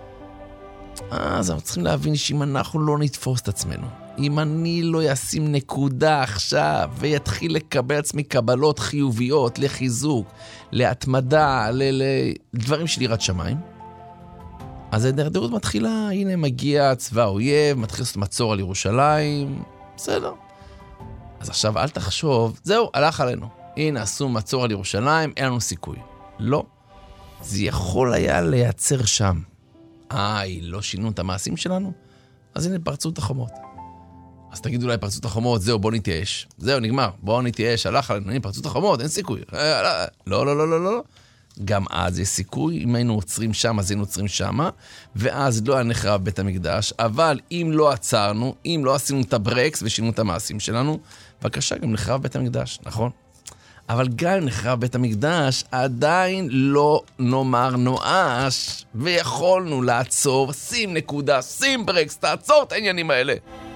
אז אנחנו צריכים להבין שאם אנחנו לא נתפוס את עצמנו, אם אני לא אשים נקודה עכשיו ויתחיל לקבל עצמי קבלות חיוביות לחיזוק, להתמדה, לדברים של יראת שמיים, אז הדרדרות מתחילה, הנה מגיע צבא האויב, מתחיל לעשות מצור על ירושלים, בסדר. אז עכשיו אל תחשוב, זהו, הלך עלינו. הנה עשו מצור על ירושלים, אין לנו סיכוי. לא. זה יכול היה לייצר שם. איי, לא שינו את המעשים שלנו? אז הנה פרצו את החומות. אז תגידו אולי פרצו את החומות, זהו, בוא נתייאש. זהו, נגמר, בוא נתייאש, הלך עלינו, הנה פרצו את החומות, אין סיכוי. לא, לא, לא, לא, לא. גם אז יש סיכוי, אם היינו עוצרים שם, אז היינו עוצרים שם, ואז לא היה נחרב בית המקדש, אבל אם לא עצרנו, אם לא עשינו את הברקס ושינו את המעשים שלנו, בבקשה, גם נחרב בית המקדש, נכון? אבל גם אם נחרב בית המקדש, עדיין לא נאמר נואש, ויכולנו לעצור, שים נקודה, שים ברקס, תעצור את העניינים האלה.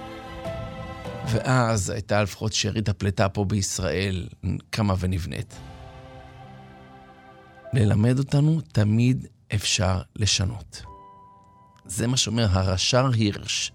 ואז הייתה לפחות שארית הפלטה פה בישראל, כמה ונבנית. ללמד אותנו תמיד אפשר לשנות. זה מה שאומר הרש"ר הירש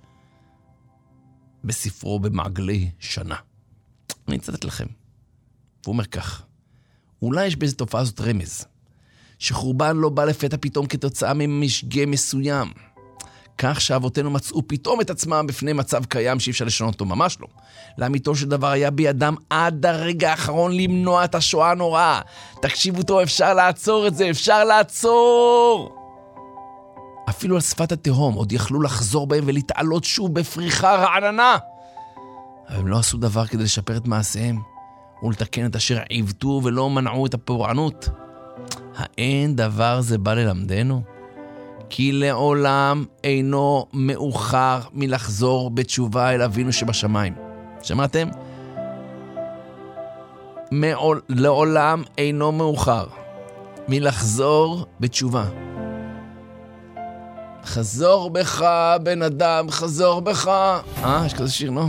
בספרו במעגלי שנה. אני אצטט לכם. הוא אומר כך, אולי יש באיזו תופעה הזאת רמז, שחורבן לא בא לפתע פתאום כתוצאה ממשגה מסוים, כך שאבותינו מצאו פתאום את עצמם בפני מצב קיים שאי אפשר לשנות אותו, ממש לא. לאמיתו של דבר היה בידם עד הרגע האחרון למנוע את השואה הנוראה. תקשיבו טוב, אפשר לעצור את זה, אפשר לעצור! אפילו על שפת התהום עוד יכלו לחזור בהם ולהתעלות שוב בפריחה רעננה. אבל הם לא עשו דבר כדי לשפר את מעשיהם, ולתקן את אשר עיוותו ולא מנעו את הפורענות. האין דבר זה בא ללמדנו? כי לעולם אינו מאוחר מלחזור בתשובה אל אבינו שבשמיים. שמעתם? מעול, לעולם אינו מאוחר מלחזור בתשובה. חזור בך, בן אדם, חזור בך. אה, יש כזה שיר, לא?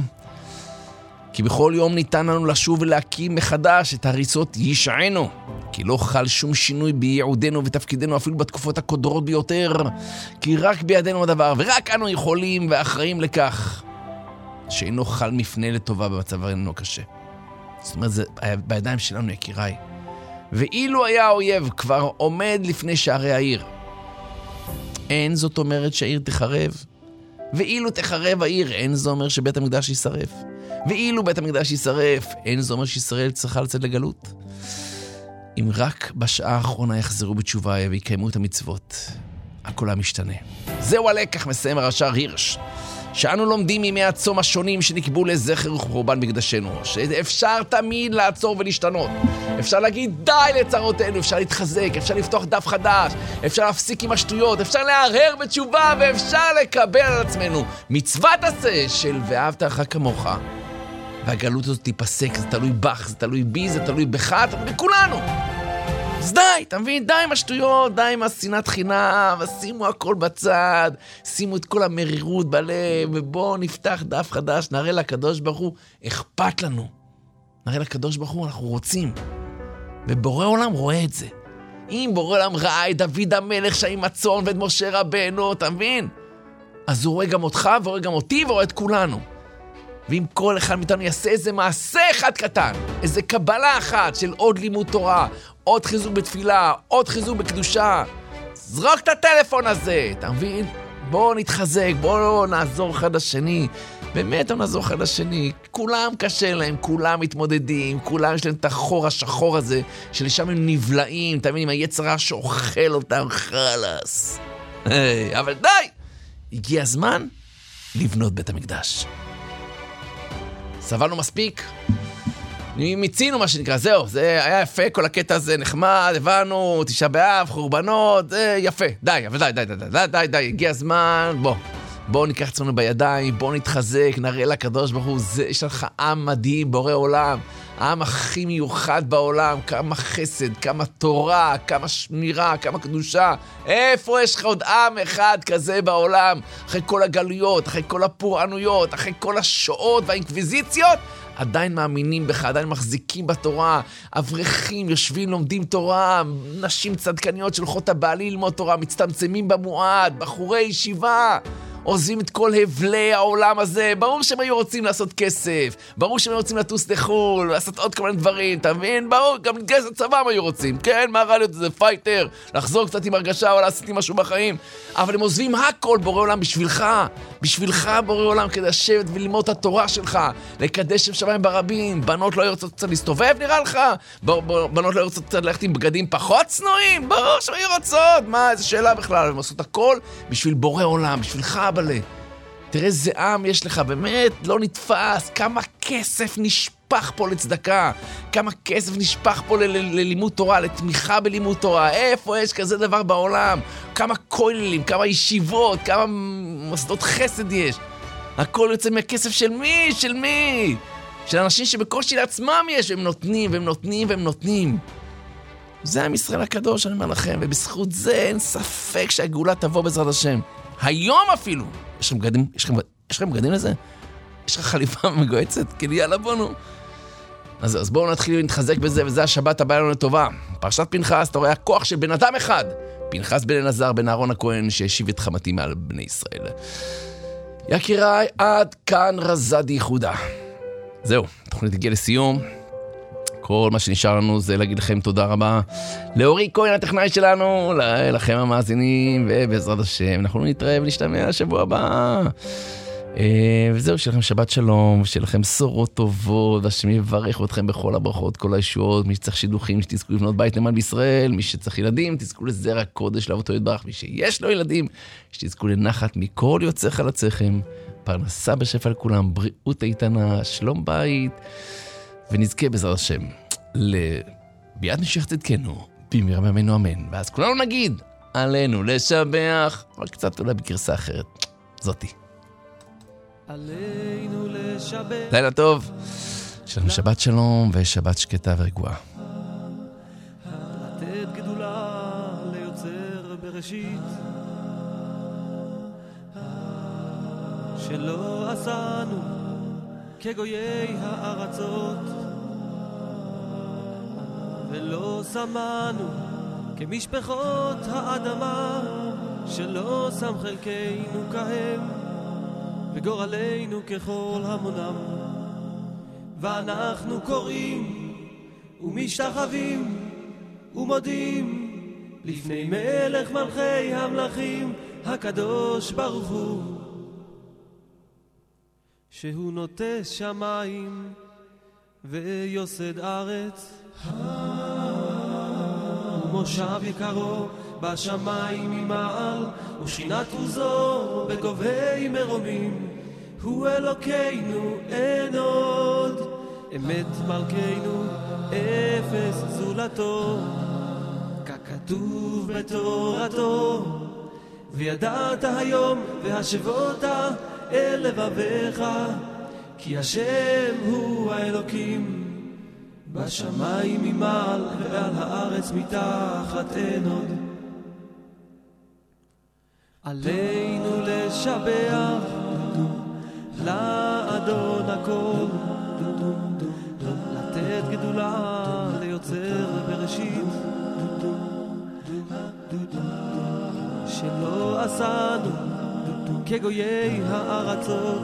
כי בכל יום ניתן לנו לשוב ולהקים מחדש את הריסות ישענו. כי לא חל שום שינוי בייעודנו ותפקידנו אפילו בתקופות הקודרות ביותר. כי רק בידינו הדבר, ורק אנו יכולים ואחראים לכך. שאינו חל מפנה לטובה במצבנו קשה. זאת אומרת, זה בידיים שלנו, יקיריי. ואילו היה האויב כבר עומד לפני שערי העיר, אין זאת אומרת שהעיר תחרב. ואילו תחרב העיר, אין זאת אומר שבית המקדש יישרף. ואילו בית המקדש יישרף, אין זאת אומר שישראל צריכה לצאת לגלות. אם רק בשעה האחרונה יחזרו בתשובה ויקיימו את המצוות, הכל המשתנה. זהו הלקח, מסיים הרש"ר הירש, שאנו לומדים מימי הצום השונים שנקבעו לזכר וחורבן מקדשנו, שאפשר תמיד לעצור ולהשתנות. אפשר להגיד די לצרותינו, אפשר להתחזק, אפשר לפתוח דף חדש, אפשר להפסיק עם השטויות, אפשר להרהר בתשובה, ואפשר לקבל על עצמנו מצוות עשה של ואהבת לך כמוך. והגלות הזאת תיפסק, זה תלוי בך, זה תלוי בי, זה תלוי בך, זה תלוי בכולנו. אז די, אתה מבין? די עם השטויות, די עם השנאת חינם, שימו הכל בצד, שימו את כל המרירות בלב, ובואו נפתח דף חדש, נראה לקדוש ברוך הוא, אכפת לנו. נראה לקדוש ברוך הוא, אנחנו רוצים. ובורא עולם רואה את זה. אם בורא עולם ראה את דוד המלך שעם הצאן ואת משה רבנו, אתה מבין? אז הוא רואה גם אותך, ורואה גם אותי, ורואה את כולנו. ואם כל אחד מאיתנו יעשה איזה מעשה אחד קטן, איזה קבלה אחת של עוד לימוד תורה, עוד חיזוק בתפילה, עוד חיזוק בקדושה, זרוק את הטלפון הזה, אתה מבין? בואו נתחזק, בואו נעזור אחד לשני, באמת נעזור אחד לשני, כולם קשה להם, כולם מתמודדים, כולם יש להם את החור השחור הזה, שלשם הם נבלעים, אתה מבין, עם היצרה שאוכל אותם חלס. אבל די, הגיע הזמן לבנות בית המקדש. סבלנו מספיק, מיצינו מה שנקרא, זהו, זה היה יפה, כל הקטע הזה נחמד, הבנו, תשעה באב, חורבנות, זה יפה, די, אבל די, די, די, די, די, די, הגיע הזמן, בוא, בוא ניקח עצמנו בידיים, בוא נתחזק, נראה לקדוש ברוך הוא, זה, יש לך עם מדהים, בורא עולם, העם הכי מיוחד בעולם, כמה חסד, כמה תורה, כמה שמירה, כמה קדושה, איפה יש לך עוד עם אחד כזה בעולם, אחרי כל הגלויות, אחרי כל הפורענויות, אחרי כל השואות והאינקוויזיציות, עדיין מאמינים בך, עדיין מחזיקים בתורה, אברכים יושבים, לומדים תורה, נשים צדקניות שלחות הבעלי ללמוד תורה, מצטמצמים במועד, בחורי ישיבה, עוזבים את כל הבלי העולם הזה. ברור שהם היו רוצים לעשות כסף, ברור שהם היו רוצים לטוס לחול, לעשות עוד כל מיני דברים, אתה מבין? ברור, גם להתגייס לצבא הם היו רוצים, כן? מה רע להיות איזה פייטר, לחזור קצת עם הרגשה או לעשות עם משהו בחיים, אבל הם עוזבים הכל, בורא עולם, בשבילך, בשבילך בורא עולם, כדי לשבת וללמוד את התורה שלך, לקדש שם שמיים ברבים. בנות לא ירצות קצת להסתובב, נראה לך? בנות לא ירצות קצת ללכת עם בגדים פחות צנועים? ברור שהם היו רוצות, מה, איזו שאלה בכלל? הם עשו את הכל בשביל בורא עולם, בשבילך בלה. תראה איזה עם יש לך, באמת לא נתפס, כמה כסף נשפך פה לצדקה, כמה כסף נשפך פה ל- ל- ללימוד תורה, לתמיכה בלימוד תורה. איפה יש כזה דבר בעולם? כמה כוללים, כמה ישיבות, כמה מוסדות חסד יש. הכל יוצא מהכסף של מי? של מי? של אנשים שבקושי לעצמם יש, והם נותנים, והם נותנים, והם נותנים. זה עם ישראל הקדוש, אני אומר לכם, ובזכות זה אין ספק שהגאולה תבוא בעזרת השם. היום אפילו. יש לכם בגדים? יש לכם, יש לכם בגדים לזה? יש לך חליפה מגועצת? כאילו יאללה בונו. אז, אז בואו נתחיל להתחזק בזה, וזה השבת הבאה לנו לטובה. פרשת פנחס, אתה רואה הכוח של בן אדם אחד. פנחס בן אלעזר, בן אהרון הכהן, שהשיב את חמתי מעל בני ישראל. יקיריי, עד כאן רזד ייחודה. זהו, תוכנית הגיעה לסיום. כל מה שנשאר לנו זה להגיד לכם תודה רבה לאורי כהן הטכנאי שלנו, לכם המאזינים, ובעזרת השם אנחנו נתראה ונשתמע השבוע הבא. וזהו, שיהיה לכם שבת שלום, שיהיה לכם בשורות טובות, והשם יברך אתכם בכל הברכות, כל הישועות. מי שצריך שידוכים, שתזכו לבנות בית למען בישראל. מי שצריך ילדים, תזכו לזרע קודש לאבותו יתברך. מי שיש לו ילדים, שתזכו לנחת מכל יוצא חלציכם, פרנסה בשפע לכולם, בריאות איתנה, שלום בית, ונזכה בעזרת השם לביאת משיח צדקנו במהרה בימינו אמן. ואז כולנו נגיד עלינו לשבח, אבל קצת אולי בגרסה אחרת, זאתי. עלינו לשבח. לילה טוב, שלום, שבת שלום ושבת שקטה ורגועה. לתת גדולה ליוצר בראשית, שלא עשנו כגויי הארצות, ולא שמנו כמשפחות האדמה, שלא שם חלקנו כהם וגורלנו ככל המונם. ואנחנו קוראים ומשתחווים ומודים לפני מלך מלכי המלכים, הקדוש ברוך הוא, שהוא נוטה שמיים ויוסד ארץ, ומושב יקרו בשמיים ממעל, ושכינת עוזו בגובי מרומים. הוא אלוקינו אין עוד, אמת מלכנו אפס זולתו, ככתוב בתורתו, וידעת היום והשבות אל לבביך, כי השם הוא האלוקים, בשמיים ממעל ועל הארץ מתחת אין עוד. עלינו לשבח לאדון הכל, לתת גדולה ליוצר בראשית, שלא עשנו כגויי הארצות,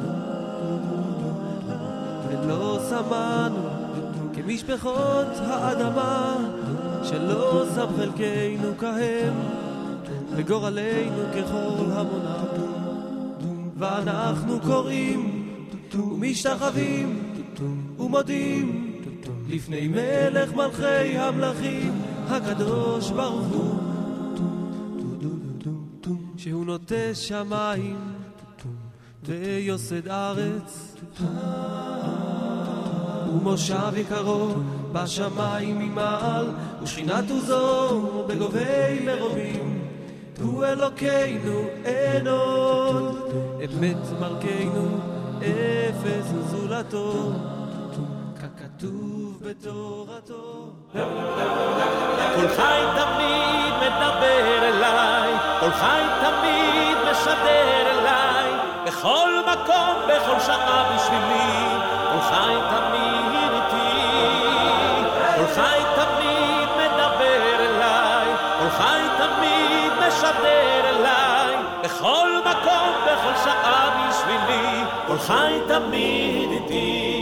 ולא שמנו כמשפחות האדמה, שלא שם חלקנו כהם וגורלנו ככל המונם. ואנחנו קוראים ומשתחווים ומודים לפני מלך מלכי המלכים, הקדוש ברוך הוא, שהוא נוטה שמיים ויוסד ארץ, ומושב יקרו בשמיים ממעל, ושכינת עוזו בגובי מרומים. הוא אלוקינו אין עוד, אמת מלכנו אפס זולתו, ככתוב בתורתו. כל חי תמיד מדבר אליי, כל חי תמיד משדר אליי, בכל מקום, בכל שעה בשבילי, כל חי תמיד איתי, כל חי תמיד מדבר אליי, כל חי תמיד משדר אליי, בכל מקום, בכל שעה בשבילי, כל חי תמיד איתי.